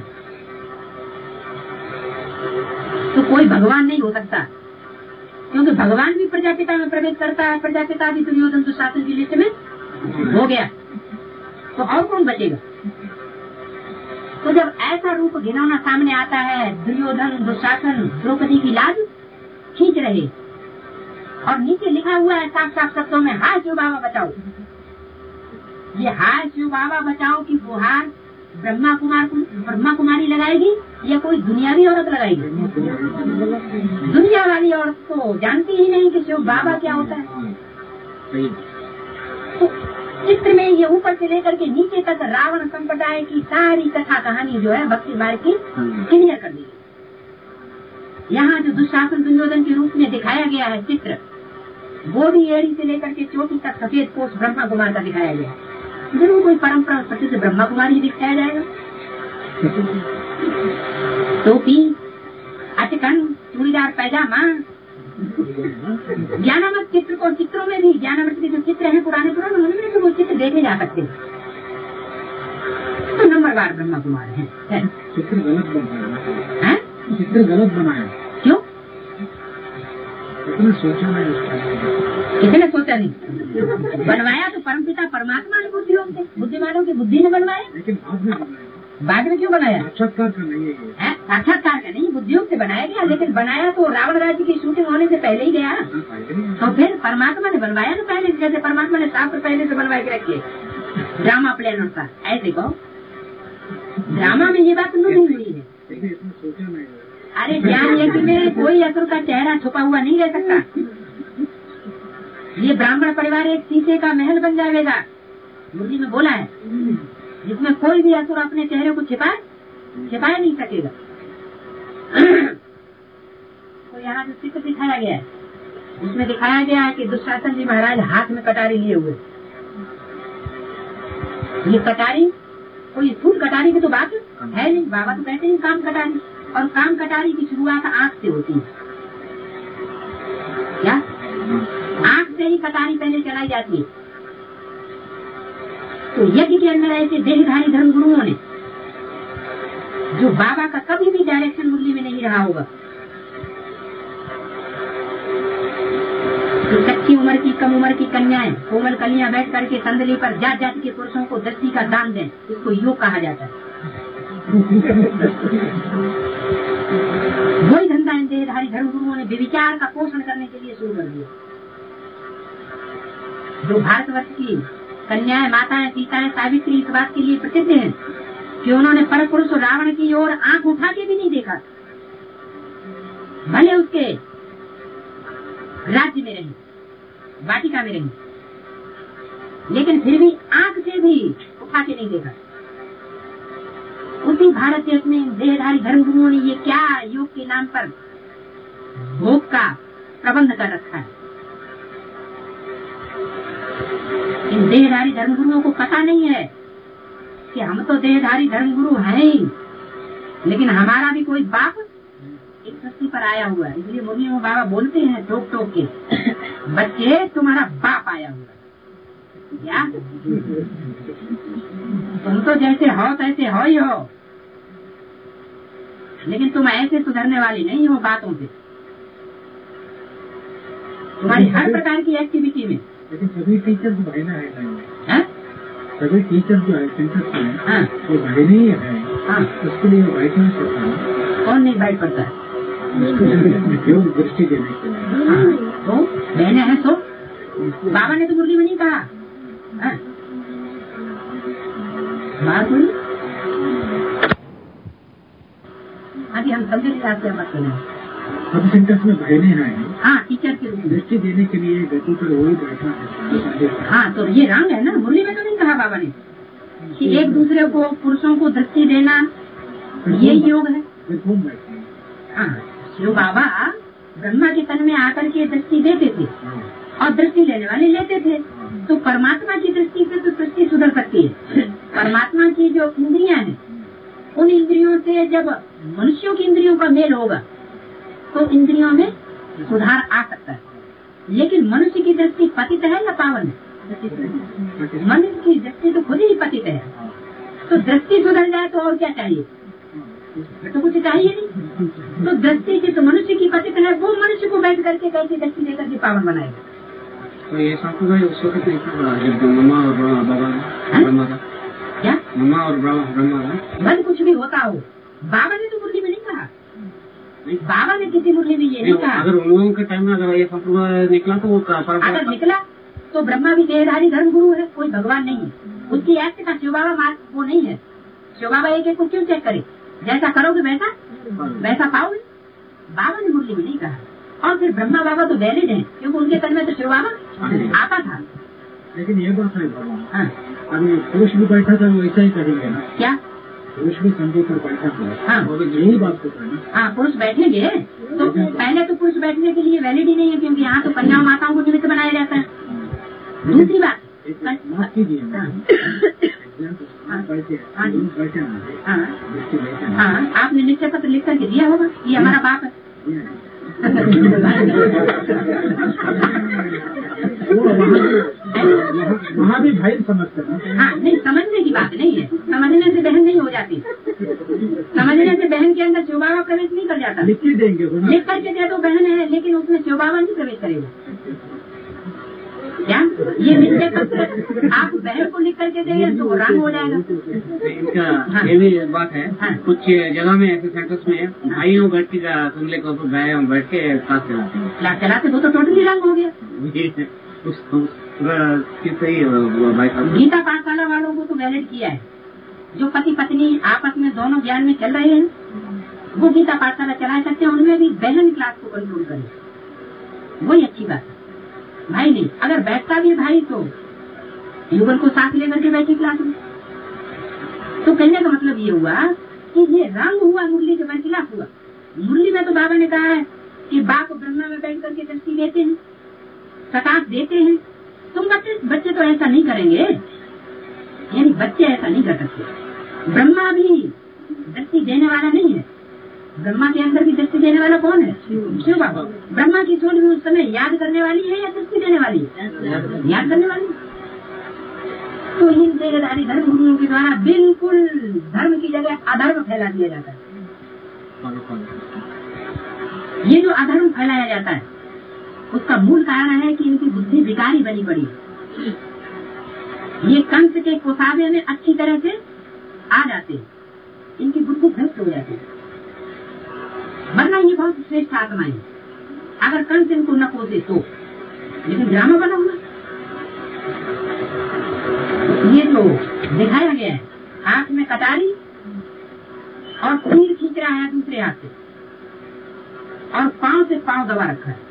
तो कोई भगवान नहीं हो सकता, क्योंकि भगवान भी प्रजापिता में प्रवेश करता है, प्रजापिता भी दुर्योधन दुशासन की लिस्ट में हो गया, तो और कौन बचेगा। तो जब ऐसा रूप घिनौना सामने आता है, दुर्योधन दुशासन द्रौपदी की लाज खींच रहे और नीचे लिखा हुआ है साफ साफ शब्दों में, हाय शिव बाबा बचाओ। ये हाय शिव बाबा बचाओ की गुहार ब्रह्मा कुमारी लगाएगी या कोई दुनियावी औरत लगाएगी? दुनिया वाली औरत तो जानती ही नहीं कि शिव बाबा क्या होता है। तो चित्र में ये ऊपर से लेकर के नीचे तक रावण संप्रदाय की सारी कथा कहानी जो है भक्ति मार्ग की क्लियर कर दी गई। यहाँ जो दुशासन दुर्योधन के रूप में दिखाया गया है चित्र, वो भी एड़ी से लेकर के चोटी तक सफेद पोष ब्रह्मा कुमार का दिखाया गया। जरूर कोई परंपरा प्रसिद्ध ब्रह्मा कुमारी दिखाया जाएगा। टोपी, अचकन, चूड़ीदार पैजामा, ज्ञानामृत चित्र को, चित्रों में भी ज्ञानामृत के जो चित्र हैं पुराने उनमें तो वो चित्र देखे जा सकते हैं। तो नंबरवार ब्रह्मा कुमार है। चित्र गलत बनाया है, चित्र गलत बनाया क्यों? इतना सोचा नहीं, किसने सोचा नहीं? बनवाया तो परमपिता परमात्मा ने बुद्धिमानों की बुद्धि ने बनवाया। लेकिन बाद में क्यों बनाया? साक्षात्कार का नहीं है, साक्षात्कार का नहीं, बुद्धियोग से बनाया गया। लेकिन बनाया तो रावण राज्य की शूटिंग होने से पहले ही गया। तो फिर परमात्मा ने बनवाया ना पहले, जैसे परमात्मा ने शास्त्र पहले से बनवा के रखे, ड्रामा प्लान अनुसार। ऐसे कहो, ड्रामा में ये बात नहीं हुई है। सोचा नहीं। अरे ज्ञान यज्ञ में कोई असुर का चेहरा छुपा हुआ नहीं रह सकता। ये ब्राह्मण परिवार एक शीशे का महल बन जाएगा मुरली में बोला है, जिसमें कोई भी असुर अपने चेहरे को छिपा नहीं सकेगा। तो यहाँ जो चित्र दिखाया गया है, उसमें दिखाया गया है कि दुशासन जी महाराज हाथ में कटारी लिए हुए। ये कटारी कोई स्थूल कटारी की तो बात है नहीं। बाबा तो कहते हैं काम कटारी, और काम कटारी की शुरुआत आंख से होती है। क्या आंख से ही कटारी पहले चलाई जाती है। तो यज्ञ के अंदर ऐसे देहधारी धर्म गुरुओं ने, जो बाबा का कभी भी डायरेक्शन मुरली में नहीं रहा होगा, तो कच्ची उम्र की कम उम्र की कन्याएं कोमल कलियां बैठ करके संदली पर जात जाति के पुरुषों को दस्ती का दान दें, इसको योग कहा जाता है। वही धंधा इन देहधारी धर्म गुरुओं ने विचार का पोषण करने के लिए शुरू कर दिया। जो भारतवर्ष की कन्याएं, माताएं, सीताएं, सावित्री इस बात के लिए प्रसिद्ध हैं कि उन्होंने पर पुरुष रावण की ओर आंख उठा के भी नहीं देखा, भले उसके राज्य में रही, वाटिका में रही, लेकिन फिर भी आंख से भी उठा के नहीं देखा। उसी भारत देश में देहधारी धर्म गुरुओं ने ये क्या योग के नाम पर भोग का प्रबंध कर रखा है। इन देहधारी धर्म गुरुओं को पता नहीं है कि हम तो देहधारी धर्म गुरु हैं ही, लेकिन हमारा भी कोई बाप इस सृष्टि पर आया हुआ है। इसलिए मुरली में बाबा बोलते हैं टोक टोक के, बच्चे तुम्हारा बाप आया हुआ है। क्या तुम तो जैसे हो तैसे हो ही हो, लेकिन तुम ऐसे सुधरने वाली नहीं हो बातों से। तुम्हारी हर प्रकार की एक्टिविटी में। लेकिन सभी टीचर जो भाई ना है, सभी टीचर जो है टीचर है वो भाई नहीं है। उसके लिए वाइट नहीं पड़ता है। कौन नहीं वाइट पड़ता है? दृष्टि देने के लिए। तो बहने हैं तो बाबा ने तो मुरली में नहीं कहा। बात हुई अभी हम समझे हिसाब से बात करें। सब सेंटर्स में बहने हैं। हाँ, टीचर के रूप में दृष्टि देने के लिए गति पर वही बैठा है। हाँ, तो ये रंग है ना। मुरली में तो नहीं कहा बाबा ने कि एक दूसरे को पुरुषों को दृष्टि देना ये योग है। हाँ, जो बाबा ब्रह्मा के तन में आकर के दृष्टि देते थे और दृष्टि लेने वाले लेते थे, तो परमात्मा की दृष्टि से तो सृष्टि सुधर सकती है। परमात्मा की जो इंद्रियां हैं, उन इंद्रियों से जब मनुष्यों की इंद्रियों का मेल होगा तो इंद्रियों में सुधार आ सकता है। लेकिन मनुष्य की दृष्टि पतित है या पावन है? मनुष्य की दृष्टि तो खुद ही पतित है। तो दृष्टि सुधर जाए तो और क्या चाहिए? तो कुछ चाहिए नहीं। तो दृष्टि की तो मनुष्य की पतित है, वो मनुष्य को बैठ करके कैसे दृष्टि देकर के पावन बनाएगा। तो ये संप्रदाय उस वक्त नहीं था जब मम्मा और बाबा ब्रह्मा का क्या मम्मा और ब्रह्मा का मन कुछ भी होता हो, बाबा ने तो मुरली में नहीं कहा। बाबा ने किसी मुरली में ये नहीं कहा। अगर उन लोगों के टाइम में अगर ये संप्रदाय निकला तो वो अगर निकला तो ब्रह्मा भी देहधारी धर्म गुरु है, कोई भगवान नहीं है। उसकी एक्ट का शिव बाबा मार्ग वो नहीं है। शिव बाबा एक एक को क्यों चेक करे? जैसा करोगे वैसा पाओगे। बाबा ने मुरली में नहीं कहा। और फिर ब्रह्मा बाबा तो वैलिड है, क्योंकि उनके तन में तो शिव बाबा आता था। लेकिन ये बात है भगवान, अभी पुरुष भी बैठा था वैसा ही करेंगे ना? क्या पुरुष भी संजय पर बैठा था? हाँ, वो तो यही बात कर रहे हैं। हाँ, पुरुष बैठेंगे तो पहले तो पुरुष बैठने के लिए वैलिड ही नहीं है, क्योंकि यहाँ तो कन्याओं माताओं को निमित्त बनाया जाता है। दूसरी बात माफ कीजिए, हाँ, आपने निश्चय पत्र लिख करके दिया होगा, ये हमारा बाप है। वहाँ भी भाई समझते हैं। हाँ, नहीं, समझने की बात नहीं है। समझने से बहन नहीं हो जाती। समझने से बहन के अंदर शिव बाबा प्रवेश नहीं कर जाता। लिख के देंगे, लिख करके दे दो बहन है, लेकिन उसमें शिव बाबा नहीं प्रवेश करेगा। क्या ये निश्चय पत्र आप बहन को लिख करके देंगे तो वो रंग हो जाएगा। इनका ये भी बात है। कुछ जगह में ऐसे सेंटर्स में भाइयों बैठ के सुनले को बैठ के क्लास चलाते वो तो टोटली रंग हो गया। गीता पाठशाला वालों को तो वैलिड किया है। जो पति पत्नी आपस में दोनों ज्ञान में चल रहे हैं, वो गीता पाठशाला चला सकते हैं। उनमें भी बहन क्लास को कंट्रोल करें, वही अच्छी बात है। भाई नहीं, अगर बैठता भी भाई तो युगल को साथ लेकर के बैठी क्लास में। तो कहने का मतलब ये हुआ कि ये रंग हुआ मुरली के बरखिलाफ हुआ। मुरली में तो बाबा ने कहा है कि बाप ब्रह्मा में बैठ करके दृष्टि देते हैं, प्रकाश देते हैं। तुम बच्चे तो ऐसा नहीं करेंगे, यानी बच्चे ऐसा नहीं कर सकते। ब्रह्मा भी दृष्टि देने वाला नहीं है, ब्रह्मा के अंदर भी दृष्टि देने वाला कौन है? शिव बाबा। ब्रह्मा की सोच उस समय याद करने वाली है या दृष्टि देने वाली है? याद करने वाली। तो इन देहधारी धर्म गुरुओं के द्वारा बिल्कुल धर्म की जगह अधर्म फैला दिया जाता है। ये जो अधर्म फैलाया जाता है उसका मूल कारण है कि इनकी बुद्धि विकारी बनी पड़ी है। ये कंस के कोसाबे में अच्छी तरह से आ जाते हैं, इनकी बुद्धि भ्रष्ट हो जाती है। वरना ये बहुत श्रेष्ठ आत्मा है, अगर कंस इनको न कोसे तो, लेकिन ड्रामा बना हुआ। ये जो दिखाया गया है, हाथ में कटारी और तीर खींच रहा है दूसरे हाथ से, और पांव से पांव दबा रखा है।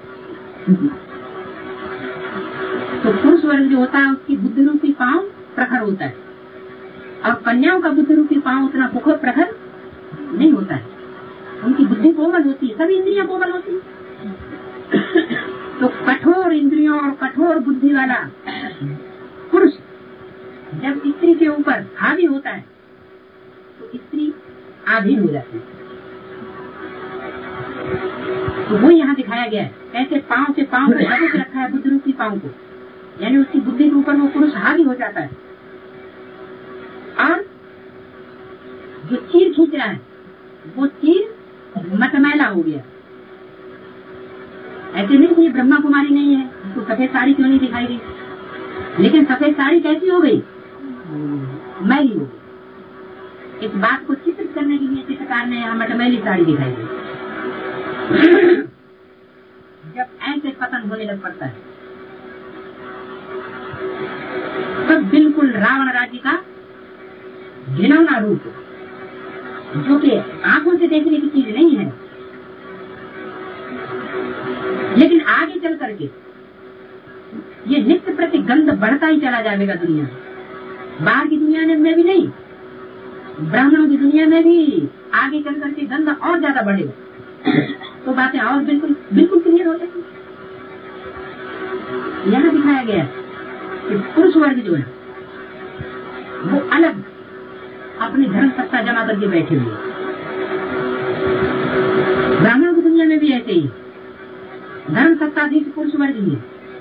तो पुरुष वर्ग जो होता है उसकी बुद्धि रूपी पांव प्रखर होता है, और कन्याओं का बुद्धि रूपी पांव उतना प्रखर नहीं होता है। उनकी बुद्धि कोमल होती है, सभी इंद्रियां कोमल होती है। तो कठोर इंद्रियों और कठोर बुद्धि वाला पुरुष जब स्त्री के ऊपर हावी होता है तो स्त्री आधीन हो जाती है। तो वो यहाँ दिखाया गया है, कैसे पांव से पांव को दबा रखा है, बुद्धि रूपी पांव को, यानी उसकी बुद्धि के ऊपर वो पुरुष हावी हो जाता है। और जो चीर खींच रहा है वो चीर मटमैला हो गया। ऐसे नहीं कि ये ब्रह्मा कुमारी नहीं है, तो सफेद साड़ी क्यों नहीं दिखाई गई, लेकिन सफेद साड़ी कैसी हो गई? मैली हो गई। इस बात को चित्रित करने के लिए चित्रकार ने यहाँ मटमैली साड़ी दिखाई गई। जब ऐसे पतन होने लग पड़ता है तब बिल्कुल रावण राज्य का घिनौना रूप, जो कि आंखों से देखने की चीज नहीं है, लेकिन आगे चल करके ये नित्य प्रति गंध बढ़ता ही चला जाएगा दुनिया में। बाहर की दुनिया में भी नहीं, ब्राह्मणों की दुनिया में भी आगे चल करके गंध और ज्यादा बढ़ेगा। तो बातें और बिल्कुल बिल्कुल क्लियर हो जाएगी। यहाँ दिखाया गया है कि पुरुष वर्ग जो है वो अलग अपनी धर्म सत्ता जमा करके बैठे हुए। ब्राह्मणों की दुनिया में भी ऐसे ही धर्म सत्ताधीश पुरुष वर्ग ही है।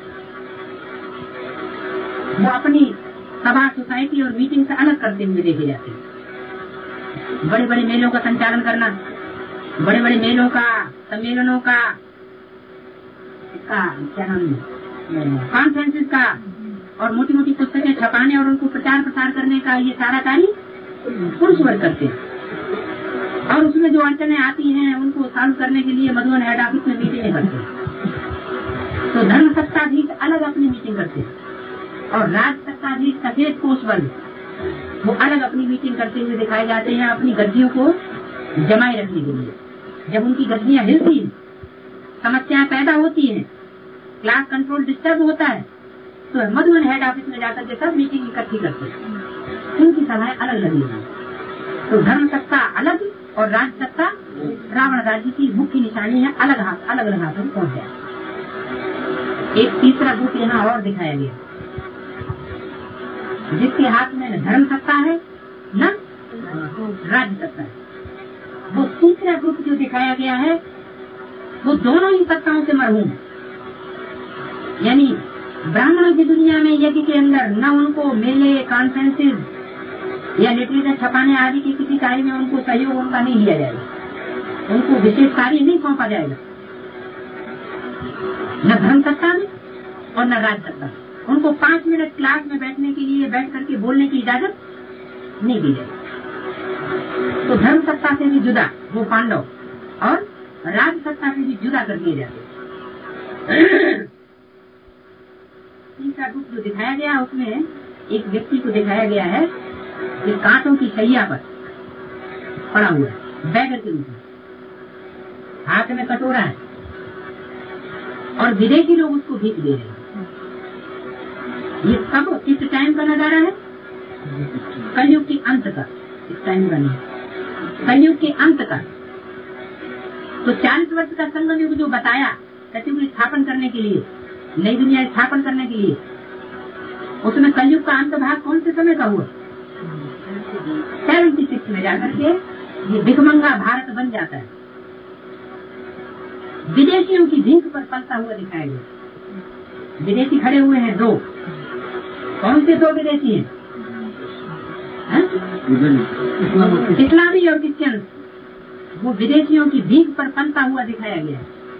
वो अपनी सभा, सोसाइटी और मीटिंग से अलग करते हुए देखे जाते हैं। बड़े बड़े मेलों का संचालन करना, बड़े बड़े मेलों का, सम्मेलनों का, इसका क्या नाम है, कॉन्फ्रेंसेस का, और मोटी मोटी पुस्तकें छपाने और उनको प्रचार प्रसार करने का ये सारा कार्य पुरुष वर्ग करते हैं। और उसमें जो अड़चने आती हैं उनको सॉल्व करने के लिए मधुबन हेड ऑफिस में मीटिंगें करते हैं। तो धर्म सत्ताधीश अलग अपनी मीटिंग करते हैं, और राज सत्ताधीश सफेद कोष वर्ग वो अलग अपनी मीटिंग करते हुए दिखाए जाते हैं, अपनी गद्दियों को जमाए रखने के लिए। जब उनकी गद्दियां हिलती हैं, समस्याएं पैदा होती हैं, क्लास कंट्रोल डिस्टर्ब होता है, तो मधुबन हेड ऑफिस में जाकर के सब मीटिंग इकट्ठी करते हैं। उनकी सभाएं अलग लगी हैं। तो धर्म सत्ता अलग और राज सत्ता रावण राज्य की मुख्य निशानी है, अलग अलग हाथों में पहुंच जाए। एक तीसरा ग्रुप यहाँ और दिखाया गया, जिसके हाथ में न धर्म सत्ता है न राज्य सत्ता है। वो तीसरा ग्रुप जो दिखाया गया है वो दोनों ही सत्ताओं से मरहूम है। यानी ब्राह्मणों की दुनिया में यज्ञ के अंदर न उनको मेले, कॉन्फ्रेंसेस या लिटरेचर छपाने आदि के किसी कार्य में उनको सहयोग उनका नहीं लिया जाएगा, उनको विशेष कार्य नहीं सौंपा जाएगा, न धर्म सत्ता में और न राज सत्ता। उनको 5 मिनट क्लास में बैठने के लिए बैठ करके बोलने की इजाजत नहीं दी जाएगी। तो धर्म सत्ता से भी जुदा वो पांडव और राज सत्ता से भी जुदा कर दिए जाते। तीसरा ग्रुप जो दिखाया गया उसमें एक व्यक्ति को दिखाया गया है कि कांटों की शैया पर पड़ा हुआ है, बैगर के रूप में, हाथ में कटोरा है, और विदेशी लोग उसको भीख दे रहे हैं। ये कब किस टाइम का नजारा है? कलयुग के अंत का। इस टाइम का नहीं, कलयुग के अंत का। तो 40 वर्ष का संगम युग जो बताया सतयुग स्थापन करने के लिए, नई दुनिया स्थापन करने के लिए, उसमें कलयुग का अंत भाग कौन से समय का हुआ? 76 में जाकर के ये भिखमंगा भारत बन जाता है। विदेशियों की भीख पर पलता हुआ दिखाया गया। विदेशी खड़े हुए हैं 2। कौन से 2 विदेशी हैं? इस्लामी और क्रिश्चियन। वो विदेशियों की भीख पर पलता हुआ दिखाया गया।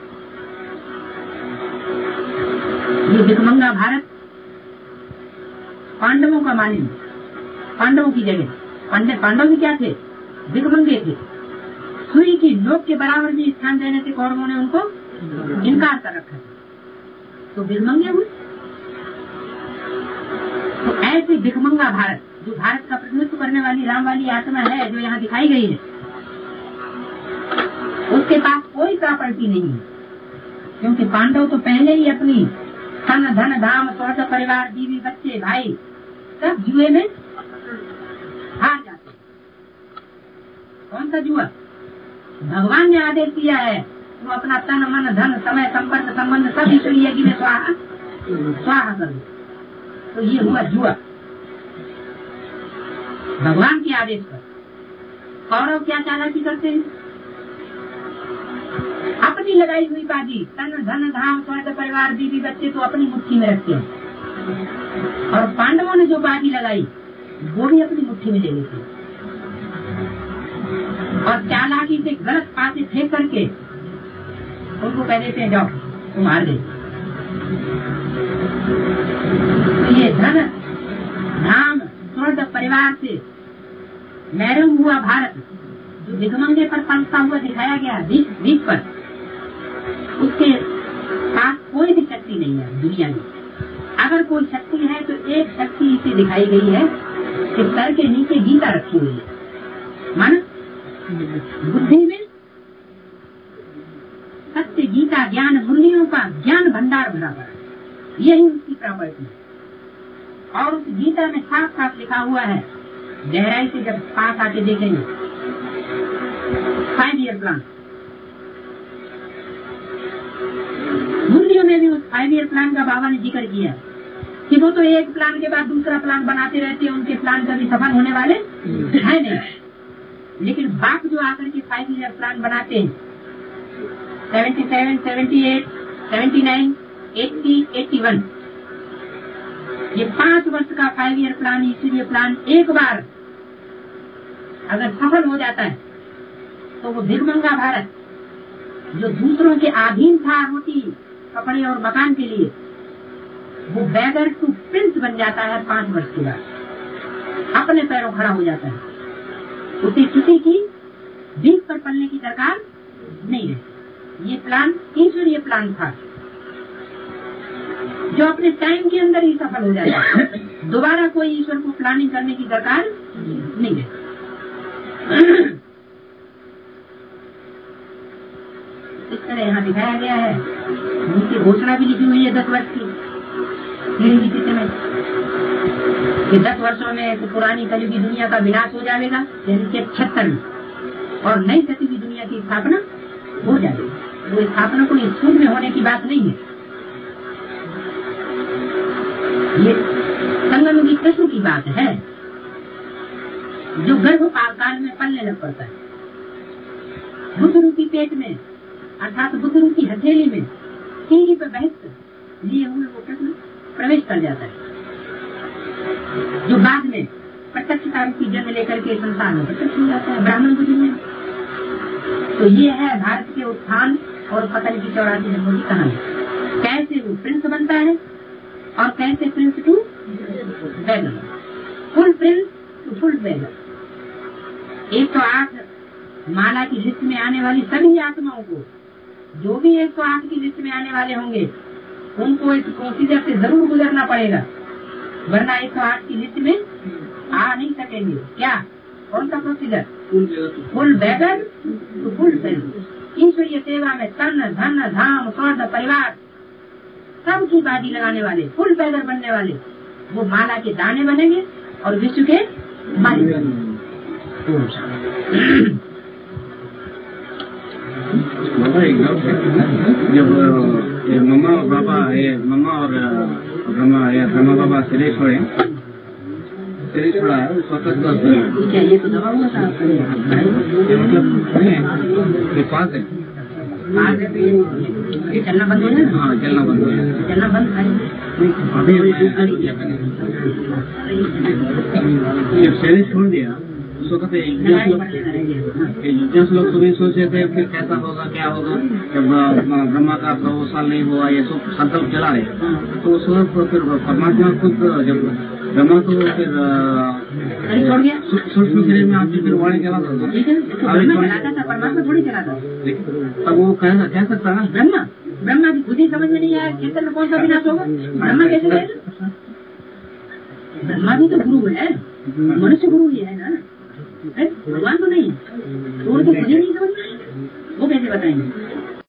ये भिखमंगा भारत पांडवों का मालिक, पांडवों की जगह। पांडव भी क्या थे? भिखमंगे थे। सुई की नोक के बराबर भी स्थान देने से कौरवों ने उनको इनकार कर रखा है, तो भिखमंगे हुए। तो ऐसे भिखमंगा भारत, जो भारत का प्रतिनिधित्व करने वाली राम वाली आत्मा है, जो यहाँ दिखाई गई है, उसके पास कोई प्रॉपर्टी नहीं है। क्योंकि पांडव तो पहले ही अपनी धन धन धाम स्वर्ग परिवार बीवी बच्चे भाई सब जुए में हार जाते। कौन सा जुआ? भगवान ने आदेश दिया है तुम अपना तन मन धन समय संपर्क संबंध सब ईश्वरीय यज्ञ में स्वाहा करो। तो ये हुआ जुआ भगवान के आदेश पर। कौरव क्या चालाकी करते हैं? अपनी लगाई हुई बाजी तन धन धाम स्वर्ग परिवार बीवी बच्चे तो अपनी मुट्ठी में रखते हैं, और पांडवों ने जो बाजी लगाई वो भी अपनी मुट्ठी में ले लेते हैं, और चालाकी से गलत पासे फेंक करके उनको कह देते हैं जाओ तुम हार गए। तो ये धन धाम स्वर्ग परिवार से महरूम हुआ भारत, जो भिखमंगे पर पलता हुआ दिखाया गया द्वीप पर, उसके पास कोई भी शक्ति नहीं है दुनिया में। अगर कोई शक्ति है तो एक शक्ति इसे दिखाई गई है कि सर के नीचे गीता रखी हुई है। मन बुद्धि में सत्य गीता ज्ञान मुरलियों का ज्ञान भंडार भरा पड़ा, यही उसकी प्रॉपर्टी है। और उस गीता में साफ साफ लिखा हुआ है, गहराई से जब पास आके देखेंगे, 5 ईयर प्लान। मुरलियों में भी उस 5 ईयर प्लान का बाबा ने जिक्र किया कि वो तो एक प्लान के बाद दूसरा प्लान बनाते रहते हैं, उनके प्लान कभी सफल होने वाले है नहीं। लेकिन बाप जो आकर के 5 ईयर प्लान बनाते हैं, 77, 78, 79, 80, 81, ये 5 वर्ष का 5 ईयर प्लान, ईश्वरीय प्लान एक बार अगर सफल हो जाता है तो वो भिखमंगा भारत जो दूसरों के अधीन था रोटी कपड़े और मकान के लिए, वो बैगर टू प्रिंस बन जाता है। 5 वर्ष के बाद अपने पैरों खड़ा हो जाता है। उसे किसी की भीख पर पलने की दरकार नहीं है। ये प्लान ईश्वरीय प्लान था जो अपने टाइम के अंदर ही सफल हो जाता है। दोबारा कोई ईश्वर को प्लानिंग करने की दरकार नहीं है। इस तरह यहाँ दिखाया गया है। उनकी घोषणा भी लिखी हुई है 10 वर्ष की समय कि 10 वर्षों में तो पुरानी कलयुगी दुनिया का विनाश हो जाएगा, यानी कि 76 में, और नई सतयुगी दुनिया की स्थापना हो जाएगी। वो स्थापना कोई स्कूल में होने की बात नहीं है। ये संगमयुगी कृष्ण की बात है जो गर्भपात काल में पलने लग पड़ता है। बुद्धरू की पेट में अर्थात बुद्धरू की हथेली में सीढ़ी पर बहस लिए हुए वो कृष्ण प्रवेश कर जाता है, जो बाद में प्रत्यक्षता की जन्म लेकर के संसार में प्रत्यक्ष हो जाता है ब्राह्मण बुद्धि में। तो ये है भारत के उत्थान और पतन की 84 जन्मों की कहानी। कैसे वो प्रिंस बनता है और कैसे prince to beggar, full prince to full beggar. 108 माला की लिस्ट में आने वाली सभी आत्माओं को, जो भी 108 की लिस्ट में आने वाले होंगे, उनको इस प्रोसीजर से जरूर गुजरना पड़ेगा, वरना 108 की लिस्ट में आ नहीं सकेंगे। क्या? कौन सा procedure? Full beggar to full prince. ईश्वरीय सेवा में तन धन धाम स्वर्ग परिवार सबकी बाजी लगाने वाले, फुल बेगर बनने वाले वो माला के दाने बनेंगे और विश्व के मालिक बनेंगे। बाबा एक बात है, जब ये मम्मा और पापा, ये मम्मा और ब्रह्मा बाबा शरीर छोड़ा स्वतः क्या ये तो दबा हुआ था मतलब ये पास है ये चलना बंद हो जाए। हाँ चलना बंद हो जाए, चलना बंद अभी जब शरीर छोड़ दिया उसको कहते एग्जाम्स लोग सुबह सोचे थे फिर कैसा होगा क्या होगा, जब ब्रह्मा का 100 साल नहीं हुआ ये सब संकल्प चला रहे तो उस वक्त फिर परमात्मा खुद जब ब्रह्मा को फिर छोड़ गया सूक्ष्म शरीर में आपसे फिर वाणी चला था, परमात्मा थोड़ी चलाता। तब वो कह सकता ना ब्रह्मा की खुद ही समझ में नहीं आया कीर्तन में कौन सा विनाश होगा, ब्रह्मा कैसे कहेगा? ब्रह्मा भी तो गुरु है, मनुष्य गुरु ही है ना, भगवान तो नहीं है, तो उनको खुद ही नहीं समझ में, वो कैसे बताएंगे?